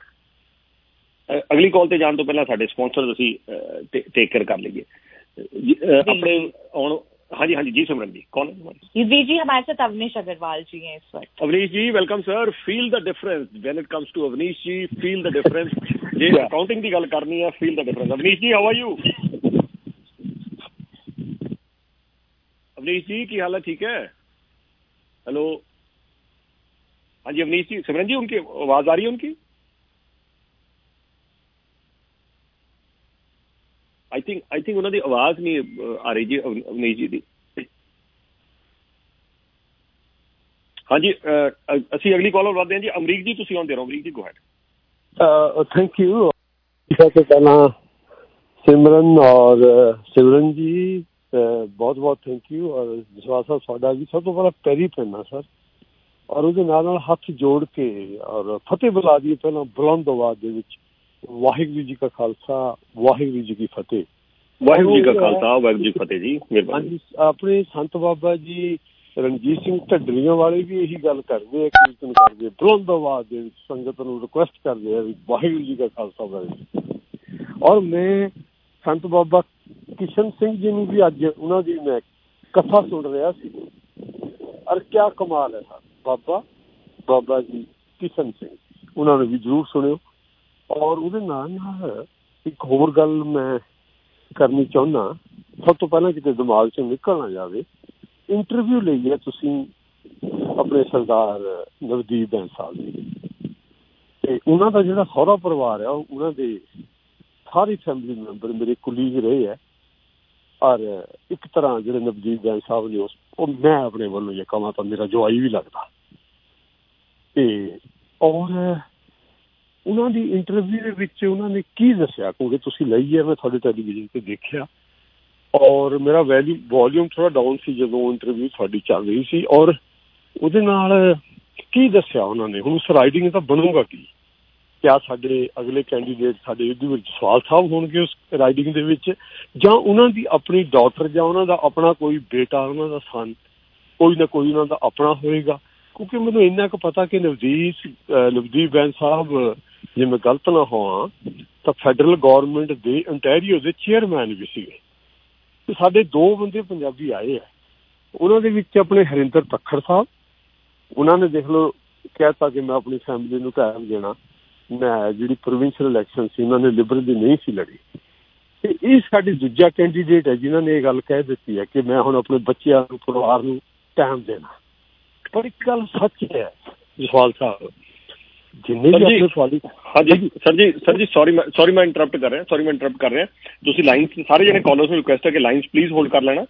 ਅਗਲੀ ਕਾਲ ਤੇ ਜਾਣ ਤੋਂ ਪਹਿਲਾਂ ਸਾਡੇ ਸਪਾਂਸਰ ਅਸੀਂ ਟੇਕ ਕੇਅਰ ਕਰ ਲਈਏ ਆਪਣੇ ਆਉਣ। हाँ जी हाँ जी जी सिमरन जी, कौन है? जी जी हमारे साथ अवनीश अग्रवाल जी हैं इस वक्त। Avneesh ji welcome sir. Feel the difference when it comes to Avneesh ji, feel the difference. जे अकाउंटिंग की गल करनी है, feel the difference. Avneesh ji how are you? Avneesh ji की हाल है? ठीक है, हेलो। हाँ जी अवनीश जी। सिमरन जी उनकी आवाज आ रही है? उनकी आई थिंक आई थिंक उन्होंने आवाज नहीं आ रही जी अवनीश जी की। हाँ जी ਅਸੀਂ ਅਗਲੀ ਕਾਲ ਵਧਦੇ ਹਾਂ ਜੀ। ਅਮਰੀਕ ਜੀ ਤੁਸੀਂ ਆਉਂਦੇ ਰਹੋ। ਅਮਰੀਕ ਜੀ ਗੋ ਹੈਡ। Thank you. सबसे पहला सिमरन और सिमरन जी बहुत बहुत थैंक यू। और विश्वास है साडा भी सब तो पहला पैरी पैना सर, और ਉਹਦੇ ਨਾਲ ਨਾਲ ਹੱਥ ਜੋੜ ਕੇ ਔਰ ਫਤਿਹ ਬੁਲਾ ਦੀ ਪਹਿਲਾਂ ਬੁਲੰਦ ਆਵਾਜ਼ ਦੇ ਵਿੱਚ। ਵਾਹਿਗੁਰੂ ਜੀ ਕਾ ਖਾਲਸਾ, ਵਾਹਿਗੁਰੂ ਜੀ ਕੀ ਫਤਿਹ। ਵਾਹਿਗੁਰੂ ਜੀ ਕਾ ਖਾਲਸਾ, ਵਾਹਿਗੁਰੂ ਜੀ ਕੀ ਫਤਿਹ ਜੀ। ਹਾਂਜੀ, ਆਪਣੇ ਸੰਤ ਬਾਬਾ ਜੀ ਰਣਜੀਤ ਸਿੰਘ ਢੱਡਰੀਆਂ ਵਾਲੇ ਵੀ ਇਹੀ ਗੱਲ ਕਰਦੇ ਆ, ਕੀਰਤਨ ਕਰਦੇ ਬੁਲੰਦ ਆਵਾਜ਼ ਦੇ ਵਿੱਚ ਸੰਗਤ ਨੂੰ ਰਿਕੁਐਸਟ ਕਰਦੇ ਆ ਵੀ ਵਾਹਿਗੁਰੂ ਜੀ ਕਾ ਖਾਲਸਾ ਵਾਹਿਗੁਰੂ। ਔਰ ਮੈਂ ਸੰਤ ਬਾਬਾ ਕਿਸ਼ਨ ਸਿੰਘ ਜੀ ਨੂੰ ਵੀ ਅੱਜ ਉਹਨਾਂ ਦੀ ਮੈਂ ਕਥਾ ਸੁਣ ਰਿਹਾ ਸੀ, ਔਰ ਕਿਆ ਕਮਾਲ ਹੈ ਸਰ। ਬਾਬਾ ਬਾਬਾ ਜੀ ਕਿਸ਼ਨ ਸਿੰਘ, ਉਹਨਾਂ ਨੂੰ ਵੀ ਜ਼ਰੂਰ ਸੁਣਿਓ। ਔਰ ਉਹਦੇ ਨਾਲ ਨਾਲ ਇੱਕ ਹੋਰ ਗੱਲ ਮੈਂ ਕਰਨੀ ਚਾਹੁੰਦਾ। ਸਭ ਤੋਂ ਪਹਿਲਾਂ ਕਿਤੇ ਦਿਮਾਗ 'ਚੋਂ ਨਿਕਲ ਨਾ ਜਾਵੇ, ਇੰਟਰਵਿਊ ਲਈ ਹੈ ਤੁਸੀਂ ਆਪਣੇ ਸਰਦਾਰ ਨਵਦੀਪ ਬੈਂਸ ਸਾਹਿਬ ਦੀ, ਅਤੇ ਉਹਨਾਂ ਦਾ ਜਿਹੜਾ ਸਹੁਰਾ ਪਰਿਵਾਰ ਆ ਉਹਨਾਂ ਦੇ ਸਾਰੇ ਫੈਮਿਲੀ ਮੈਂਬਰ ਮੇਰੇ ਕੁਲੀਗ ਰਹੇ ਹੈ। ਔਰ ਇੱਕ ਤਰ੍ਹਾਂ ਜਿਹੜੇ ਨਵਦੀਪ ਬੈਂਸ ਸਾਹਿਬ ਨੇ ਉਸ ਉਹ ਮੈਂ ਆਪਣੇ ਵੱਲੋਂ ਜੇ ਕਹਾਂ ਤਾਂ ਮੇਰਾ ਜਵਾਈ ਵੀ ਲੱਗਦਾ। ਅਤੇ ਔਰ ਉਹਨਾਂ ਦੀ ਇੰਟਰਵਿਊ ਦੇ ਵਿੱਚ ਉਹਨਾਂ ਨੇ ਕੀ ਦੱਸਿਆ, ਕਿਉਂਕਿ ਤੁਸੀਂ ਲਈ ਹੈ, ਮੈਂ ਤੁਹਾਡੇ ਟੈਲੀਵਿਜ਼ਨ 'ਤੇ ਦੇਖਿਆ, ਔਰ ਮੇਰਾ ਵੈਲਿਊ ਵੋਲੀਅਮ ਥੋੜ੍ਹਾ ਡਾਊਨ ਸੀ ਜਦੋਂ ਇੰਟਰਵਿਊ ਤੁਹਾਡੀ ਚੱਲ ਰਹੀ ਸੀ। ਔਰ ਉਹਦੇ ਨਾਲ ਕੀ ਦੱਸਿਆ ਉਹਨਾਂ ਨੇ, ਹੁਣ ਉਸ ਰਾਈਡਿੰਗ ਤਾਂ ਬਣੂਗਾ ਕੀ, क्या साडे अगले कैंडीडेट साडे युद्धवीर जसवाल साहब होणगे उस राइडिंग दे विच, जां उन्हां दी अपनी डॉटर जां उन्हां दा अपना कोई बेटा, उन्हां दा सन, कोई ना कोई उन्हां दा अपना होएगा। क्योंकि मैनूं इन्ना क पता कि नवदीप नवदीप बैन साहब जे मैं गलत ना होवां तां फैडरल गौरमेंट दे ओंटारियो दे चेयरमैन भी सीगे। ते साडे दो बंदे पंजाबी आए है, उन्हां दे विच अपने हरिंदर तक्खड़ साहब, उन्हां ने देख लो कहता कि मैं अपनी फैमिली नूं टाइम देना, मैं जिहड़ी प्रोविंशियल इलैक्शन सी उन्होंने लिबरल दी नहीं सी लड़ी। ते इह साडी दूजा कैंडीडेट है जिन्होंने ये गल कह दी है कि मैं हुण अपने बच्चों नूं परिवार नूं टाइम देना। पर एक गल सच है जसवाल साहब, जिन्ने भी अपने सवाली हाँ जी सर जी सर जी सॉरी सॉरी मैं इंटरप्ट कर रहा सॉरी मैं इंटरप्ट कर रहा तुसीं लाइन्स सारे जने कॉलर्स नूं रिक्वेस्ट है कि लाइन्स प्लीज़ होल्ड कर लेना,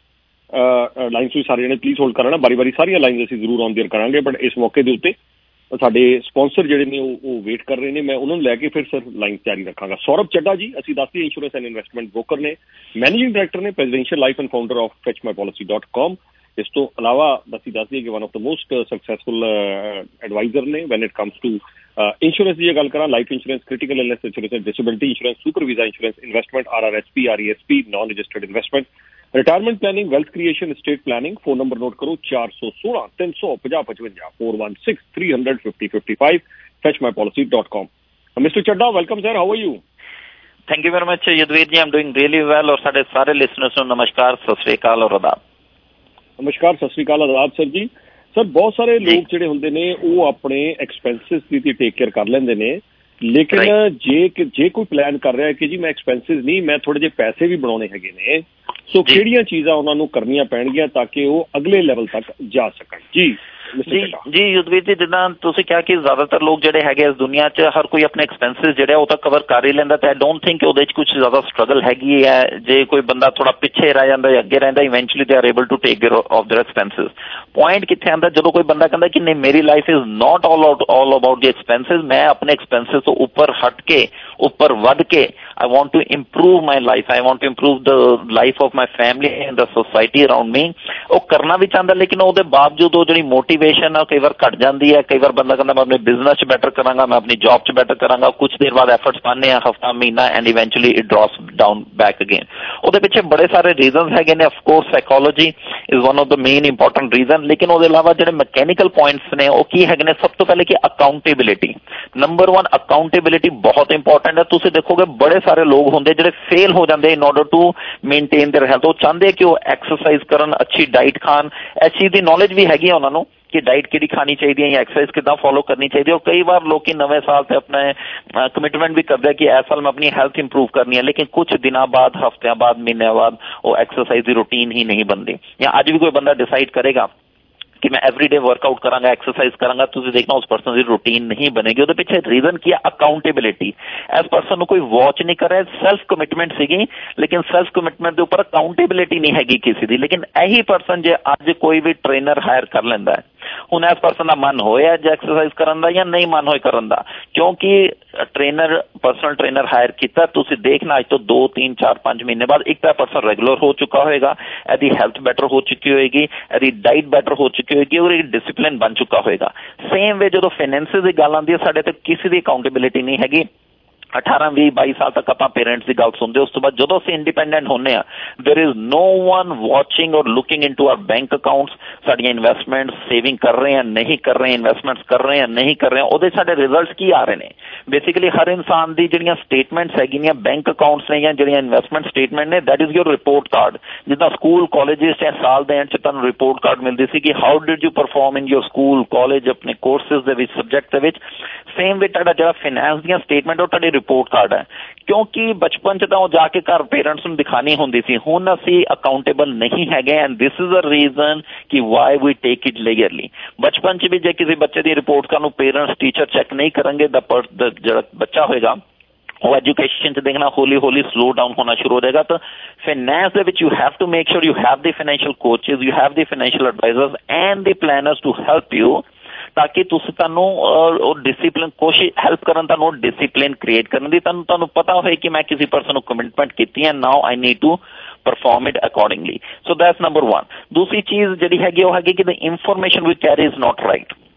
लाइन्स भी सारे जने प्लीज़ होल्ड कर लेना, बारी बारी सारियां लाइन्स असीं जरूर ऑन देयर करांगे। बट इस मौके दे उत्ते ਸਾਡੇ स्पॉन्सर ਜਿਹੜੇ ਨੇ ਉਹ ਵੇਟ ਕਰ ਰਹੇ ਨੇ, ਮੈਂ ਉਹਨਾਂ ਨੂੰ ਲੈ ਕੇ ਫਿਰ ਸਰ ਲਾਈਨ ਜਾਰੀ ਰੱਖਾਂਗਾ। ਸੌਰਭ ਚੱਡਾ ਜੀ ਅਸੀਂ ਦੱਸਦੇ ਇੰਸ਼ੋਰੈਂਸ ਐਂਡ ਇਨਵੈਸਟਮੈਂਟ ਬ੍ਰੋਕਰ ਨੇ, ਮੈਨੇਜਿੰਗ ਡਾਇਰੈਕਟਰ ਨੇ presidential life and founder of fetch my policy dot com. ਇਸ ਤੋਂ ਇਲਾਵਾ ਅਸੀਂ ਦੱਸਦੇ ਕਿ one of the most successful advisor ਨੇ when it comes to insurance ਦੀ ਗੱਲ ਕਰਾਂ, life insurance, critical illness insurance, disability insurance, super visa insurance, investment, R R S P, R E S P, non registered investment, retirement planning, wealth creation, state planning. Phone number note करो चार सौ सोलह तीन सौ पचास पचवंजा four one six three hundred fifty fifty five fetch my policy dot com। Mister Chadha welcome sir, how are you? Thank you very much Yudhveer ji, I am doing really well. और सारे सारे लिसनर्स को नमस्कार, सत श्री अकाल और आदाब। नमस्कार, सत श्री अकाल, आदाब सर जी। सर बहुत सारे लोग ਜਿਹੜੇ ਹੁੰਦੇ ਨੇ ਉਹ ਆਪਣੇ ਐਕਸਪੈਂਸਿਸ ਦੀ ਟੇਕ ਕੇਅਰ ਕਰ ਲੈਂਦੇ ਨੇ, ਲੇਕਿਨ ਜੇ ਜੇ ਕੋਈ ਪਲਾਨ ਕਰ ਰਿਹਾ ਹੈ ਕਿ ਜੀ ਮੈਂ ਐਕਸਪੈਂਸਿਸ ਨਹੀਂ, ਮੈਂ ਥੋੜੇ ਜਿਹੇ ਪੈਸੇ ਵੀ ਬਣਾਉਣੇ ਹੈਗੇ ਨੇ, ਸੋ ਕਿਹੜੀਆਂ ਚੀਜ਼ਾਂ ਉਹਨਾਂ ਨੂੰ ਕਰਨੀਆਂ ਪੈਣਗੀਆਂ ਤਾਂ ਕਿ ਉਹ ਅਗਲੇ ਲੈਵਲ ਤੱਕ ਜਾ ਸਕਣ? ਜੀ ਜੀ ਜੀ युद्धवीर जी, जिदा तुसीं कहा कि ज्यादातर लोग ਜਿਹੜੇ ਹੈਗੇ ਇਸ ਦੁਨੀਆ 'ਚ ਹਰ ਕੋਈ ਆਪਣੇ ਐਕਸਪੈਂਸਿਸ ਜਿਹੜੇ ਉਹ ਤਾਂ ਕਵਰ ਕਰ ਹੀ ਲੈਂਦਾ, ਤੇ ਆਈ ਡੋਂਟ ਥਿੰਕ ਉਹਦੇ 'ਚ ਕੁਝ ਜ਼ਿਆਦਾ ਸਟਰਗਲ ਹੈਗੀ ਹੈ। ਜੇ ਕੋਈ ਬੰਦਾ ਥੋੜਾ ਪਿੱਛੇ ਰਹਿ ਜਾਂਦਾ ਜਾਂ ਅੱਗੇ ਰਹਿੰਦਾ, eventually they are able to take care of their expenses. Point ਕਿੱਥੇ ਆਉਂਦਾ ਜਦੋਂ ਕੋਈ ਬੰਦਾ ਕਹਿੰਦਾ ਕਿ ਨਹੀਂ ਮੇਰੀ life is not all out all about the expenses, ਮੈਂ ਆਪਣੇ ਐਕਸਪੈਂਸਿਸ ਤੋਂ ਉੱਪਰ ਹਟ ਕੇ ਉੱਪਰ ਵੱਧ ਕੇ I want to improve my life, I want to improve the life of my family and the society around me। ਉਹ ਕਰਨਾ ਵੀ ਚਾਹੁੰਦਾ, ਲੇਕਿਨ ਉਹਦੇ ਬਾਵਜੂਦ ਉਹ ਜਿਹੜੀ ਮੋਟੀਵੇਸ਼ਨ ਆ ਕਈ ਵਾਰ ਘਟ ਜਾਂਦੀ ਹੈ। ਕਈ ਵਾਰ ਬੰਦਾ ਕਹਿੰਦਾ ਮੈਂ ਆਪਣੇ ਬਿਜ਼ਨਸ 'ਚ ਬੈਟਰ ਕਰਾਂਗਾ, ਮੈਂ ਆਪਣੀ ਜੌਬ 'ਚ ਬੈਟਰ ਕਰਾਂਗਾ, ਕੁਝ ਦੇਰ ਬਾਅਦ ਐਫਰਟਸ ਪਾਉਂਦੇ ਆ, ਹਫਤਾ ਮਹੀਨਾ, and eventually it drops down back again. ਉਹਦੇ ਪਿੱਛੇ ਬੜੇ ਸਾਰੇ ਰੀਜ਼ਨਸ ਹੈਗੇ ਨੇ। Of course psychology is one of the main important reason, ਲੇਕਿਨ ਉਹਦੇ ਇਲਾਵਾ ਜਿਹੜੇ ਮਕੈਨੀਕਲ ਪੁਆਇੰਟਸ ਨੇ ਉਹ ਕੀ ਹੈਗੇ ਨੇ? ਸਭ ਤੋਂ ਪਹਿਲੇ ਕਿ ਅਕਾਊਂਟੇਬਿਲਿਟੀ, ਨੰਬਰ ਵਨ ਅਕਾਊਂਟੇਬਿਲਿਟੀ ਬਹੁਤ ਇੰਪੋਰਟੈਂਟ ਹੈ। ਤੁਸੀਂ ਦੇਖੋਗੇ ਬੜੇ ਸਾਰੇ ਲੋਕ ਹੁੰਦੇ ਜਿਹੜੇ ਫੇਲ ਹੋ ਜਾਂਦੇ in order to maintain their health. ਉਹ ਚਾਹੁੰਦੇ ਕਿ ਉਹ ਐਕਸਰਸਾਈਜ਼ ਕਰਨ, ਅੱਛੀ ਡਾਈਟ ਖਾਣ, ਇਸ ਚੀਜ਼ ਦੀ ਨੌਲੇਜ ਵੀ ਹੈਗੀ ਆ ਉਹਨਾਂ ਨੂੰ ਕਿ ਡਾਈਟ ਕਿਹੜੀ ਖਾਣੀ ਚਾਹੀਦੀ ਹੈ ਜਾਂ ਐਕਸਰਸਾਈਜ਼ ਕਿੱਦਾਂ ਫੋਲੋ ਕਰਨੀ ਚਾਹੀਦੀ ਹੈ। ਉਹ ਕਈ ਵਾਰ ਲੋਕ ਨਵੇਂ ਸਾਲ ਤੇ ਆਪਣੇ ਕਮਿਟਮੈਂਟ ਵੀ ਕਰਦੇ ਕਿ ਇਸ ਸਾਲ ਮੈਂ ਆਪਣੀ ਹੈਲਥ ਇੰਪਰੂਵ ਕਰਨੀ ਹੈ, ਲੇਕਿਨ ਕੁਝ ਦਿਨਾਂ ਬਾਅਦ, ਹਫ਼ਤਿਆਂ ਬਾਅਦ, ਮਹੀਨਿਆਂ ਬਾਅਦ ਉਹ ਐਕਸਰਸਾਈਜ਼ ਦੀ ਰੂਟੀਨ ਹੀ ਨਹੀਂ ਬਣਦੀ। ਜਾਂ ਅੱਜ ਵੀ ਕੋਈ ਬੰਦਾ ਡਿਸਾਈਡ ਕਰੇਗਾ कि मैं एवरीडे वर्कआउट करांगा, एक्सरसाइज करांगा, तुझे देखना उस पर्सन की रूटीन नहीं बनेगी। ਉਹਦੇ ਪਿੱਛੇ ਰੀਜ਼ਨ ਕੀ ਹੈ? ਅਕਾਊਂਟੇਬਿਲਿਟੀ। ਇਸ ਪਰਸਨ ਨੂੰ ਕੋਈ ਵਾਚ ਨਹੀਂ ਕਰ ਰਿਹਾ, ਸੈਲਫ ਕਮਿਟਮੈਂਟ ਸੀਗੀ, ਲੇਕਿਨ ਸੈਲਫ ਕਮਿਟਮੈਂਟ ਦੇ ਉੱਪਰ ਅਕਾਊਂਟੇਬਿਲਿਟੀ ਨਹੀਂ ਹੈਗੀ ਕਿਸੇ ਦੀ। ਲੇਕਿਨ ਇਹੀ ਪਰਸਨ ਜੇ ਅੱਜ ਕੋਈ ਵੀ ਟ੍ਰੇਨਰ ਹਾਇਰ ਕਰ ਲੈਂਦਾ ਹੈ, ਹੁਣ ਇਸ ਪਰਸਨ ਦਾ ਮਨ ਹੋਇਆ ਜੇ ਐਕਸਰਸਾਈਜ਼ ਕਰਨ ਦਾ ਜਾਂ ਨਹੀਂ ਮਨ ਹੋਏ ਕਰਨ ਦਾ, ਕਿਉਂਕਿ ਟ੍ਰੇਨਰ ਪਰਸਨਲ ਟ੍ਰੇਨਰ ਹਾਇਰ ਕੀਤਾ, ਤੁਸੀਂ ਦੇਖਣਾ ਅੱਜ ਤੋਂ ਦੋ ਤਿੰਨ ਚਾਰ ਪੰਜ ਮਹੀਨੇ ਬਾਅਦ ਇੱਕ ਤਾਂ ਪਰਸਨ ਰੈਗੂਲਰ ਹੋ ਚੁੱਕਾ ਹੋਏਗਾ, ਇਹਦੀ ਹੈਲਥ ਬੈਟਰ ਹੋ ਚੁੱਕੀ ਹੋਏਗੀ, ਇਹਦੀ ਡਾਈਟ ਬੈਟਰ ਹੋ ਚੁੱਕੀ ਹੋਏਗੀ ਔਰ ਇੱਕ ਡਿਸਿਪਲਿਨ ਬਣ ਚੁੱਕਾ ਹੋਏਗਾ। ਸੇਮ ਵੇ ਜਦੋਂ ਫਾਈਨੈਂਸਿਸ ਦੀ ਗੱਲ ਆਉਂਦੀ ਹੈ, ਸਾਡੇ ਤੇ ਕਿਸੇ ਦੀ ਅਕਾਊਂਟੇਬਿਲਿਟੀ ਨਹੀਂ ਹੈਗੀ। ਅਠਾਰਾਂ ਵੀਹ ਬਾਈ ਸਾਲ ਤੱਕ ਆਪਾਂ ਪੇਰੈਂਟਸ ਦੀ ਗੱਲ ਸੁਣਦੇ, ਉਸ ਤੋਂ ਬਾਅਦ ਜਦੋਂ ਅਸੀਂ ਇੰਡੀਪੈਂਡੈਂਟ ਹੁੰਦੇ ਹਾਂ, there is no one watching or looking into our bank accounts, ਸਾਡੀਆਂ ਇਨਵੈਸਟਮੈਂਟਸ ਸੇਵਿੰਗ ਕਰ ਰਹੇ ਹਾਂ ਨਹੀਂ ਕਰ ਰਹੇ, ਇਨਵੈਸਟਮੈਂਟਸ ਕਰ ਰਹੇ ਹਾਂ ਨਹੀਂ ਕਰ ਰਹੇ, ਉਹਦੇ ਸਾਡੇ ਰਿਜ਼ਲਟਸ ਕੀ ਆ ਰਹੇ ਨੇ। ਬੇਸਿਕਲੀ ਹਰ ਇਨਸਾਨ ਦੀ ਜਿਹੜੀਆਂ ਸਟੇਟਮੈਂਟਸ ਹੈਗੀਆਂ, ਬੈਂਕ ਅਕਾਊਂਟਸ ਨੇ ਜਾਂ ਜਿਹੜੀਆਂ ਇਨਵੈਸਟਮੈਂਟ ਸਟੇਟਮੈਂਟ ਨੇ, that is your report card. ਜਿੱਦਾਂ ਸਕੂਲ ਕਾਲਜਿਸ ਜਾਂ ਸਾਲ ਦੇ ਐਂਡ 'ਚ ਤੁਹਾਨੂੰ ਰਿਪੋਰਟ ਕਾਰਡ ਮਿਲਦੀ ਸੀ ਕਿ how did you perform in your school college ਆਪਣੇ ਕੋਰਸਿਸ ਦੇ ਵਿੱਚ, ਸਬਜੈਕਟ ਦੇ ਵਿੱਚ, ਸੇਮ ਵੇ ਤੁਹਾਡਾ ਜਿਹੜਾ ਫਾਈਨੈਂਸ ਦੀਆਂ ਸਟੇਟਮੈਂਟ ਉਹ ਤੁਹਾਡੀ ਰਿਪੋਰਟ ਕਾਰਡ ਹੈ। ਕਿਉਂਕਿ ਬਚਪਨ 'ਚ ਤਾਂ ਉਹ ਜਾ ਕੇ ਘਰ ਪੇਰੈਂਟਸ ਨੂੰ ਦਿਖਾਣੀ ਹੁੰਦੀ ਸੀ, ਹੁਣ ਅਸੀਂ ਅਕਾਊਂਟੇਬਲ ਨਹੀਂ ਹੈਗੇ and this is a reason ਕਿ ਵਾਈ ਵੀ ਟੇਕ ਇਟ ਲੇਅਰਲੀ। ਬਚਪਨ 'ਚ ਵੀ ਜੇ ਕਿਸੇ ਬੱਚੇ ਦੀ ਰਿਪੋਰਟ ਕਾਰਡ ਨੂੰ ਪੇਰੈਂਟਸ ਟੀਚਰ ਚੈੱਕ ਨਹੀਂ ਕਰਨਗੇ, ਦਾ ਜਿਹੜਾ ਬੱਚਾ ਹੋਏਗਾ ਉਹ ਐਜੂਕੇਸ਼ਨ 'ਚ ਦੇਖਣਾ ਹੌਲੀ ਹੌਲੀ ਸਲੋ ਡਾਊਨ ਹੋਣਾ ਸ਼ੁਰੂ ਹੋ ਜਾਏਗਾ। ਤਾਂ ਫਾਈਨੈਂਸ ਦੇ ਵਿੱਚ you have to make sure you have the financial coaches, you have the financial advisors and the planners to help you, ਤਾਂ ਕਿ ਤੁਸੀਂ ਤੁਹਾਨੂੰ ਉਹ ਡਿਸਿਪਲਿਨ ਕੋਸ਼ਿਸ਼ ਹੈਲਪ ਕਰਨ, ਤੁਹਾਨੂੰ ਉਹ ਡਿਸਿਪਲਿਨ ਕ੍ਰੀਏਟ ਕਰਨ ਦੀ, ਤੁਹਾਨੂੰ ਤੁਹਾਨੂੰ ਪਤਾ ਹੋਏ ਕਿ ਮੈਂ ਕਿਸੇ ਪਰਸਨ ਨੂੰ ਕਮਿਟਮੈਂਟ ਕੀਤੀ ਹੈ, now I need to perform it accordingly. So that's number one. ਦੂਸਰੀ ਚੀਜ਼ ਜਿਹੜੀ ਹੈਗੀ ਉਹ ਹੈਗੀ ਕਿ the information we carry is not right.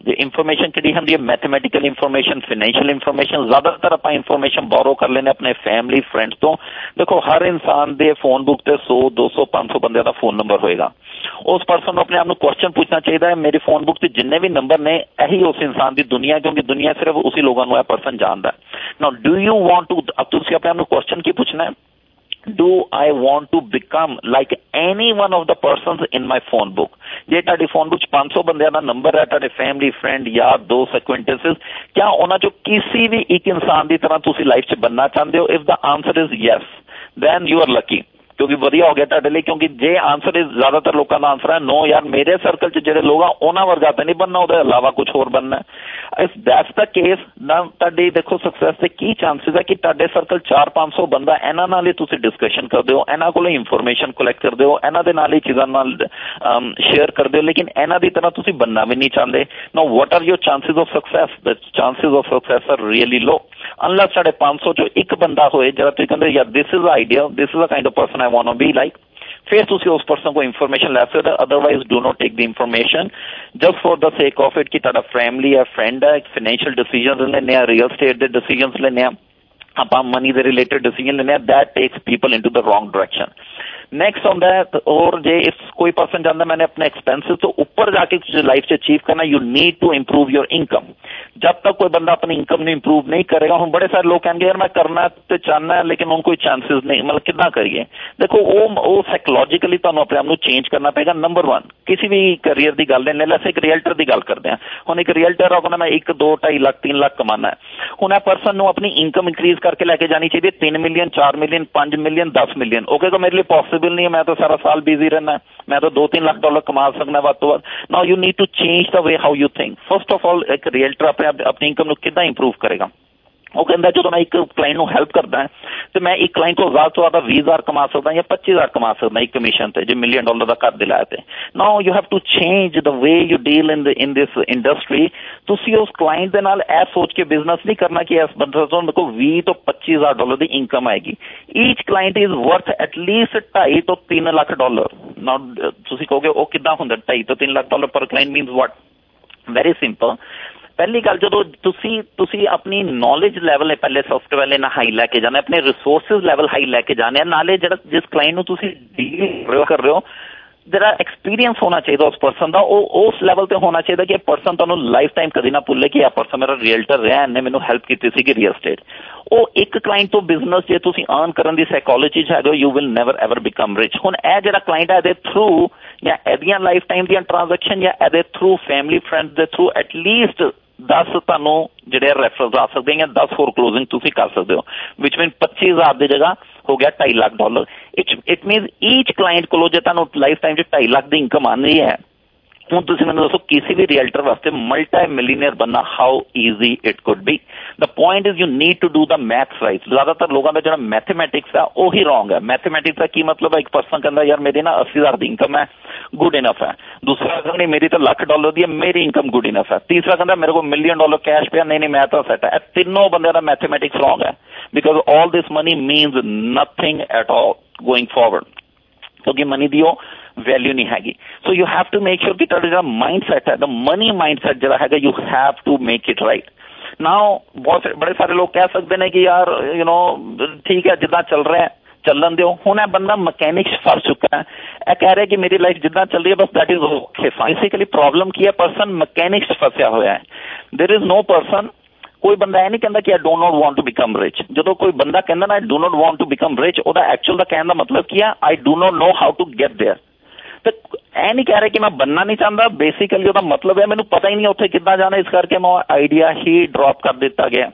ਜੇ ਇਨਫੋਰਮੇਸ਼ਨ ਕਿਹੜੀ ਹੁੰਦੀ ਹੈ ਮੈਥਮੈਟੀਕਲ ਇਨਫੋਰਮੇਸ਼ਨ ਫਿਨੈਂਸ਼ੀਅਲ ਇਨਫੋਰਮੇਸ਼ਨ ਜ਼ਿਆਦਾਤਰ ਆਪਾਂ ਇਨਫੋਰਮੇਸ਼ਨ ਬੋਰੋ ਕਰ ਲੈਂਦੇ ਆਪਣੇ ਫੈਮਿਲੀ ਫਰੈਂਡਸ ਤੋਂ ਦੇਖੋ ਹਰ ਇਨਸਾਨ ਦੇ ਫੋਨ ਬੁੱਕ ਤੇ ਸੌ ਦੋ ਸੌ ਪੰਜ ਸੌ ਬੰਦਿਆਂ ਦਾ ਫੋਨ ਨੰਬਰ ਹੋਏਗਾ ਉਸ ਪਰਸਨ ਨੂੰ ਆਪਣੇ ਆਪ ਨੂੰ ਕੁਐਸਚਨ ਪੁੱਛਣਾ ਚਾਹੀਦਾ ਹੈ ਮੇਰੇ ਫੋਨ ਬੁੱਕ ਤੇ ਜਿੰਨੇ ਵੀ ਨੰਬਰ ਨੇ ਇਹੀ ਉਸ ਇਨਸਾਨ ਦੀ ਦੁਨੀਆ ਕਿਉਂਕਿ ਦੁਨੀਆ ਸਿਰਫ ਉਸੇ ਲੋਕਾਂ ਨੂੰ ਇਹ ਪਰਸਨ ਜਾਣਦਾ now do you want to ਤੁਸੀਂ ਆਪਣੇ ਆਪ ਨੂੰ ਕੁਐਸਚਨ ਕੀ ਪੁੱਛਣਾ ਹੈ Do I want to become like any one of the persons in my phone book? ਜੇ ਤੁਹਾਡੀ ਫੋਨ ਬੁੱਕ ਪੰਜ ਸੌ ਬੰਦਿਆਂ ਦਾ ਨੰਬਰ ਹੈ ਤੁਹਾਡੇ ਫੈਮਿਲੀ ਫਰੈਂਡ ਯਾਰ ਦੋਸਤ ਐਕੁਆਇੰਟੈਂਸਸ ਕਿਆ ਉਹਨਾਂ ਚੋਂ ਕਿਸੇ ਵੀ ਇੱਕ ਇਨਸਾਨ ਦੀ ਤਰ੍ਹਾਂ ਤੁਸੀਂ ਲਾਈਫ 'ਚ ਬਣਨਾ ਚਾਹੁੰਦੇ ਹੋ if the answer is yes then you are lucky ਕਿਉਂਕਿ ਵਧੀਆ ਹੋ ਗਿਆ ਤੁਹਾਡੇ ਲਈ ਕਿਉਂਕਿ ਜੇ ਆਨਸਰ ਇਜ਼ ਜ਼ਿਆਦਾਤਰ ਲੋਕਾਂ ਦਾ ਆਨਸਰ ਹੈ ਨੋ ਯਾਰ ਮੇਰੇ ਸਰਕਲ 'ਚ ਜਿਹੜੇ ਲੋਕ ਆ ਉਹਨਾਂ ਵਰਗਾ ਤਾਂ ਨਹੀਂ ਬਣਨਾ ਉਹਦੇ ਇਲਾਵਾ ਕੁਝ ਹੋਰ ਬਣਨਾ ਇਫ ਦੈਟਸ ਦਾ ਕੇਸ ਨਾ ਤੁਹਾਡੀ ਦੇਖੋ ਸਕਸੈਸ ਦੇ ਕੀ ਚਾਂਸਿਸ ਹੈ ਕਿ ਤੁਹਾਡੇ ਸਰਕਲ ਚਾਰ ਪੰਜ ਸੌ ਬੰਦਾ ਇਹਨਾਂ ਨਾਲ ਹੀ ਤੁਸੀਂ ਡਿਸਕਸ਼ਨ ਕਰਦੇ ਹੋ ਇਹਨਾਂ ਕੋਲੋਂ ਇਨਫੋਰਮੇਸ਼ਨ ਕਲੈਕਟ ਕਰਦੇ ਹੋ ਇਹਨਾਂ ਦੇ ਨਾਲ ਹੀ ਚੀਜ਼ਾਂ ਨਾਲ ਸ਼ੇਅਰ ਕਰਦੇ ਹੋ ਲੇਕਿਨ ਇਹਨਾਂ ਦੀ ਤਰ੍ਹਾਂ ਤੁਸੀਂ ਬਣਨਾ ਵੀ ਨਹੀਂ ਚਾਹੁੰਦੇ now what are your chances of success the chances of success are really low unless ਸਾਡੇ ਪੰਜ ਸੌ 'ਚੋਂ ਇੱਕ ਬੰਦਾ ਹੋਏ ਜਿਹੜਾ ਤੁਸੀਂ ਕਹਿੰਦੇ ਯਾਰ this is idea this is a kind of person I want to be like ਫਿਰ ਤੁਸੀਂ ਉਸ ਪਰਸਨ ਕੋ ਇਨਫੋਰਮੇਸ਼ਨ ਲੈ ਸਕਦੇ otherwise do not take the information just for the sake of it ਕਿ ਤੁਹਾਡਾ ਫੈਮਿਲੀ ਹੈ ਫਰੈਂਡ ਹੈ ਫਾਈਨੈਂਸ਼ੀਅਲ ਡਿਸੀਜਨਸ ਲੈਣੇ ਆ ਰੀਅਲ ਸਟੇਟ ਦੇ ਡਿਸੀਜਨਸ ਲੈਣੇ ਆ ਆਪਾਂ ਮਨੀ ਦੇ ਰਿਲੇਟਡ ਡਿਸੀਜਨ ਲੈਣੇ ਆ that takes people into the wrong direction next on that ਔਰ ਜੇ ਇਸ ਕੋਈ ਪਰਸਨ ਚਾਹੁੰਦਾ ਮੈंने ਆਪਣੇ ਐਕਸਪੈਂਸਿਸ ਤੋਂ ਉੱਪਰ ਜਾ ਕੇ ਲਾਈਫ 'ਚ ਅਚੀਵ ਕਰਨਾ you need to improve your income ਜਦ ਤੱਕ ਕੋਈ ਬੰਦਾ ਆਪਣੀ ਇਨਕਮ ਨੂੰ ਇੰਪਰੂਵ ਨਹੀਂ ਕਰੇਗਾ ਹੁਣ ਬੜੇ ਸਾਰੇ ਲੋਕ ਕਹਿਣਗੇ ਯਾਰ ਮੈਂ ਕਰਨਾ ਤੇ ਚਾਹਨਾ ਲੇਕਿਨ ਹੁਣ ਕੋਈ ਚਾਂਸਿਸ ਨਹੀਂ ਮਤਲਬ ਕਿੱਦਾਂ ਕਰੀਏ ਦੇਖੋ ਉਹ ਉਹ ਸਾਈਕੋਲੋਜੀਕਲੀ ਤੁਹਾਨੂੰ ਆਪਣੇ ਆਪ ਨੂੰ ਚੇਂਜ ਕਰਨਾ ਪਏਗਾ ਨੰਬਰ ਵਨ ਕਿਸੇ ਵੀ ਕਰੀਅਰ ਦੀ ਗੱਲ ਨਹੀਂ ਲੈ ਇੱਕ ਰੀਅਲਟਰ ਦੀ ਗੱਲ ਕਰਦੇ ਹਾਂ ਹੁਣ ਇੱਕ ਰੀਅਲਟਰ ਆ ਕਹਿੰਦਾ ਮੈਂ ਇੱਕ ਦੋ ਢਾਈ ਲੱਖ ਤਿੰਨ ਲੱਖ ਕਮਾਉਣਾ ਹੁਣ ਇਹ ਪਰਸਨ ਨੂੰ ਆਪਣੀ ਇਨਕਮ ਇਨਕਰੀਜ਼ ਕਰਕੇ ਲੈ ਕੇ ਜਾਣੀ ਚਾਹੀਦੀ ਤਿੰਨ ਮਿਲੀਅਨ ਚਾਰ ਮਿਲੀਅਨ ਪੰਜ ਮਿਲੀਅਨ ਦਸ ਮਿਲੀਅਨ ਉਹ ਕਹੇਗਾ ਮੇਰੇ ਲਈ ਪੋਸੀਬਲ ਨਹੀਂ ਹੈ ਮੈਂ ਤਾਂ ਸਾਰਾ ਸਾਲ ਬਿਜ਼ੀ ਰਹਿਣਾ ਮੈਂ ਤਾਂ ਦੋ ਤਿੰਨ ਲੱਖ ਡਾਲਰ ਕਮਾ ਸਕਦਾ ਵੱਧ ਤੋਂ ਵੱਧ now you need to change the way how you think first of all ਇੱਕ ਰੀਅਲਟਰ ਆਪਣੇ ਆਪਣੀ ਇਨਕਮ ਨੂੰ ਕਿੱਦਾਂ ਇੰਪਰੂਵ ਕਰੇਗਾ ਉਹ ਕਹਿੰਦਾ ਜਦੋਂ ਮੈਂ ਇੱਕ ਕਲਾਇੰਟ ਨੂੰ ਹੈਲਪ ਕਰਦਾ ਤੇ ਮੈਂ ਇੱਕ ਕਲਾਇੰਟ ਤੋਂ ਜ਼ਿਆਦਾ ਤੋਂ ਜ਼ਿਆਦਾ ਵੀਹ ਹਜ਼ਾਰ ਕਮਾ ਸਕਦਾ ਜਾਂ ਪੱਚੀ ਹਜ਼ਾਰ ਕਮਾ ਸਕਦਾ ਇੱਕ ਕਮਿਸ਼ਨ ਤੇ ਜੇ ਮਿਲੀਅਨ ਡਾਲਰ ਦਾ ਘਰ ਦਿਲਾਇਆ ਤੇ now you have to change the way you deal in the in this industry ਤੁਸੀਂ ਉਸ ਕਲਾਇੰਟ ਦੇ ਨਾਲ ਇਹ ਸੋਚ ਕੇ ਬਿਜ਼ਨਸ ਨਹੀਂ ਕਰਨਾ ਕਿ ਇਸ ਬੰਦੇ ਤੋਂ ਮੇਰੇ ਕੋਲ ਵੀਹ ਤੋਂ ਪੱਚੀ ਹਜ਼ਾਰ ਡਾਲਰ ਦੀ ਇਨਕਮ ਆਏਗੀ each client is worth at least ਢਾਈ ਤੋਂ ਤਿੰਨ ਲੱਖ ਡਾਲਰ ਨਾਓ ਤੁਸੀਂ ਕਹੋਗੇ ਉਹ ਕਿੱਦਾਂ ਹੁੰਦਾ ਢਾਈ ਤੋਂ ਤਿੰਨ ਲੱਖ ਡਾਲਰ ਪਰ client means what very simple ਪਹਿਲੀ ਗੱਲ ਜਦੋਂ ਤੁਸੀਂ ਤੁਸੀਂ ਆਪਣੀ ਨੌਲੇਜ ਲੈਵਲ ਪਹਿਲੇ ਸੌਫਟਵੇਅਰ ਲੈਣਾ ਹਾਈ ਲੈ ਕੇ ਜਾਣਾ ਆਪਣੇ ਰਿਸੋਰਸਿਸ ਲੈਵਲ ਹਾਈ ਲੈ ਕੇ ਜਾਣੇ ਨਾਲੇ ਜਿਹੜਾ ਜਿਸ ਕਲਾਇੰਟ ਨੂੰ ਤੁਸੀਂ ਡੀਲ ਕਰ ਰਹੇ ਹੋ ਜਿਹੜਾ ਐਕਸਪੀਰੀਅੰਸ ਹੋਣਾ ਚਾਹੀਦਾ ਉਸ ਪਰਸਨ ਦਾ ਉਹ ਉਸ ਲੈਵਲ ਤੇ ਹੋਣਾ ਚਾਹੀਦਾ ਕਿ ਇਹ ਪਰਸਨ ਤੁਹਾਨੂੰ ਲਾਈਫ ਟਾਈਮ ਕਦੇ ਨਾ ਭੁੱਲੇ ਕਿ ਇਹ ਪਰਸਨ ਮੇਰਾ ਰੀਅਲਟਰ ਰਿਹਾ ਇਹਨੇ ਮੈਨੂੰ ਹੈਲਪ ਕੀਤੀ ਸੀਗੀ ਰੀਅਲ ਸਟੇਟ ਉਹ ਇੱਕ ਕਲਾਇੰਟ ਤੋਂ ਬਿਜ਼ਨਸ ਜੇ ਤੁਸੀਂ ਅਰਨ ਕਰਨ ਦੀ ਸਾਈਕੋਲੋਜੀ 'ਚ ਹੈਗੇ you will never ever become rich ਹੁਣ ਇਹ ਜਿਹੜਾ ਕਲਾਇੰਟ ਹੈ ਇਹਦੇ ਥਰੂ ਜਾਂ ਇਹਦੀਆਂ ਲਾਈਫ ਟਾਈਮ ਦੀਆਂ ਟ੍ਰਾਂਜੈਕਸ਼ਨ ਜਾਂ ਇਹਦੇ ਥਰੂ ਫੈਮਿਲੀ ਫਰੈਂਡਸ ਦੇ ਥਰੂ ਐਟਲੀਸਟ ਦਸ ਤੁਹਾਨੂੰ ਜਿਹੜੇ ਰੈਫਰੈਂਸ ਆ ਸਕਦੇ ਜਾਂ ਦਸ ਹੋਰ ਕਲੋਜ਼ਿੰਗ ਤੁਸੀਂ ਕਰ ਸਕਦੇ ਹੋ ਵਿਚ ਮੀਨ ਪੱਚੀ ਹਜ਼ਾਰ ਦੀ ਜਗ੍ਹਾ ਹੋ ਗਿਆ ਢਾਈ lakh dollar it means each client ਕੋਲੋਂ ਜੇ ਤੁਹਾਨੂੰ ਲਾਈਫ ਟਾਈਮ 'ਚ ਢਾਈ ਲੱਖ ਦੀ ਇਨਕਮ ਆਉਂਦੀ ਹੈ ਹੁਣ ਤੁਸੀਂ ਮੈਨੂੰ ਦੱਸੋ ਕਿਸੇ ਵੀ ਰੀਅਲਟਰ ਵਾਸਤੇ ਮਲਟੀ ਮਿਲੀਨੀਅਰ ਬਣਨਾ how easy it could be the point is you need to do the maths right ਜ਼ਿਆਦਾਤਰ ਲੋਕਾਂ ਦਾ ਜਿਹੜਾ ਮੈਥਮੈਟਿਕਸ ਆ ਉਹੀ ਰੋਂਗ ਹੈ ਮੈਥਮੈਟਿਕਸ ਦਾ ਕੀ ਮਤਲਬ ਹੈ ਇੱਕ ਪਰਸਨ ਕਹਿੰਦਾ ਯਾਰ ਮੇਰੀ ਨਾ ਅੱਸੀ ਹਜ਼ਾਰ ਦੀ ਇਨਕਮ ਹੈ ਗੁੱਡ ਇਨਫ ਹੈ ਦੂਸਰਾ ਕਹਿੰਦਾ ਨਹੀਂ ਮੇਰੀ ਤਾਂ ਲੱਖ ਡਾਲਰ ਦੀ ਹੈ ਮੇਰੀ ਇਨਕਮ ਗੁੱਡ ਇਨਫ ਹੈ ਤੀਸਰਾ ਕਹਿੰਦਾ ਮੇਰੇ ਕੋਲ ਮਿਲੀਅਨ ਡਾਲਰ ਕੈਸ਼ ਪਿਆ ਨਹੀਂ ਨਹੀਂ ਮੈਂ ਤਾਂ ਸੈਟ ਹੈ ਇਹ ਤਿੰਨੋਂ ਬੰਦਿਆਂ ਦਾ ਮੈਥਮੈਟਿਕਸ ਰੋਂਗ ਹੈ because all this money means nothing at all going forward ਕਿਉਂਕਿ ਮਨੀ ਦੀ ਉਹ ਵੈਲਿਊ ਨਹੀਂ ਹੈਗੀ so you have to make sure ਕਿ ਤੁਹਾਡਾ ਜਿਹੜਾ ਮਾਈਂਡ ਸੈਟ ਹੈ ਦ ਮਨੀ ਮਾਈਂਡ ਸੈਟ ਜਿਹੜਾ ਹੈਗਾ you have to make it right now ਬਹੁਤ ਬੜੇ ਸਾਰੇ ਲੋਕ ਕਹਿ ਸਕਦੇ ਨੇ ਕਿ ਯਾਰ ਯੂ ਨੋ ਠੀਕ ਹੈ ਜਿੱਦਾਂ ਚੱਲ ਰਿਹਾ ਚੱਲਣ ਦਿਓ ਹੁਣ ਇਹ ਬੰਦਾ ਮਕੈਨਿਕਸ ਫਸ ਚੁੱਕਾ ਹੈ ਇਹ ਕਹਿ ਰਿਹਾ ਕਿ ਮੇਰੀ ਲਾਈਫ ਜਿੱਦਾਂ ਚੱਲ ਰਹੀ ਹੈ ਬਸ that is okay basically problem ਕੀ ਹੈ ਪਰਸਨ ਮਕੈਨਿਕਸ ਫਸਿਆ ਹੋਇਆ ਹੈ ਦੇਰ ਇਜ਼ ਨੋ ਪਰਸਨ ਕੋਈ ਬੰਦਾ ਇਹ ਨਹੀਂ ਕਹਿੰਦਾ ਕਿ I do not want to become rich ਜਦੋਂ ਕੋਈ ਬੰਦਾ ਕਹਿੰਦਾ ਨਾ I do not want to become rich ਉਹਦਾ ਐਕਚੁਅਲ ਦਾ ਕਹਿਣ ਦਾ ਮਤਲਬ ਕੀ ਹੈ I do not know how to get there ਤੇ ਇਹ ਨਹੀਂ ਕਹਿ ਰਿਹਾ ਕਿ ਮੈਂ ਬਣਨਾ ਨਹੀਂ ਚਾਹੁੰਦਾ ਬੇਸਿਕਲੀ ਉਹਦਾ ਮਤਲਬ ਹੈ ਮੈਨੂੰ ਪਤਾ ਹੀ ਨਹੀਂ ਉੱਥੇ ਕਿੱਦਾਂ ਜਾਣਾ ਇਸ ਕਰਕੇ ਮੈਂ ਆਈਡੀਆ ਹੀ ਡ੍ਰੌਪ ਕਰ ਦਿੱਤਾ ਗਿਆ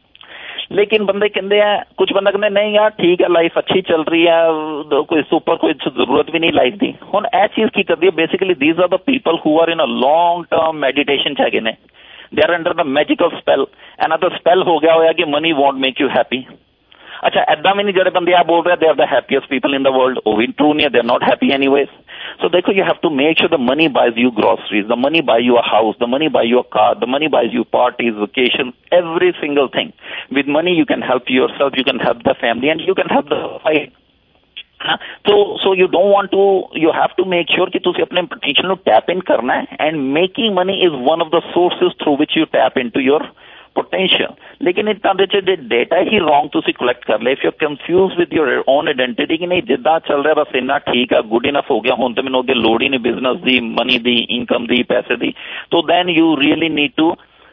लेकिन बंदे कहते हैं कुछ बंदा कहते नहीं यार ठीक है लाइफ अच्छी चल रही है कोई सुपर कोई जरूरत भी नहीं लाइफ की हुण यह चीज़ की करती है basically these are the people who are in a long term meditation च हैगे ने they are under the magical spell and the spell हो गया होया कि money won't make you happy अच्छा ऐदा भी नहीं जो बंदे आ बोल रहे they are the happiest people in the world वो भी ट्रू नहीं है they are not happy anyways so देखो you have to make sure the money buys you groceries the money buy you a house the money buy you a car the money buys you parties vacations every single thing with money you can help yourself you can help the family and you can help the fight So, so you don't want to, you have to make sure कि तुसी अपने potential ਨੂੰ tap in करना है, and making money is one of the sources through which you tap into your potential. लेकिन इतना देचे जे data ही wrong तुसी collect कर ले, if you're confused with your own identity कि नहीं जिद्दां चल रहा बस इन्ना ठीक है, good enough हो गया, हुण ते मैनूं अगे लोड़ ही नहीं business दी, money दी, income दी, पैसे दी, तो then you really need to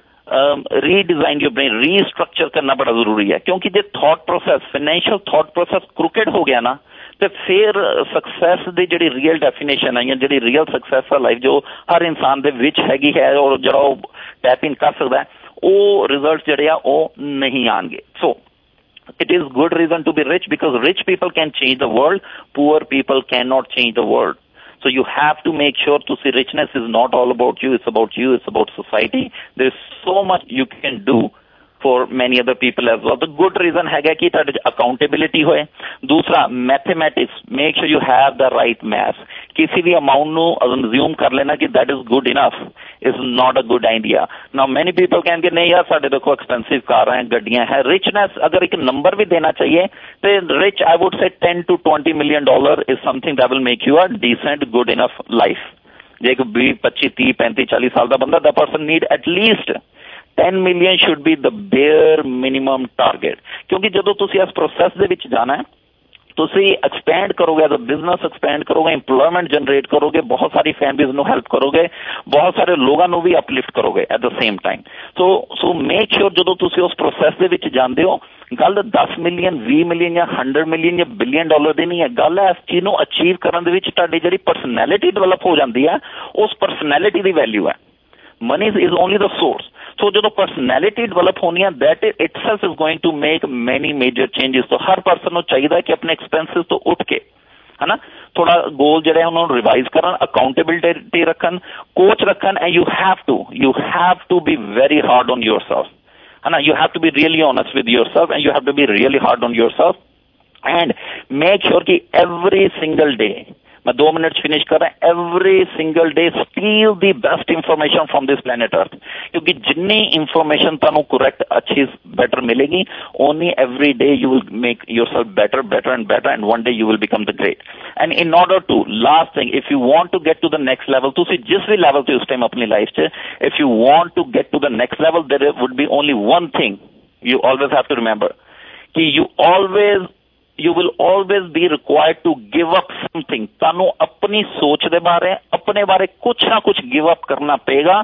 redesign your brain, restructure करना बड़ा जरूरी है, क्योंकि जो thought process, financial thought process crooked हो गया ना, तो फिर सक्सैस की जी रियल डेफिनेशन है, जी रियल सक्सैस है लाइफ जो हर इंसान के विच हैगी है और जो टैप इन कर सकता है, वो रिजल्ट जड़े आ वो नहीं आएंगे. सो it is good reason to be rich, because rich people can change the world, poor people cannot change the world. So you have to make sure to see richness is not all about you, it's about you, it's about society. There's so much you can do for many other people as well. The good reason है कि ताड़े accountability होए. दूसरा mathematics, make sure you have the right math. किसी भी amount नु assume कर लेना कि that is good enough is not a good idea. Now many people can कि नहीं यार साढ़े देखो expensive कार हैं, गड्डियां हैं. Richness अगर एक number भी देना चाहिए तो rich I would say ten to twenty million dollar is something that will make you a decent good enough life. जे एक बीस पच्चीस तीस पैंतीस चालीस साल का बंदा, the person need at least ten million should be the bare minimum target. क्योंकि जदों तुसी इस प्रोसेस दे विच जाना है, तुसी एक्सपैंड करोगे, एज अ बिजनेस एक्सपैंड करोगे, एम्प्लॉयमेंट जनरेट करोगे, बहुत सारी फैमिलीज नु हेल्प करोगे, बहुत सारे लोगों नु भी अपलिफ्ट करोगे at the same time. So so make sure जदों तुसी उस प्रोसेस दे विच जांदे हो, गल दस मिलियन बीस मिलियन या हंड्रेड मिलियन या बिलियन डॉलर दी नहीं है, गल है इस चीज नू अचीव करन दे विच तुहाडी जिहड़ी पर्सनैलिटी डेवलप हो जांदी है, उस पर्सनैलिटी दी वैल्यू है. Money is only the source. So जो personality develop होनी है, that itself is going to make many major changes. तो हर person को चाहिए कि अपने expenses तो उठ के, है ना, थोड़ा गोल जड़े हैं उन्होंने रिवाइज करन, अकाउंटेबिलिटी रखन, कोच रखन, and you have to, you have to be very hard on yourself, है ना, you have to be really honest with yourself and you have to be really hard on yourself and make sure कि every single day, मैं दो minute finish कर रहा हूं, every single day steal the best information from this planet earth, क्योंकि जितनी information तुहानू correct अच्छी बेटर मिलेगी, only every day you will make yourself better better and better and one day you will become the great. And in order to last thing, if you want to get to the next level, तुसी जिस भी level ते उस time अपनी life च, if you want to get to the next level, there would be only one thing you always have to remember, कि you always you will always be required to give up something. तानू अपनी सोच दे बारे, अपने बारे कुछ ना कुछ गिव अप करना पेगा,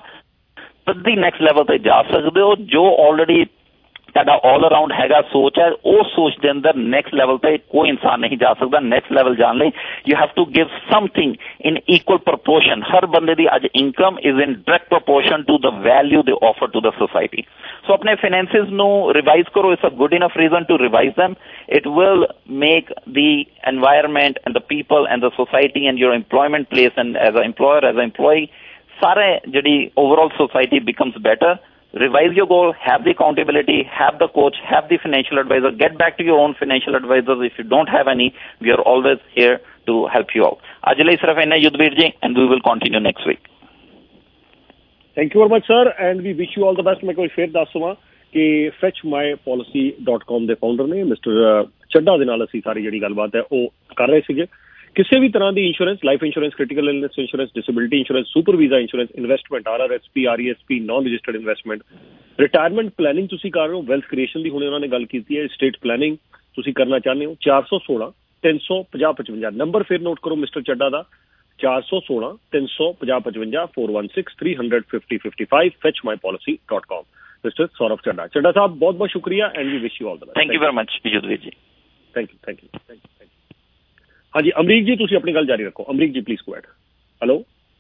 तभी नेक्स्ट लेवल पे जा सकते हो. जो ऑलरेडी ਤੁਹਾਡਾ ऑल अराउंड हैगा सोच है, उस सोच के अंदर नेक्स्ट लेवल पे कोई इंसान नहीं जा सकता. नेक्स्ट लेवल जान ले, you have to give something in equal proportion. हर बंदे दी आज income is in direct proportion to the value they offer to the society. So अपने फाइनेंसेस नु रिवाइज करो. It's a good enough reason to revise them. It will make the environment and the people and the society and your employment place and as a employer, as a employ, सारे जिहड़ी overall society becomes better. Revise your goal, have the accountability, have the coach, have the financial advisor. Get back to your own financial advisors if you don't have any. We are always here to help you out. आज लिए सिर्फ इन्ना युद्धवीर जी, and we will continue next week. Thank you very much, sir, and we wish you all the best. मैं कोई फिर दस दूँगा कि fetch my policy dot com ਦੇ founder ने मिस्टर ਚੱਡਾ ਦੇ ਨਾਲ ਅਸੀਂ ਸਾਰੀ ਜਿਹੜੀ ਗੱਲਬਾਤ ਹੈ ਉਹ ਕਰ ਰਹੇ ਸੀਗੇ. ਕਿਸੇ ਵੀ ਤਰ੍ਹਾਂ ਦੀ insurance, life insurance, critical illness insurance, disability insurance, super visa insurance, investment, R R S P, R E S P, non registered investment, retirement planning ਤੁਸੀਂ ਕਰ ਰਹੇ ਹੋ, ਵੈਲਥ ਕ੍ਰੀਏਸ਼ਨ ਦੀ ਹੁਣੇ ਉਹਨਾਂ ਨੇ ਗੱਲ ਕੀਤੀ ਹੈ, ਸਟੇਟ ਪਲੈਨਿੰਗ ਤੁਸੀਂ ਕਰਨਾ ਚਾਹੁੰਦੇ ਹੋ, ਚਾਰ ਸੌ ਸੋਲਾਂ ਤਿੰਨ ਸੌ ਪੰਜਾਹ ਪਚਵੰਜਾ ਨੰਬਰ ਫਿਰ ਨੋਟ ਕਰੋ ਮਿਸਟਰ ਚੱਡਾ ਦਾ, ਚਾਰ ਸੌ ਸੋਲਾਂ ਤਿੰਨ ਸੌ ਪੰਜਾਹ ਪਚਵੰਜਾ four one six three hundred fifty fifty five fetch my policy dot com. Mr Saurabh Chadha. Chadha sahib ਬਹੁਤ ਬਹੁਤ ਸ਼ੁਕਰੀਆ and we wish you all the best. Thank you very much Yudhvir ji. Thank you thank you thank you ਹਾਂਜੀ ਅਮਰੀਕ ਜੀ, ਤੁਸੀਂ ਆਪਣੀ ਗੱਲ ਜਾਰੀ ਰੱਖੋ. Amrik ji please go ahead. Hello,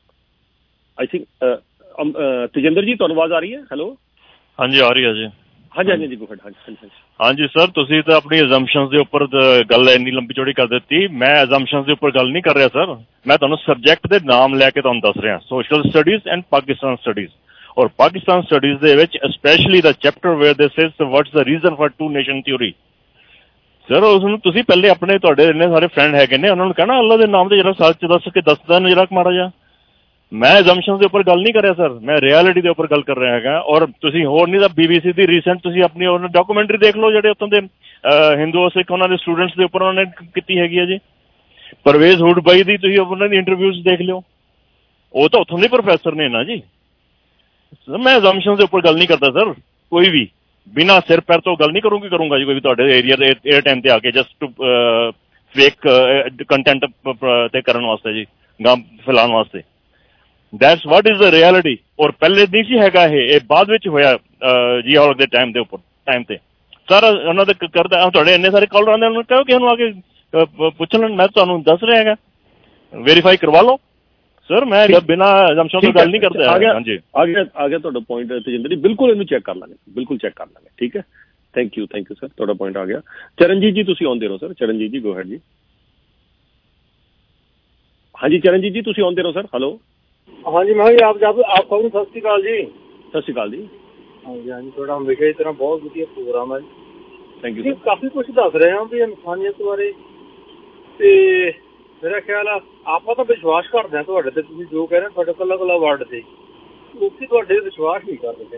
I think Tejinder ji ਤੁਹਾਨੂੰ ਆਵਾਜ਼ ਆ ਰਹੀ ਹੈ? ਹੈਲੋ, ਹਾਂਜੀ ਆ ਰਹੀ ਹੈ ਜੀ. ਹਾਂਜੀ ਹਾਂਜੀ ਗੋ ਅਹੈਡ. ਹਾਂਜੀ ਹਾਂਜੀ ਹਾਂਜੀ ਸਰ, ਤੁਸੀਂ ਤਾਂ ਆਪਣੀ ਅਜ਼ੰਪਸ਼ਨਸ ਦੇ ਉੱਪਰ ਗੱਲ ਇੰਨੀ ਲੰਬੀ ਚੌੜੀ ਕਰ ਦਿੱਤੀ. ਮੈਂ ਅਜ਼ੰਪਸ਼ਨਸ ਦੇ ਉੱਪਰ ਗੱਲ ਨਹੀਂ ਕਰ ਰਿਹਾ ਸਰ, ਮੈਂ ਤੁਹਾਨੂੰ ਸਬਜੈਕਟ ਦੇ ਨਾਮ ਲੈ ਕੇ ਤੁਹਾਨੂੰ ਦੱਸ ਰਿਹਾ, social studies and Pakistan studies. ਔਰ ਪਾਕਿਸਤਾਨ ਸਟੱਡੀਜ਼ ਦੇ ਵਿੱਚ ਸਪੈਸ਼ਲੀ ਦਾ chapter where this is what's the reason for two nation theory. Sir ਉਸਨੂੰ ਤੁਸੀਂ ਪਹਿਲੇ ਆਪਣੇ ਤੁਹਾਡੇ ਇੰਨੇ ਸਾਰੇ ਫਰੈਂਡ ਹੈਗੇ ਨੇ, ਉਹਨਾਂ ਨੂੰ ਕਹਿਣਾ ਅੱਲਾ ਦੇ ਨਾਮ ਤੇ ਜਰਾ ਸੱਚ ਦੱਸ ਕੇ ਦੱਸਦਾ ਨਾ ਜਰਾ ਮਾੜਾ ਜਿਹਾ. ਮੈਂ ਐਜ਼ੰਪਸ਼ਨ ਦੇ ਉੱਪਰ ਗੱਲ ਨਹੀਂ ਕਰ ਰਿਹਾ ਸਰ, ਮੈਂ ਰਿਐਲਿਟੀ ਦੇ ਉੱਪਰ ਗੱਲ ਕਰ ਰਿਹਾ ਹੈਗਾ. ਔਰ ਤੁਸੀਂ ਹੋਰ ਨਹੀਂ ਤਾਂ ਬੀਬੀਸੀ ਦੀ ਰੀਸੈਂਟ ਤੁਸੀਂ ਆਪਣੀ ਉਹਨਾਂ ਡਾਕੂਮੈਂਟਰੀ ਦੇਖ ਲਓ ਜਿਹੜੇ ਉੱਥੋਂ ਦੇ ਹਿੰਦੂ ਸਿੱਖ ਉਹਨਾਂ ਦੇ ਸਟੂਡੈਂਟਸ ਦੇ ਉੱਪਰ ਉਹਨਾਂ ਨੇ ਕੀਤੀ ਹੈਗੀ ਹੈ ਜੀ. परवेज हुड बाई दी तुसीं उन्हां दी इंटरव्यूज देख लिओ, वो तो उत्थों दे प्रोफैसर ने ना जी। मैं असम्पशन के उपर गल नहीं करता सर, कोई भी बिना सिर पैर तो गल नहीं करूँगी करूँगा जी कोई भी तुहाडे एरिया ते एयर टाइम ते आके जस्ट फेक कंटेंट ते करन वास्ते जी, गम फैलाउण वास्ते। That's what is the reality. और पहले नहीं सी हैगा ये बाद विच होया जी हॉल दे टाइम दे उपर टाइम ते सारा उन्हां दे करदा। तुहाडे इन्ने सारे कॉल आंदे उन्हां कहो कि उन्हां आके पुछ लैण, मैं तुहानूं दस रहा हैगा, वेरीफाई करवा लो सर। मैं बिना असम्पशन तो गल नहीं करता। आ गया आ गया आ गया तुहाडा पॉइंट तजिंदर जी, बिल्कुल इहनूं चैक कर लांगे, बिल्कुल चैक कर लांगे, ठीक है। Thank you thank you sir, तुहाडा पॉइंट आ गया। चरणजीत जी तुसीं आउंदे रहो sir, Charanjit ji go ahead जी। हाँ जी चरणजीत जी तुसीं आउंदे रहो सर। हेलो हाँ जी, मैं आप जब आप सबनूं सत श्री अकाल जी। सत श्री अकाल जी। हाँ जी हाँ जी, थोड़ा हमेशा इस तरह बहुत वधिया प्रोग्राम है। Thank you. काफी कुछ दस रहे हैं भी इंसानियत बारे, ते मेरा ख्याल है आप तो विश्वास करते हैं तुहाडे ते, तुसीं जो कह रहे हैं कल्ला कल्ला वर्ड से लोग तुहाडे विश्वास नहीं करते।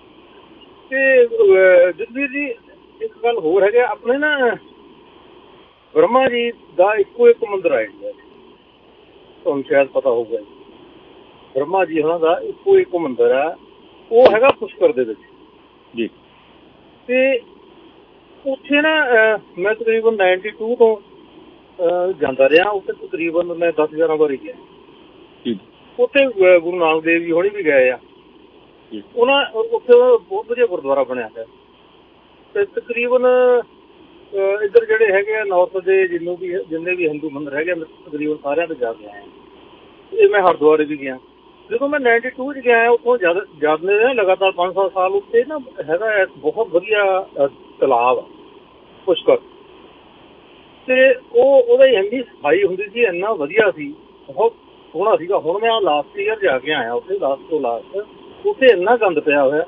ते जसवीर जी एक गल होर है, अपने ना ब्रह्मा जी का इक्को एक मंदिर है इंडिया, तुहानूं शायद पता होगा। ब्रह्मा जी होना का इक्को एक मंदिर है, वो हैगा पुष्कर दे विच जी। ते उत्थे ना मैं तकरीबन नाइनटी टू तो जांदा रहा, उत्थे तकरीबन मैं दस ग्यारह बारी गया। उत्थे गुरु नानक देव जी होनी भी गए आ, उन्हां उत्थे बहुत वधिया गुरुद्वारा बनया है। ते तकरीबन इधर जिहड़े हैगे नॉर्थ दे जिन्नों भी जिन्ने भी हिंदू मंदिर हैगे तकरीबन सारिਆਂ ते जा के आया। ये मैं हरिद्वार भी गया, जो मैं नाइनटी टू च गया उतों जाने लगातार पांच सौ साल उत्ते ना हैगा बहुत वधिया तलाब पुष्कर, ते ओहदा इंनी सफाई हुंदी सी, इन्ना वधिया सी, बहुत सोहना सीगा। हुण मैं लास्ट ईयर जाके आया उत्थे, लास्ट तो लास्ट उत्थे इन्ना गंद पिया होया।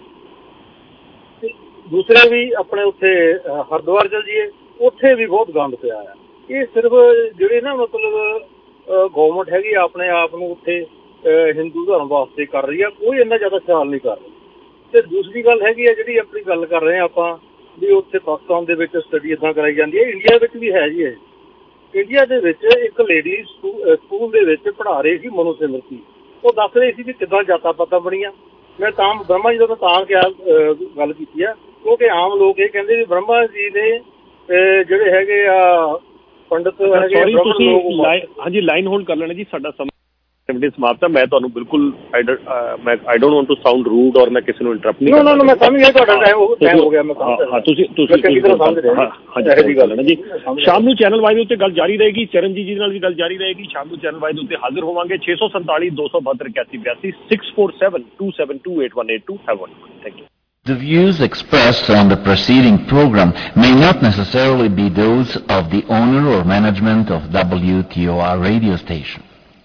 दूसरे भी अपने उत्थे हरिद्वार चल जाइए, उत्थे भी बहुत गंद पिया है। ये सिर्फ जिहड़े ना मतलब गवर्नमेंट हैगी अपने आप नूं उत्थे हिंदू धर्म वास्ते कर रही है, कोई इन्ना ज़्यादा ख्याल नहीं कर रही। ते दूसरी गल हैगी है जिहड़ी अपनी गल कर रहे हैं आपां भी उत्थे पाकिस्तान दे विच स्टडी इदां कराई जांदी है, इंडिया विच भी है जी। इंडिया दे विच एक लेडी स्कूल दे विच पढ़ा रही सी मनु सिमरती, वो दस रही सी भी किदां जातां पातां बणीਆਂ। मैं तां ब्रह्मा जी दा तां क्या गल कीती है, क्योंकि आम लोग ये कहते भी ब्रह्मा जी ने जिहड़े हैगे आ पंडित सॉरी तुसीं हाँ जी लाइन होल्ड कर लेना जी, साडा समय समाप्त है। मैं तुहानूं बिल्कुल मैं I don't want to sound rude और मैं किसी नूं इंटरप्ट नहीं करना। मैं समझ गया तुहाडा टाइम हो गया। मैं हां तुसीं तुसीं हां जी गल है जी। शाम नूं चैनल वाइज उत्ते गल जारी रहेगी, चरणजीत जी नाल भी गल जारी रहेगी। शाम नूं चैनल वाइज उत्ते हाजिर होवांगे। छे सौ संताली दो सौ बहत्तर इक्यासी बयासी six four seven two seven two eight one eight two. Have one. Thank you. The views expressed on the preceding program may not necessarily be those of the owner or management of W T O R radio station.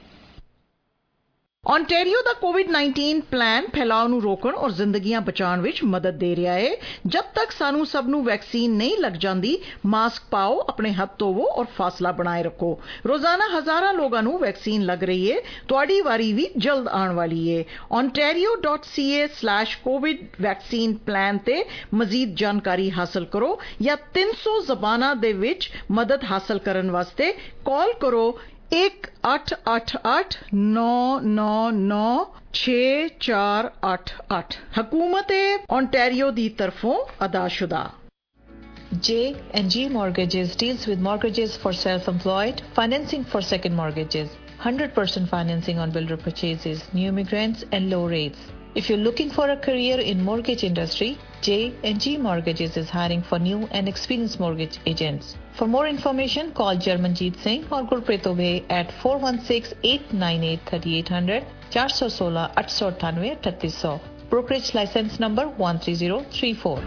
Ontario ਦਾ COVID nineteen plan ਫੈਲਾਅ ਨੂੰ ਰੋਕਣ ਔਰ ਜ਼ਿੰਦਗੀਆਂ ਬਚਾਉਣ ਵਿੱਚ ਮਦਦ ਦੇ ਰਿਹਾ ਹੈ। ਜਦ ਤੱਕ ਸਾਨੂੰ ਸਭ ਨੂੰ ਵੈਕਸੀਨ ਨਹੀਂ ਲੱਗ ਜਾਂਦੀ, ਮਾਸਕ ਪਾਓ, ਆਪਣੇ ਹੱਥ ਧੋਵੋ ਔਰ ਫਾਸਲਾ ਬਣਾਏ ਰੱਖੋ। ਰੋਜ਼ਾਨਾ ਹਜ਼ਾਰਾਂ ਲੋਕਾਂ ਨੂੰ ਵੈਕਸੀਨ ਲੱਗ ਰਹੀ ਹੈ, ਤੁਹਾਡੀ ਵਾਰੀ ਵੀ ਜਲਦ ਆਉਣ ਵਾਲੀ ਹੈ। ontario dot c a slash covid vaccine plan ਤੇ ਮਜ਼ੀਦ ਜਾਣਕਾਰੀ ਹਾਸਲ ਕਰੋ ਜਾਂ ਤਿੰਨ ਸੌ ਜ਼ਬਾਨਾਂ ਦੇ ਵਿੱਚ ਮਦਦ ਹਾਸਲ ਕਰਨ ਵਾਸਤੇ ਕਾਲ ਕਰੋ एक अठ अठ अठ नौ नौ नौ छे चार अठ अठ। हुकूमत ओंटारियो दी तरफों अदाशुदा। J and G Mortgages deals with mortgages for self-employed, financing for second mortgages, one hundred percent financing on builder purchases, new immigrants and low rates. If you're looking for a career in mortgage industry, J and G Mortgages is hiring for new and experienced mortgage agents. For more information, call Jarmanjeet Singh or Gurpreet Obey at four one six, eight nine eight, three eight zero zero, four one six, eight nine eight, three eight zero zero. Brokerage license number one three zero three four.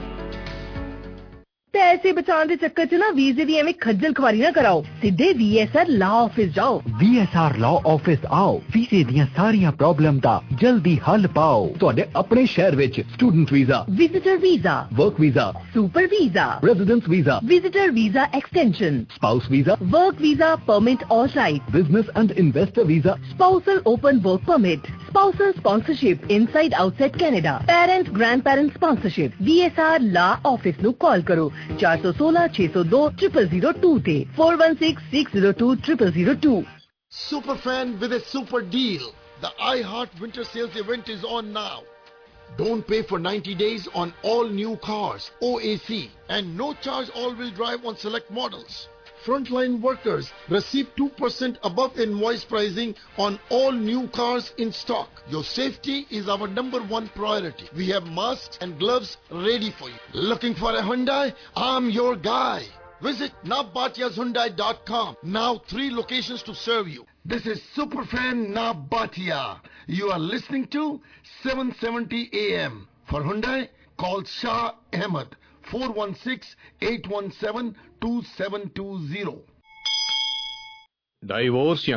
पैसे बचाने के चक्कर च ना वीजे दी एवें खज्जल खुआरी ना कराओ, सीधे वीएसआर लॉ ऑफिस जाओ। वीएसआर लॉ ऑफिस आओ, वीजे दियां सारियां प्रॉब्लम दा जल्दी हल पाओ। तुहाडे अपने शहर विच student visa, visitor visa, work visa, super visa, residence visa, visitor visa extension, spouse visa, work visa permit all right, business and investor visa, spousal open work permit, spousal sponsorship inside outside Canada, parent grandparent sponsorship। V S R Law Office ਨੂੰ ਕਾਲ ਕਰੋ चार सौ सोलह छह सौ दो triple zero two थे four one six six zero two triple zero two. Superfan with a super deal. The iHeart Winter Sales event is on now. Don't pay for ninety days on all new cars, O A C, and no charge all-wheel drive on select models. Frontline workers receive two percent above invoice pricing on all new cars in stock. Your safety is our number one priority. We have masks and gloves ready for you. Looking for a Hyundai? I'm your guy. Visit nabatias hyundai dot com. Now three locations to serve you. This is Superfan Nabatia. You are listening to seven seventy A M. For Hyundai, call Shah Ahmed. four one six, eight one seven, two seven two zero. Divorce या